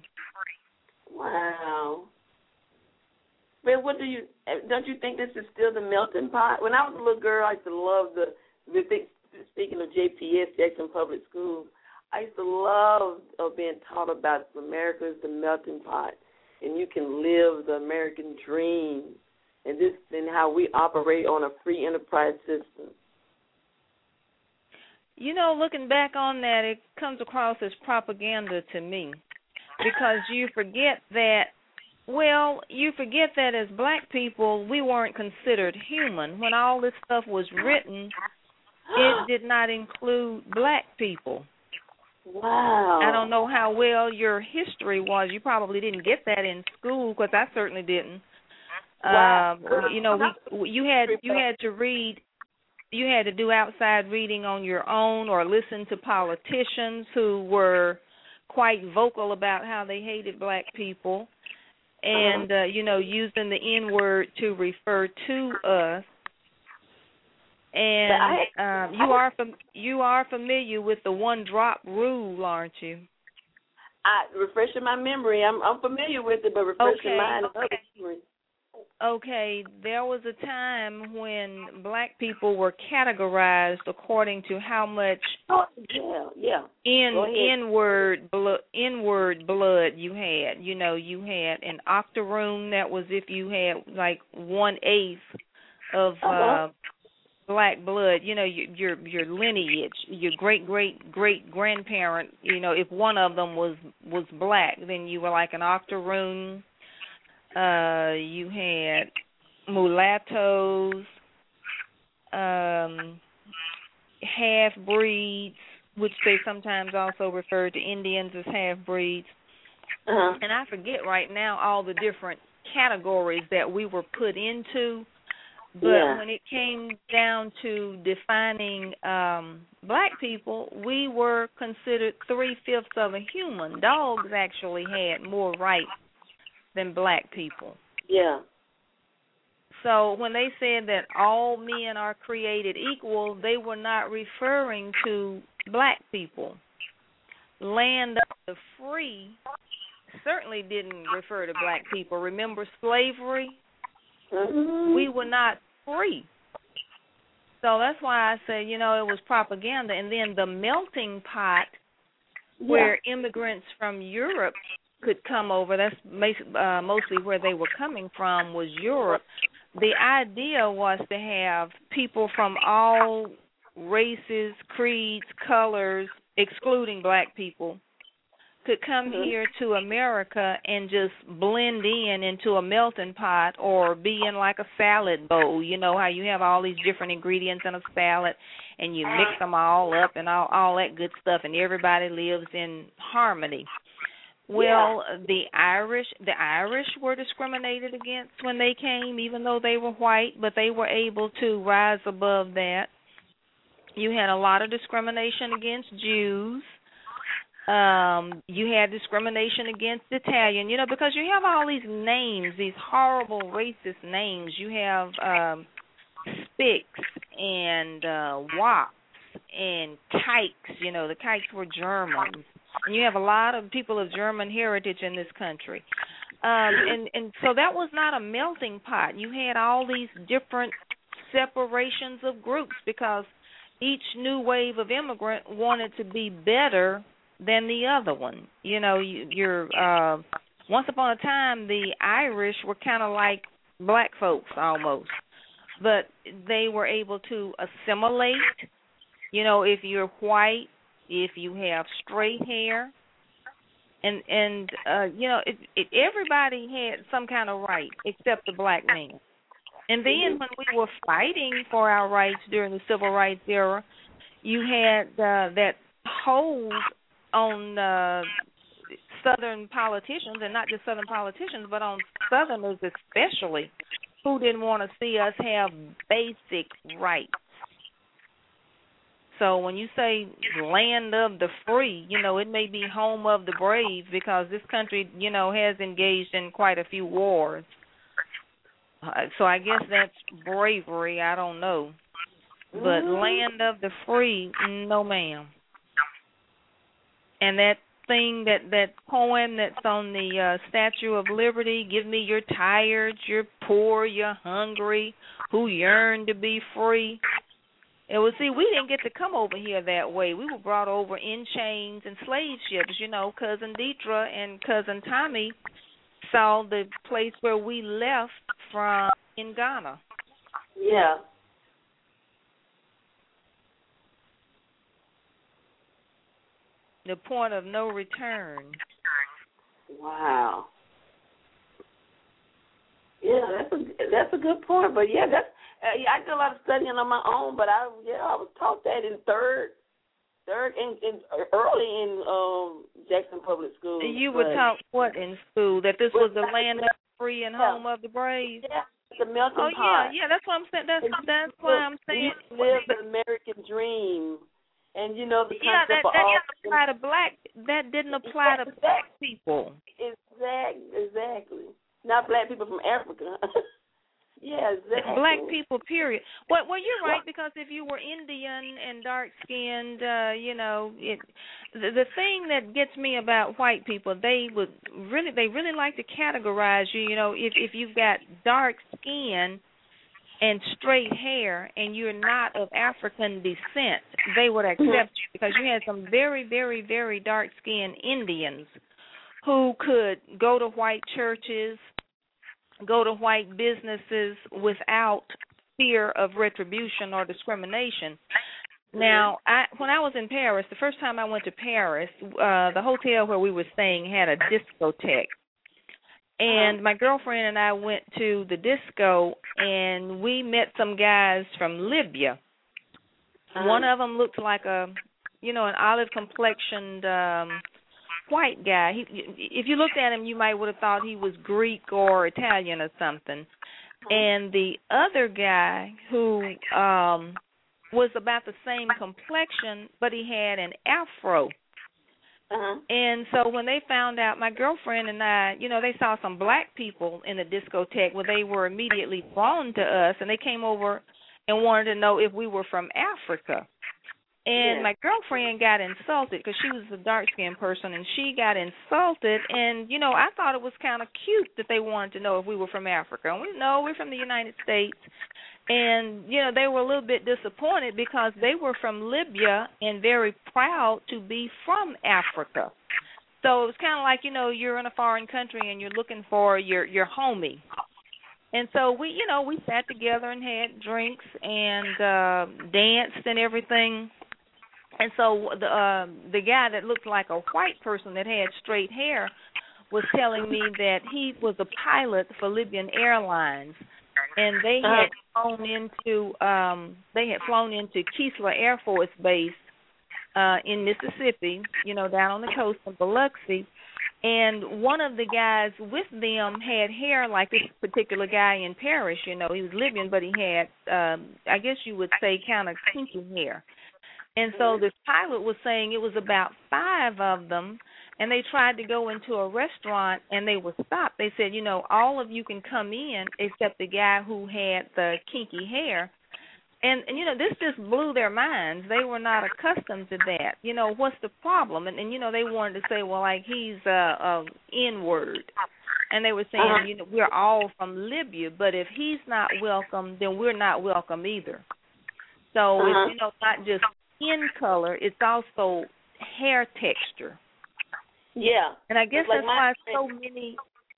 Wow. But what do you, don't you think this is still the melting pot? When I was a little girl, I used to love the, the thing, speaking of J P S, Jackson Public Schools, I used to love uh, being taught about America is the melting pot, and you can live the American dream, and this and how we operate on a free enterprise system. You know, looking back on that, it comes across as propaganda to me, because you forget that, well, you forget that as black people, we weren't considered human. When all this stuff was written, it did not include black people. Wow. I don't know how well your history was. You probably didn't get that in school, because I certainly didn't. Wow. Um, you know, we, you had you had to read, you had to do outside reading on your own, or listen to politicians who were quite vocal about how they hated black people, and uh, you know, using the N word to refer to us. And I, um, you are fam- you are familiar with the one drop rule, aren't you? I refreshing my memory. I'm I'm familiar with it, but refreshing okay. mine. Okay. Okay, there was a time when black people were categorized according to how much oh, yeah, yeah. in inward blood inward blood you had. You know, you had an octoroon, that was if you had like one eighth of uh-huh. uh black blood, you know, your your your lineage, your great great great grandparent, you know, if one of them was was black, then you were like an octoroon. Uh, you had mulattoes, um, half breeds, which they sometimes also refer to Indians as half breeds. Uh-huh. And I forget right now all the different categories that we were put into. But yeah. when it came down to defining um, black people, we were considered three-fifths of a human. Dogs actually had more rights than black people. Yeah. So when they said that all men are created equal, they were not referring to black people. Land of the free certainly didn't refer to black people. Remember slavery? Mm-hmm. We were not free. So that's why I say, you know, it was propaganda. And then the melting pot yeah. where immigrants from Europe could come over, that's uh, mostly where they were coming from, was Europe. The idea was to have people from all races, creeds, colors, excluding black people, could come mm-hmm. here to America and just blend in into a melting pot or be in like a salad bowl. You know how you have all these different ingredients in a salad and you mix them all up and all, all that good stuff, and everybody lives in harmony. Well, yeah. the Irish, the Irish were discriminated against when they came, even though they were white, but they were able to rise above that. You had a lot of discrimination against Jews. Um, you had discrimination against Italian, you know, because you have all these names, these horrible racist names. You have um, Spicks and uh, Wops and Kikes. You know, the Kikes were Germans. And you have a lot of people of German heritage in this country. Um, and, and so that was not a melting pot. You had all these different separations of groups because each new wave of immigrant wanted to be better than the other one. You know, you, you're uh, once upon a time, the Irish were kind of like black folks almost, but they were able to assimilate. You know, if you're white, if you have straight hair, and and uh, you know, it, it, everybody had some kind of right except the black man. And then when we were fighting for our rights during the Civil Rights era, you had uh, that hold on uh, Southern politicians, and not just Southern politicians, but on Southerners especially, who didn't want to see us have basic rights. So when you say land of the free, you know, it may be home of the brave because this country, you know, has engaged in quite a few wars. Uh, so I guess that's bravery. I don't know. But land of the free, no, ma'am. And that thing, that, that poem that's on the uh, Statue of Liberty, give me you're tired, you're poor, you're hungry, who yearn to be free. It was, see, we didn't get to come over here that way. We were brought over in chains and slave ships. You know, Cousin Deetra and Cousin Tommy saw the place where we left from in Ghana. Yeah. The point of no return. Wow. Yeah, that's a that's a good point. But yeah, that's uh, yeah. I did a lot of studying on my own, but I yeah I was taught that in third, third in, in early in um, Jackson Public School. You were taught what in school? That this was the land of the free and home of the brave. Yeah, the melting oh, pot. Oh yeah, yeah. That's what I'm saying. That's that's why I'm saying. We live the American dream. And you know the yeah, that, that didn't apply to black. That didn't apply to black people. Exactly, exactly. Not black people from Africa. yeah, exactly. Black people, period. Well, well, you're right because if you were Indian and dark skinned, uh, you know, it. The, the thing that gets me about white people, they would really, they really like to categorize you. You know, if if you've got dark skin and straight hair and you're not of African descent, they would accept you because you had some very, very, very dark-skinned Indians who could go to white churches, go to white businesses without fear of retribution or discrimination. Now, I, when I was in Paris, the first time I went to Paris, uh, the hotel where we were staying had a discotheque. And my girlfriend and I went to the disco, and we met some guys from Libya. Uh-huh. One of them looked like a, you know, an olive-complexioned um, white guy. He, if you looked at him, you might would have thought he was Greek or Italian or something. Uh-huh. And the other guy who um, was about the same complexion, but he had an afro. Uh-huh. And so when they found out, my girlfriend and I, you know, they saw some black people in the discotheque where they were immediately drawn to us, and they came over and wanted to know if we were from Africa. And yeah. my girlfriend got insulted because she was a dark-skinned person, and she got insulted. And, you know, I thought it was kind of cute that they wanted to know if we were from Africa. And we know we're from the United States. And, you know, they were a little bit disappointed because they were from Libya and very proud to be from Africa. So it was kind of like, you know, you're in a foreign country and you're looking for your, your homie. And so we, you know, we sat together and had drinks and uh, danced and everything. And so the uh, the guy that looked like a white person that had straight hair was telling me that he was a pilot for Libyan Airlines. And they had flown into um, they had flown into Keesler Air Force Base uh, in Mississippi, you know, down on the coast of Biloxi. And one of the guys with them had hair like this particular guy in Paris. You know, he was Libyan, but he had, um, I guess you would say, kind of kinky hair. And so this pilot was saying it was about five of them. And they tried to go into a restaurant, and they were stopped. They said, you know, all of you can come in except the guy who had the kinky hair. And, and you know, this just blew their minds. They were not accustomed to that. You know, what's the problem? And, and you know, they wanted to say, well, like, he's a, a N-word. And they were saying, uh-huh. you know, we're all from Libya, but if he's not welcome, then we're not welcome either. So uh-huh. it's, you know, not just skin color, it's also hair texture. Yeah. And I guess like that's why strange, so many...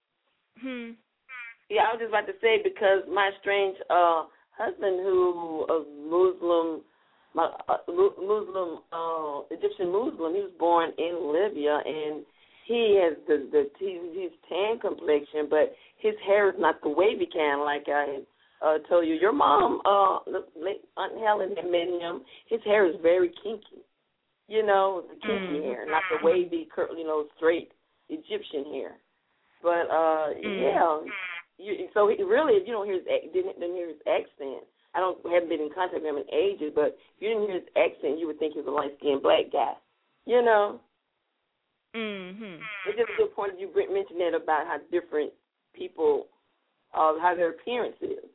Hmm. Yeah, I was just about to say, because my strange uh, husband, who a Muslim, my uh, Muslim, uh, Egyptian Muslim, he was born in Libya, and he has the, the he's, he's tan complexion, but his hair is not the wavy kind like I uh, told you. Your mom, uh, Aunt Helen, had met him. His hair is very kinky. You know, the kinky mm. hair, not the wavy, curly, you know, straight Egyptian hair. But uh, mm. yeah, you, so he really, if you don't hear his didn't, didn't hear his accent, I don't haven't been in contact with him in ages. But if you didn't hear his accent, you would think he was a light skinned black guy. You know. Mhm. It's just a good point that you mentioned that about how different people, uh, how their appearance is.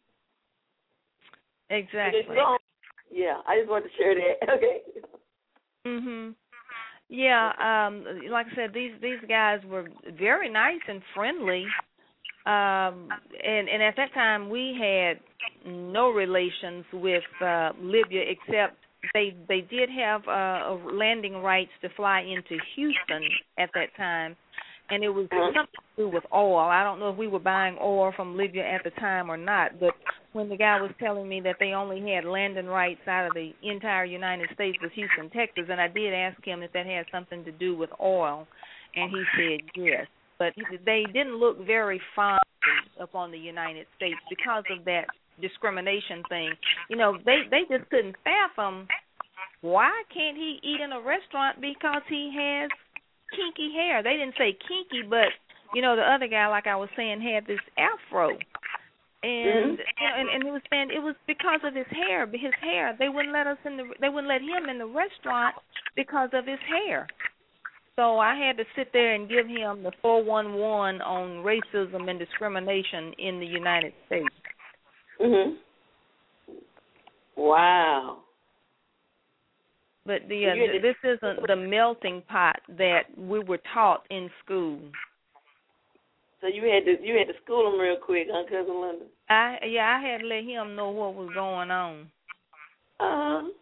Exactly. So, yeah, I just wanted to share that. Okay. Mhm. Yeah, um, like I said, these these guys were very nice and friendly, um, and and at that time we had no relations with uh, Libya, except they they did have uh, landing rights to fly into Houston at that time, and it was something to do with oil. I don't know if we were buying oil from Libya at the time or not, but when the guy was telling me that they only had landing rights out of the entire United States was Houston, Texas, and I did ask him if that had something to do with oil, and he said yes. But they didn't look very fond upon the United States because of that discrimination thing. You know, they, they just couldn't fathom why can't he eat in a restaurant because he has kinky hair. They didn't say kinky, but, you know, the other guy, like I was saying, had this afro. And, mm-hmm. you know, and and it was saying it was because of his hair. His hair. They wouldn't let us in the. They wouldn't let him in the restaurant because of his hair. So I had to sit there and give him the four one one on racism and discrimination in the United States. Mhm. Wow. But the uh, th- this isn't the melting pot that we were taught in school. So you had to you had to school him real quick, huh, Cousin Linda? I yeah, I had to let him know what was going on. Uh huh.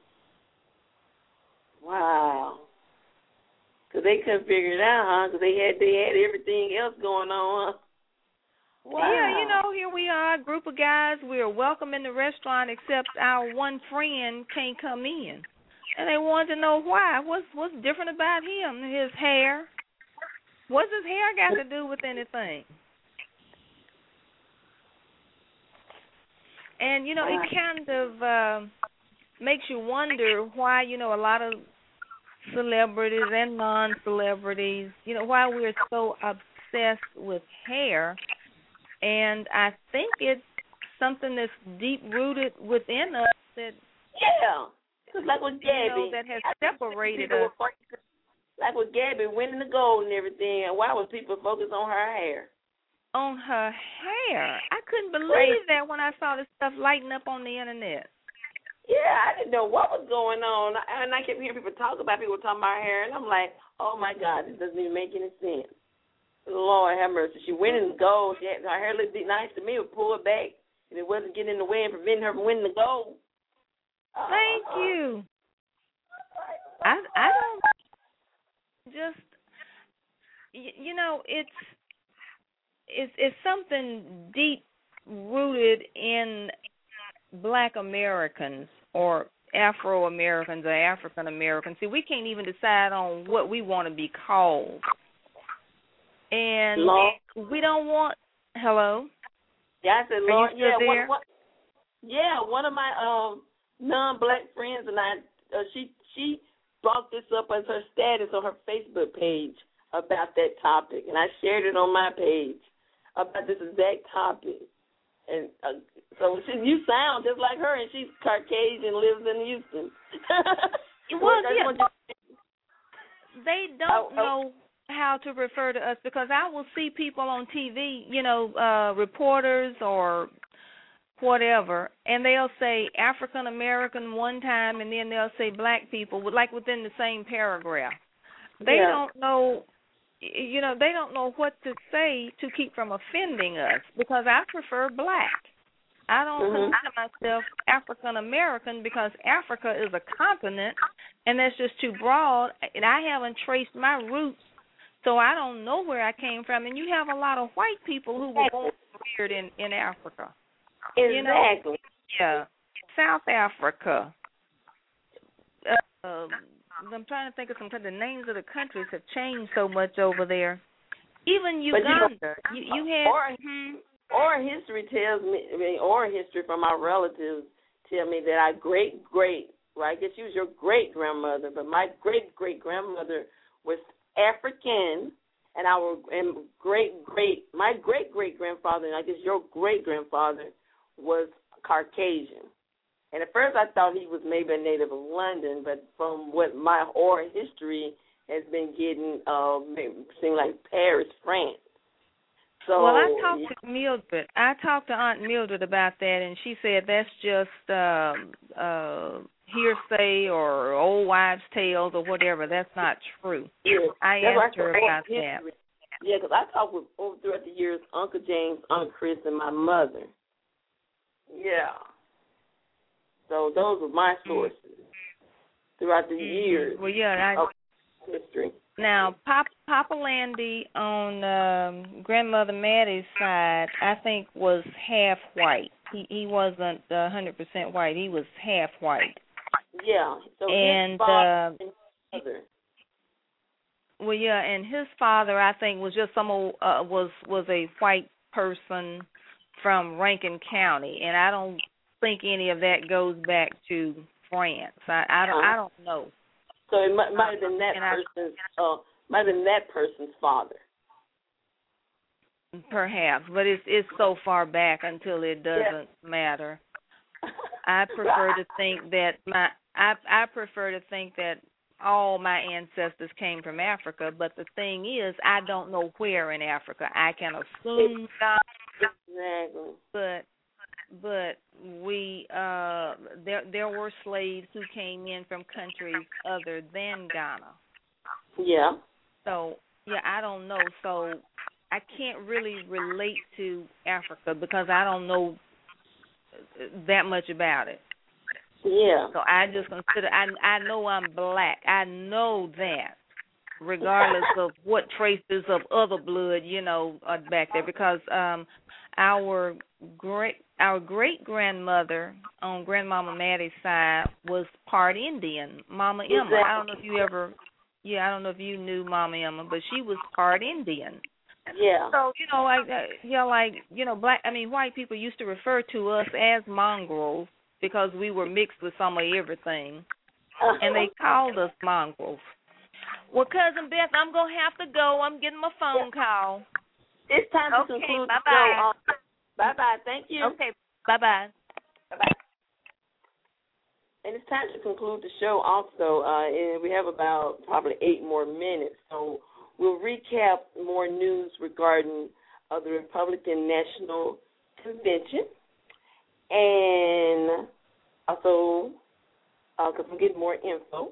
Wow. Cause they couldn't figure it out, huh? Cause they had they had everything else going on, huh? Wow. Yeah, you know, here we are, a group of guys. We're welcome in the restaurant, except our one friend can't come in, and they wanted to know why. What's what's different about him? His hair. What's his hair got to do with anything? And, you know, it kind of uh, makes you wonder why, you know, a lot of celebrities and non-celebrities, you know, why we're so obsessed with hair. And I think it's something that's deep-rooted within us that, yeah, it's like with Gabby, you know, that has separated us. like with Gabby winning the gold and everything, and why was people focused on her hair? On her hair. I couldn't believe that when I saw this stuff lighting up on the internet. Yeah, I didn't know what was going on. And I kept hearing people talk about people talking about her hair, and I'm like, oh, my God, this doesn't even make any sense. Lord have mercy. She winning the gold. She had, her hair looked nice to me. It pulled back, and it wasn't getting in the way and preventing her from winning the gold. Thank uh, you. I, I don't just, you know, it's, it's, it's something deep rooted in Black Americans or Afro Americans or African Americans. See, we can't even decide on what we want to be called. And Lord. we don't want, hello? Yeah, I said, Are Lord, you still yeah, there? what, what, yeah, one of my um non-Black friends and I, uh, she, she brought this up as her status on her Facebook page about that topic, and I shared it on my page about this exact topic. And uh, so she, you sound just like her, and she's Caucasian, lives in Houston. Well, yeah. They don't oh, oh. know how to refer to us because I will see people on T V, you know, uh, reporters or whatever, and they'll say African American one time, and then they'll say Black people, like within the same paragraph. They yeah. don't know, you know, they don't know what to say to keep from offending us because I prefer Black. I don't mm-hmm. consider myself African American because Africa is a continent, and that's just too broad, and I haven't traced my roots, so I don't know where I came from. And you have a lot of white people who were born and reared in, in Africa. Exactly. You know, yeah, South Africa. Uh, I'm trying to think of some. The names of the countries have changed so much over there. Even Uganda. You, you, you had. Or, hmm, oral history tells me. I mean, oral history from my relatives tell me that our great great. Well, I guess she was your great grandmother, but my great great grandmother was African, and our and great great my great great grandfather, and I guess your great grandfather was Caucasian. And at first I thought he was maybe a native of London, but from what my oral history has been getting, uh, seemed like Paris, France. So, well, I talked to Mildred. I talked to Aunt Mildred about that, and she said that's just um, uh, hearsay or old wives' tales or whatever. That's not true. Yeah, I asked her about that. Yeah, because I talked with, over throughout the years, Uncle James, Aunt Chris, and my mother. Yeah. So those were my sources throughout the years. Well, yeah, I, of history. Now, Pop, Papa Landy on um, Grandmother Maddie's side, I think, was half white. He he wasn't a hundred percent white. He was half white. Yeah. So and his father uh, and mother. Well, yeah, and his father, I think, was just some old, uh, was was a white person from Rankin County, and I don't think any of that goes back to France. I, I don't I don't know. So it might, might have been that and person's uh, might have been that person's father. Perhaps, but it's it's so far back until it doesn't yeah. matter. I prefer to think that my I I prefer to think that all my ancestors came from Africa, but the thing is, I don't know where in Africa. I can assume exactly. But but we uh there there were slaves who came in from countries other than Ghana. Yeah. So yeah, I don't know. So I can't really relate to Africa because I don't know that much about it. Yeah. So I just consider I I know I'm Black. I know that, regardless of what traces of other blood, you know, are back there, because um our great our great grandmother on Grandmama Maddie's side was part Indian, Mama Emma. Exactly. I don't know if you ever yeah, I don't know if you knew Mama Emma, but she was part Indian. Yeah. So, you know, like uh, yeah, like, you know, black I mean white people used to refer to us as mongrels because we were mixed with some of everything. And they called us mongrels. Well, Cousin Beth, I'm going to have to go. I'm getting my phone call. It's time to okay, conclude bye-bye. the show. Um, bye-bye. Thank you. Okay, bye-bye. Bye-bye. And it's time to conclude the show also. Uh, and we have about probably eight more minutes. So we'll recap more news regarding uh, the Republican National Convention. And also, because uh, I'm getting more info.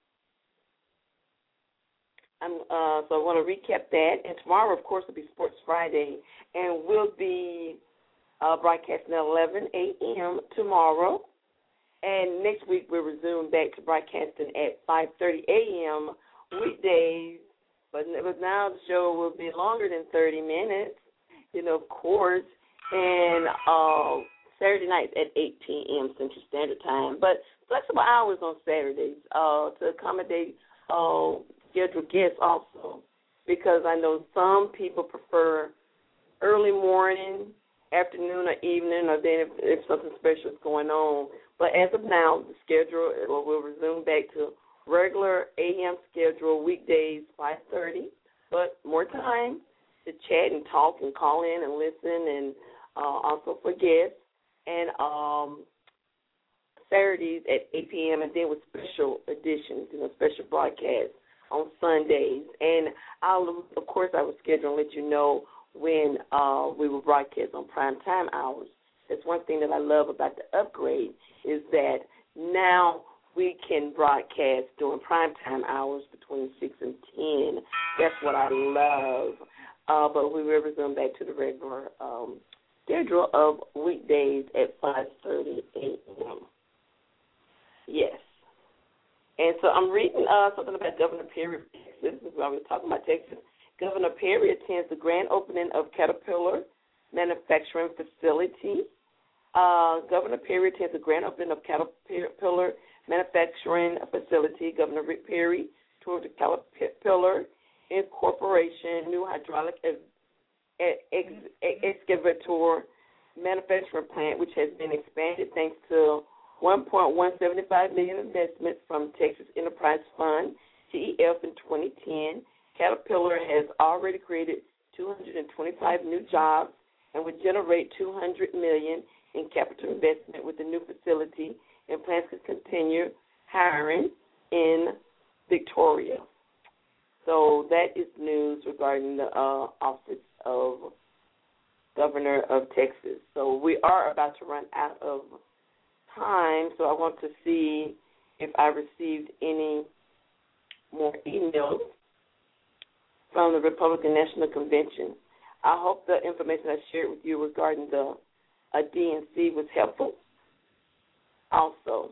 I'm, uh, so I want to recap that. And tomorrow, of course, will be Sports Friday. And we'll be uh, broadcasting at eleven a.m. tomorrow. And next week, we'll resume back to broadcasting at five thirty a.m. weekdays. But, but now the show will be longer than thirty minutes, you know, of course. And uh, Saturday nights at eight p.m. Central Standard Time. But flexible hours on Saturdays uh, to accommodate uh, scheduled guests also. Because I know some people prefer early morning, afternoon, or evening, or then if, if something special is going on. But as of now, the schedule will resume back to regular A M schedule, weekdays, five thirty. But more time to chat and talk and call in and listen, and uh, also for guests. And um, Saturdays at eight p.m. and then with special editions, you know, special broadcasts on Sundays. And I'll, of course, I will schedule and let you know when uh, we will broadcast on prime time hours. That's one thing that I love about the upgrade is that now we can broadcast during primetime hours between six and ten. That's what I love. Uh, but we will resume back to the regular um, schedule of weekdays at five thirty a.m. Yes. And so I'm reading uh, something about Governor Perry of Texas. I was talking about Texas. Governor Perry attends the grand opening of Caterpillar Manufacturing Facility. Uh, Governor Perry attends the grand opening of Caterpillar Manufacturing Facility. Governor Rick Perry toured the Caterpillar Incorporation new hydraulic ex- ex- excavator manufacturing plant, which has been expanded thanks to one point one seven five million dollars investment from Texas Enterprise Fund, T E F, in twenty ten. Caterpillar has already created two hundred twenty-five new jobs and would generate two hundred million dollars in capital investment with the new facility, and plans to continue hiring in Victoria. So that is news regarding the uh, office of Governor of Texas. So we are about to run out of time, so I want to see if I received any more emails from the Republican National Convention. I hope the information I shared with you regarding the uh, D N C was helpful also.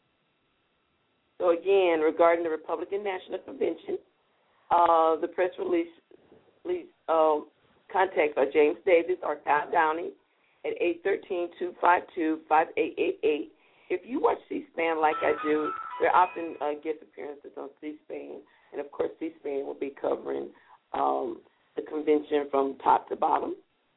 So again, regarding the Republican National Convention, uh, the press release, release uh, contacts are James Davis or Kyle Downey at eight one three, two five two, five eight eight eight. If you watch C-SPAN like I do, there are often uh, guest appearances on C-SPAN, and of course C-SPAN will be covering um, the convention from top to bottom.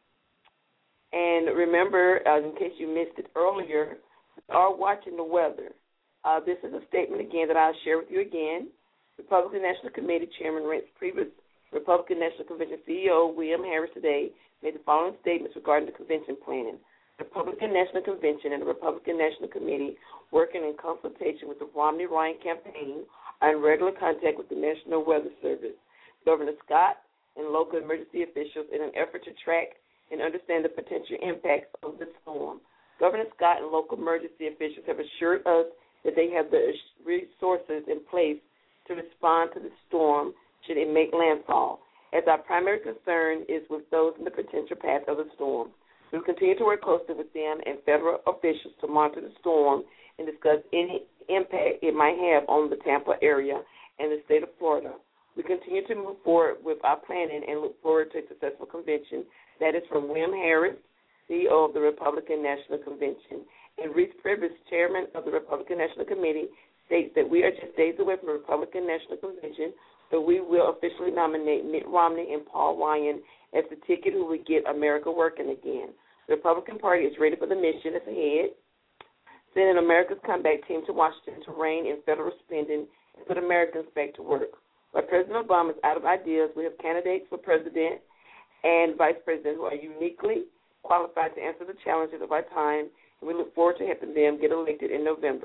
And remember, uh, in case you missed it earlier, we are watching the weather. Uh, this is a statement, again, that I'll share with you again. Republican National Committee Chairman Reince Priebus, Republican National Convention C E O William Harris today made the following statements regarding the convention planning. The Republican National Convention and the Republican National Committee, working in consultation with the Romney-Ryan campaign, are in regular contact with the National Weather Service, Governor Scott, and local emergency officials in an effort to track and understand the potential impacts of the storm. Governor Scott and local emergency officials have assured us that they have the resources in place to respond to the storm should it make landfall, as our primary concern is with those in the potential path of the storm. We will continue to work closely with them and federal officials to monitor the storm and discuss any impact it might have on the Tampa area and the state of Florida. We continue to move forward with our planning and look forward to a successful convention. That is from William Harris, C E O of the Republican National Convention. And Reince Priebus, Chairman of the Republican National Committee, states that we are just days away from the Republican National Convention, so we will officially nominate Mitt Romney and Paul Ryan as the ticket who would get America working again. The Republican Party is ready for the mission that's ahead, sending America's comeback team to Washington to rein in federal spending and put Americans back to work. While President Obama is out of ideas, we have candidates for president and vice president who are uniquely qualified to answer the challenges of our time, and we look forward to helping them get elected in November.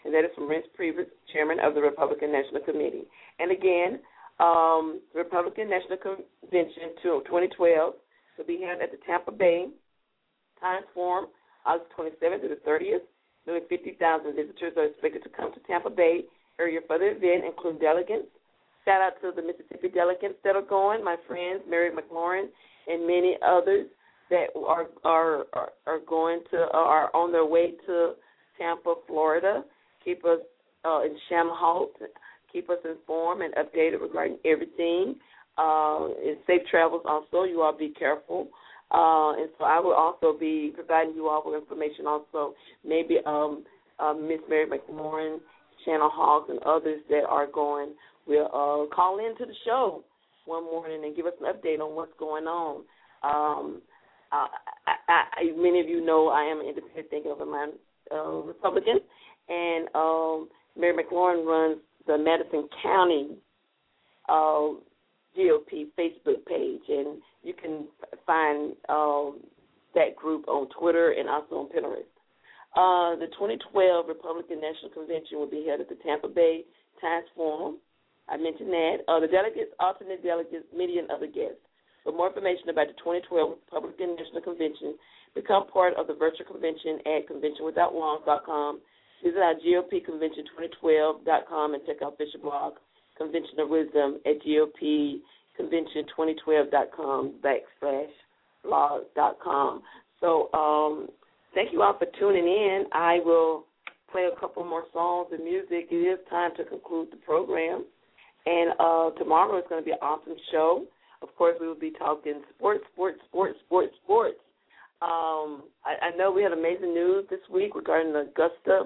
and that is from Reince Priebus, Chairman of the Republican National Committee. And again, um, the Republican National Convention twenty twelve will be held at the Tampa Bay Times Forum, August twenty-seventh to the thirtieth. Nearly fifty thousand visitors are expected to come to Tampa Bay area for the event, including delegates. Shout out to the Mississippi delegates that are going, my friends, Mary McLaurin and many others that are are are, are going to are on their way to Tampa, Florida. Keep us uh, in Shannon Halt. Keep us informed and updated regarding everything. Uh, and safe travels also. You all be careful. Uh, and so I will also be providing you all with information also. Maybe um, uh, Miss Mary McLaurin, Shannon Hawks, and others that are going will uh, call into the show one morning and give us an update on what's going on. Um, I, I, I, many of you know I am an independent thinking of a man, uh, Republican, and um, Mary McLaurin runs the Madison County uh, G O P Facebook page, and you can find um, that group on Twitter and also on Pinterest. Uh, the twenty twelve Republican National Convention will be held at the Tampa Bay Times Forum. I mentioned that. Uh, the delegates, alternate delegates, media, and other guests. For more information about the twenty twelve Republican National Convention, become part of the virtual convention at convention without walls dot com. Visit our G O P convention twenty twelve dot com and check out official blog, Convention of Wisdom at G O P convention twenty twelve dot com backslash blog dot com. So um, thank you all for tuning in. I will play a couple more songs and music. It is time to conclude the program. And uh, tomorrow is going to be an awesome show. Of course, we will be talking sports, sports, sports, sports, sports. Um, I, I know we had amazing news this week regarding the Augusta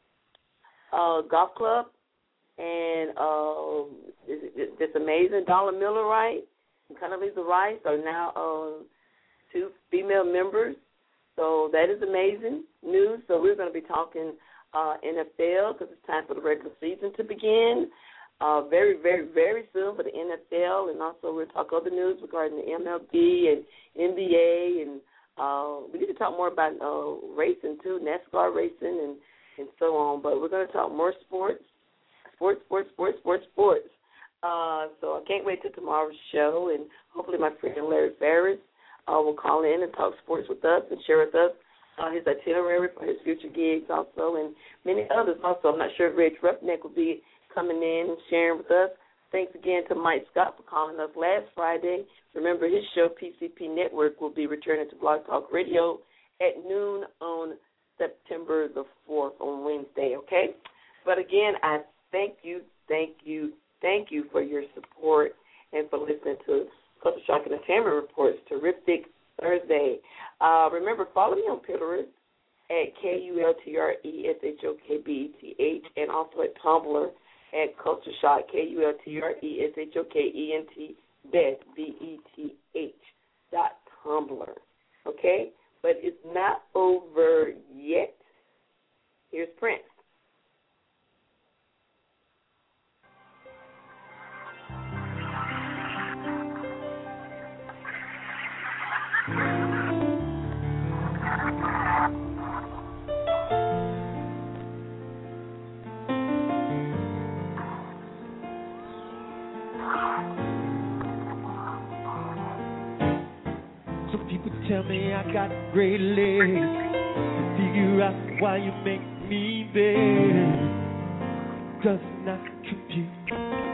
uh, Golf Club. And uh, it's, it's amazing. Dollar Miller Wright and Condoleezza Rice are now uh, two female members. So that is amazing news. So we're going to be talking uh, N F L because it's time for the regular season to begin. Uh, very, very, very soon for the N F L, and also we'll talk other news regarding the M L B and N B A, and uh, we need to talk more about uh, racing too, NASCAR racing, and, and so on. But we're going to talk more sports, sports, sports, sports, sports, sports. Uh, so I can't wait till tomorrow's show, and hopefully my friend Larry Ferris uh, will call in and talk sports with us and share with us uh, his itinerary for his future gigs also, and many others also. I'm not sure if Reg Roughneck will be coming in and sharing with us. Thanks again to Mike Scott for calling us last Friday. Remember, his show, P C P Network, will be returning to Blog Talk Radio at noon on September the fourth on Wednesday, okay? But again, I thank you, thank you, thank you for your support and for listening to Culture Shock and Entertainment Reports. Terrific Thursday. Uh, remember, follow me on Pinterest at K U L T R E S H O K B E T H and also at Tumblr at Culture Shock, K U L T R E S H O K E N T, Beth, B E T H, dot Tumblr. Okay? But it's not over yet. Here's Prince. Tell me I got great legs. Figure out why you make me beg. Does not compute.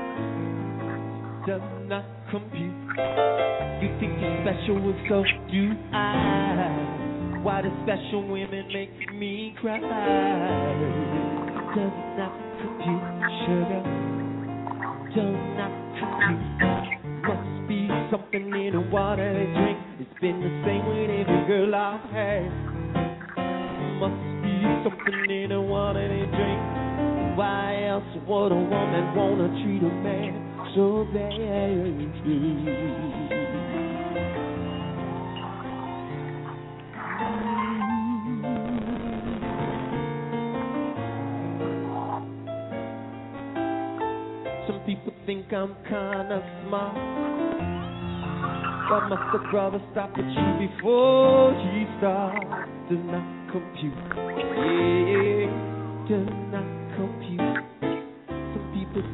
Does not compute. You think you're special, and so do I. Why do special women make me cry? Does not compute, sugar. Does not compute. Must be something in the water they drink. It's been the same with every girl I've had. Must be something in the water they drink. Why else would a woman wanna treat a man so bad? Some people think I'm kinda smart. But must the brother stop at you before he starts? Do not compute. Yeah, do not compute.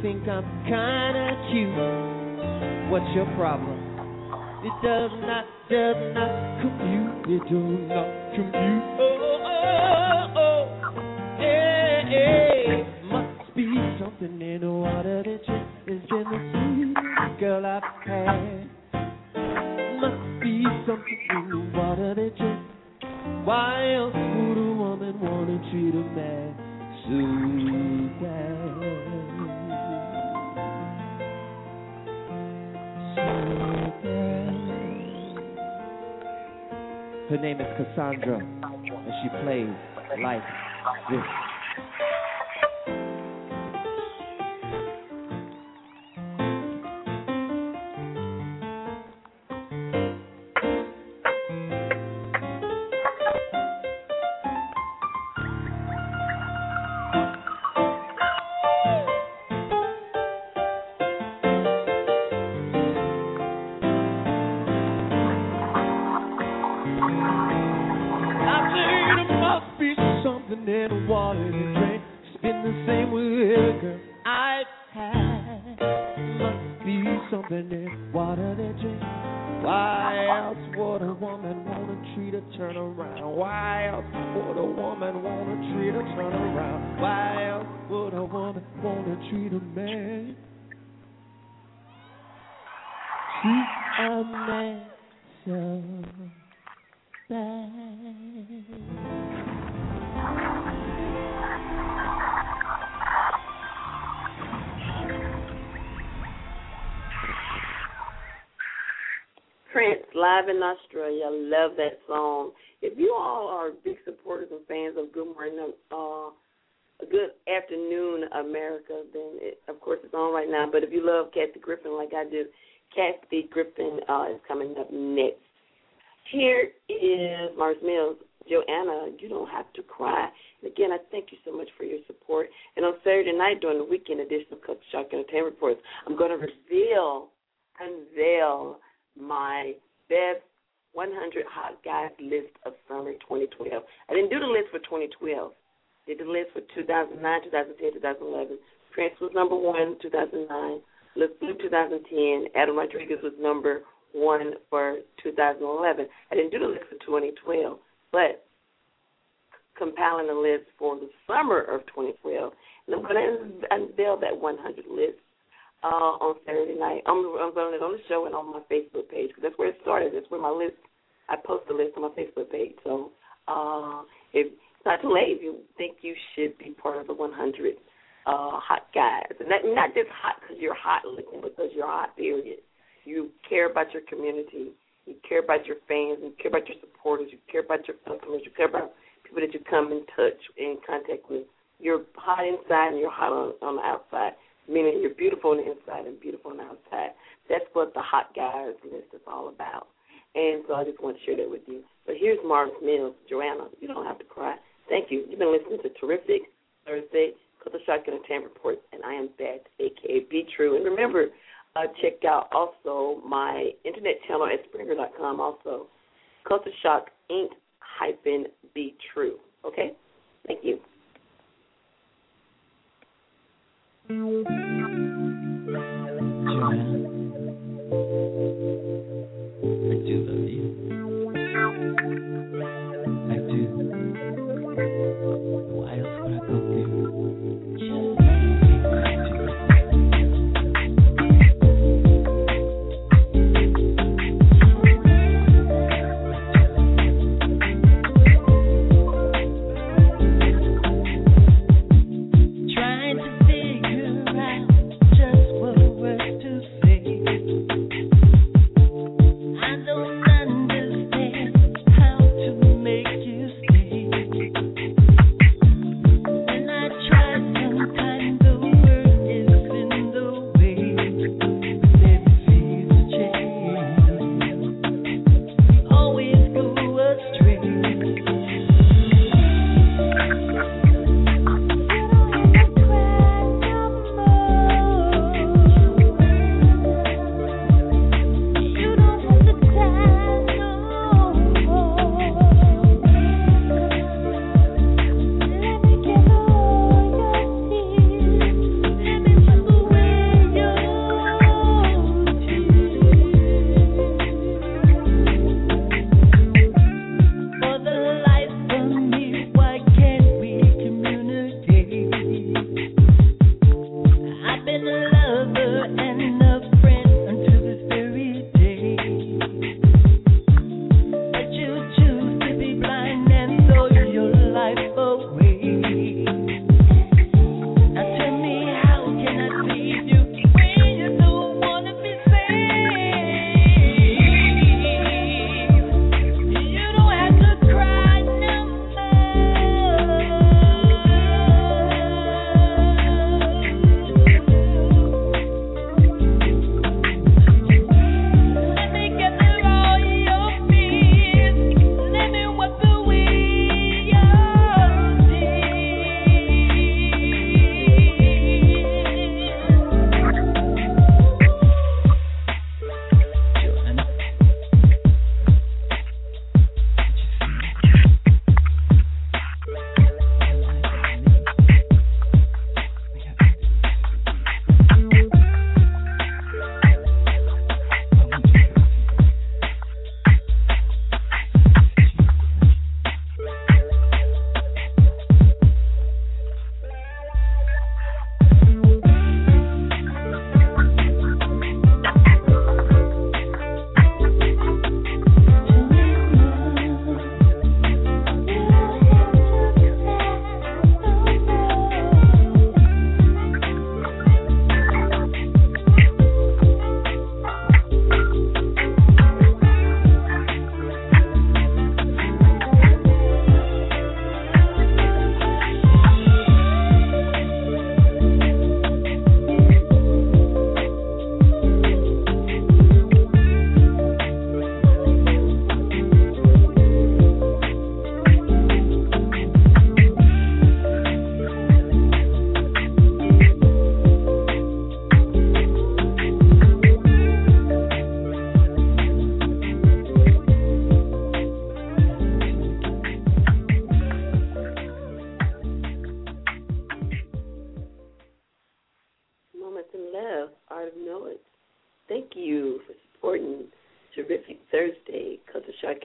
think I'm kinda cute. What's your problem? It does not, does not compute. It does not compute. Oh, oh, oh. Hey, hey. Must be something in the water that you, it's been the sweetest girl I've had. Must be something in the water that you, why else would a woman wanna treat a man so bad? Her name is Cassandra, and she plays like this. Prince, live in Australia. I love that song. If you all are big supporters and fans of Good Morning, uh, Good Afternoon, America, then it, of course it's on right now. But if you love Kathy Griffin like I do, Kathy Griffin uh, is coming up next. Here is Mars Mills. Joanna, you don't have to cry. And again, I thank you so much for your support. And on Saturday night during the weekend edition of Culture Shock Entertainment Reports, I'm going to reveal, unveil my best one hundred hot guys list of summer twenty twelve. I didn't do the list for twenty twelve. I did the list for two thousand nine, two thousand ten, two thousand eleven. Prince was number one, two thousand nine. Let's do two thousand ten. Adam Rodriguez was number one for two thousand eleven. I didn't do the list for twenty twelve, but compiling a list for the summer of twenty twelve. And I'm going to unveil that one hundred list Uh, on Saturday night. I'm, I'm going to on the show and on my Facebook page because that's where it started. That's where my list, I post the list on my Facebook page. So uh, if it's not too late, if you think you should be part of the one hundred uh, hot guys. And that, not just hot because you're hot looking, but because you're hot, period. You care about your community. You care about your fans. You care about your supporters. You care about your customers. You care about people that you come in touch, in contact with. You're hot inside and you're hot on, on the outside. Meaning you're beautiful on the inside and beautiful on the outside. That's what the hot guys list is all about. And so I just want to share that with you. But here's Mars Mills. Joanna, you don't have to cry. Thank you. You've been listening to Terrific Thursday, Culture Shock Entertainment Reports, and I am Beth, a k a. Be True. And remember, uh, check out also my internet channel at Springer dot com, also Culture Shock Inc hyphen Be True. Okay? Thank you. Joanna, I do love you. I do. Why else would I come to you?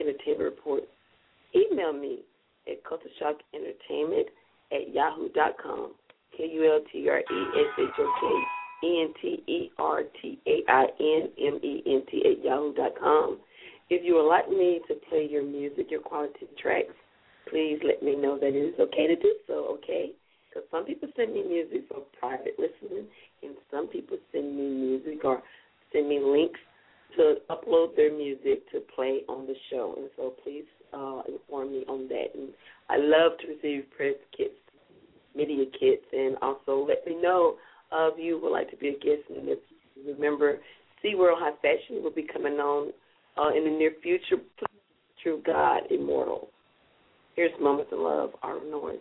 Entertainment Report, email me at culture shock entertainment at yahoo dot com. K U L T R E S H O K E N T E R T A I N M E N T at yahoo dot com. If you would like me to play your music, your quality tracks, please let me know that it is okay to do so, okay? Because some people send me music for private listening, and some people send me music or send me links to upload their music to play on the show. And so please uh, inform me on that. And I love to receive press kits, media kits, and also let me know uh, if you would like to be a guest. And if you remember, SeaWorld High Fashion will be coming on uh, in the near future. True God, Immortal. Here's Moments of Love, Art of Noise.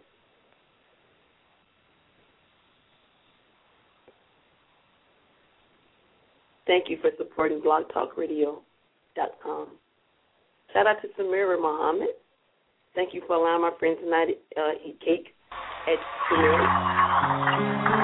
Thank you for supporting blog talk radio dot com. Shout out to Samira Muhammad. Thank you for allowing my friends tonight to uh, eat cake at Samira.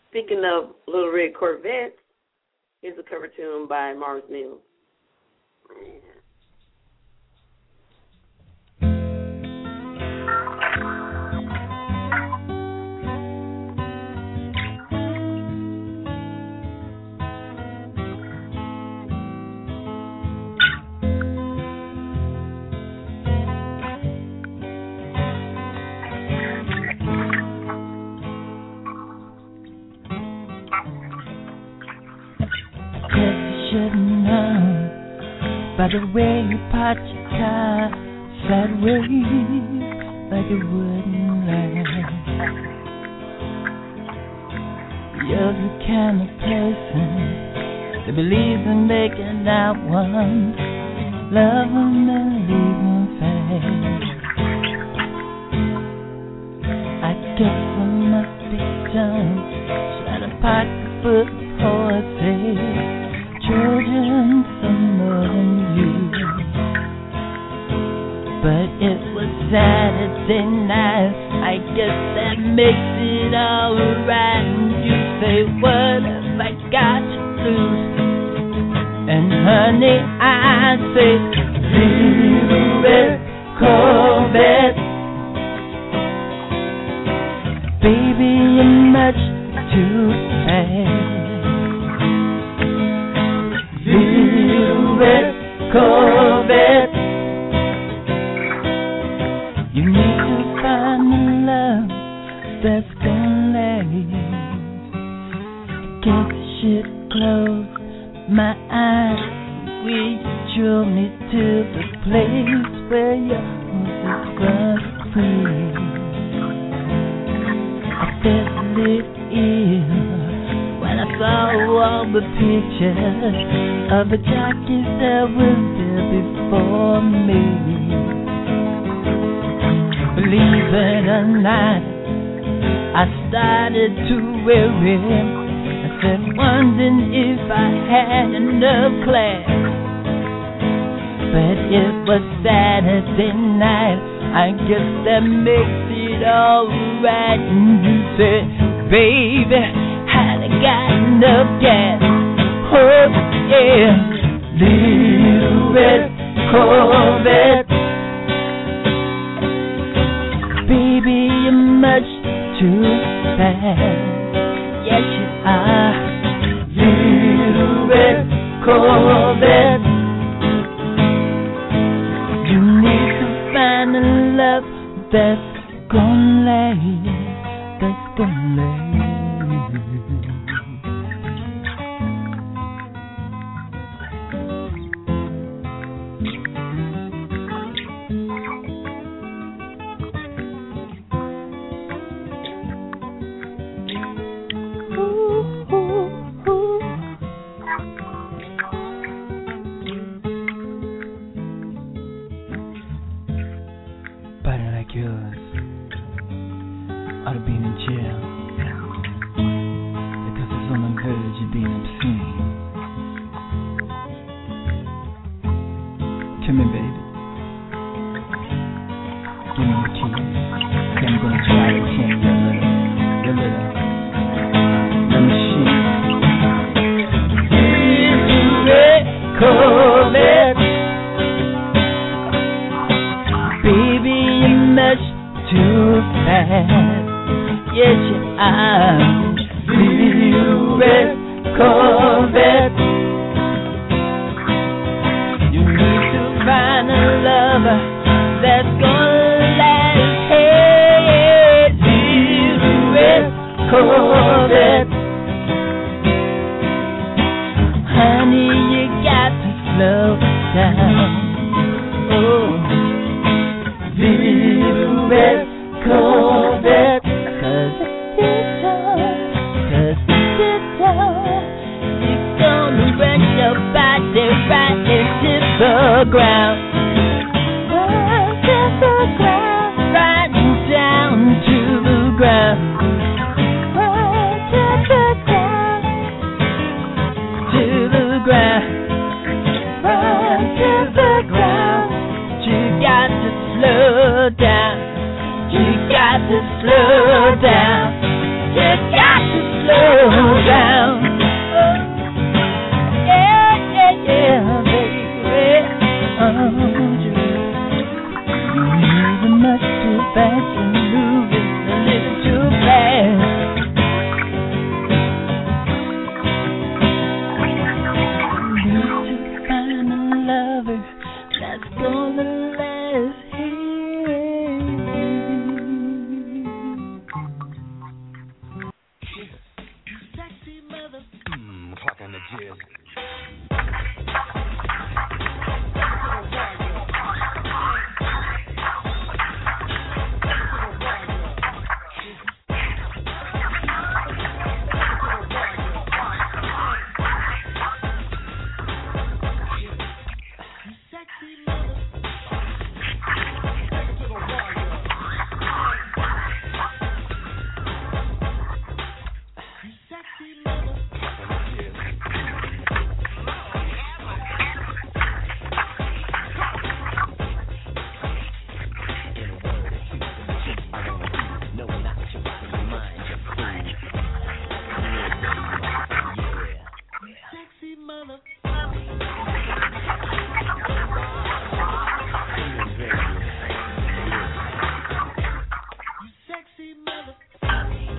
Speaking of Little Red Corvette, here's a cover tune by Mars Mills. By the way you parked your car sideways like a wooden leg. You're the kind of person that believes in making out one, love them and leave them fast. I guess I must be done trying to park the foot horses. Children, some more than you. But it was Saturday night, I guess that makes it alright. And you say, what have I got to lose? And honey, I say, little red Corvette, baby, you're much too fast. Little red Corvette, you need to find the love that's gonna last. Guess I should close my eyes. We drove me to the place where your horses run free. I felt a little ill when I saw all the pictures of the jockeys that were there before me. Believe it or not, I started to worry. I said, wondering if I had enough class. But it was Saturday night, I guess that makes it alright. And you said, baby, had I got enough gas? Oh yeah, little red Corvette, baby, you're much too fast. Yes, you are, little red Corvette. You need to find a love that's gonna last, that's gonna last. slow together.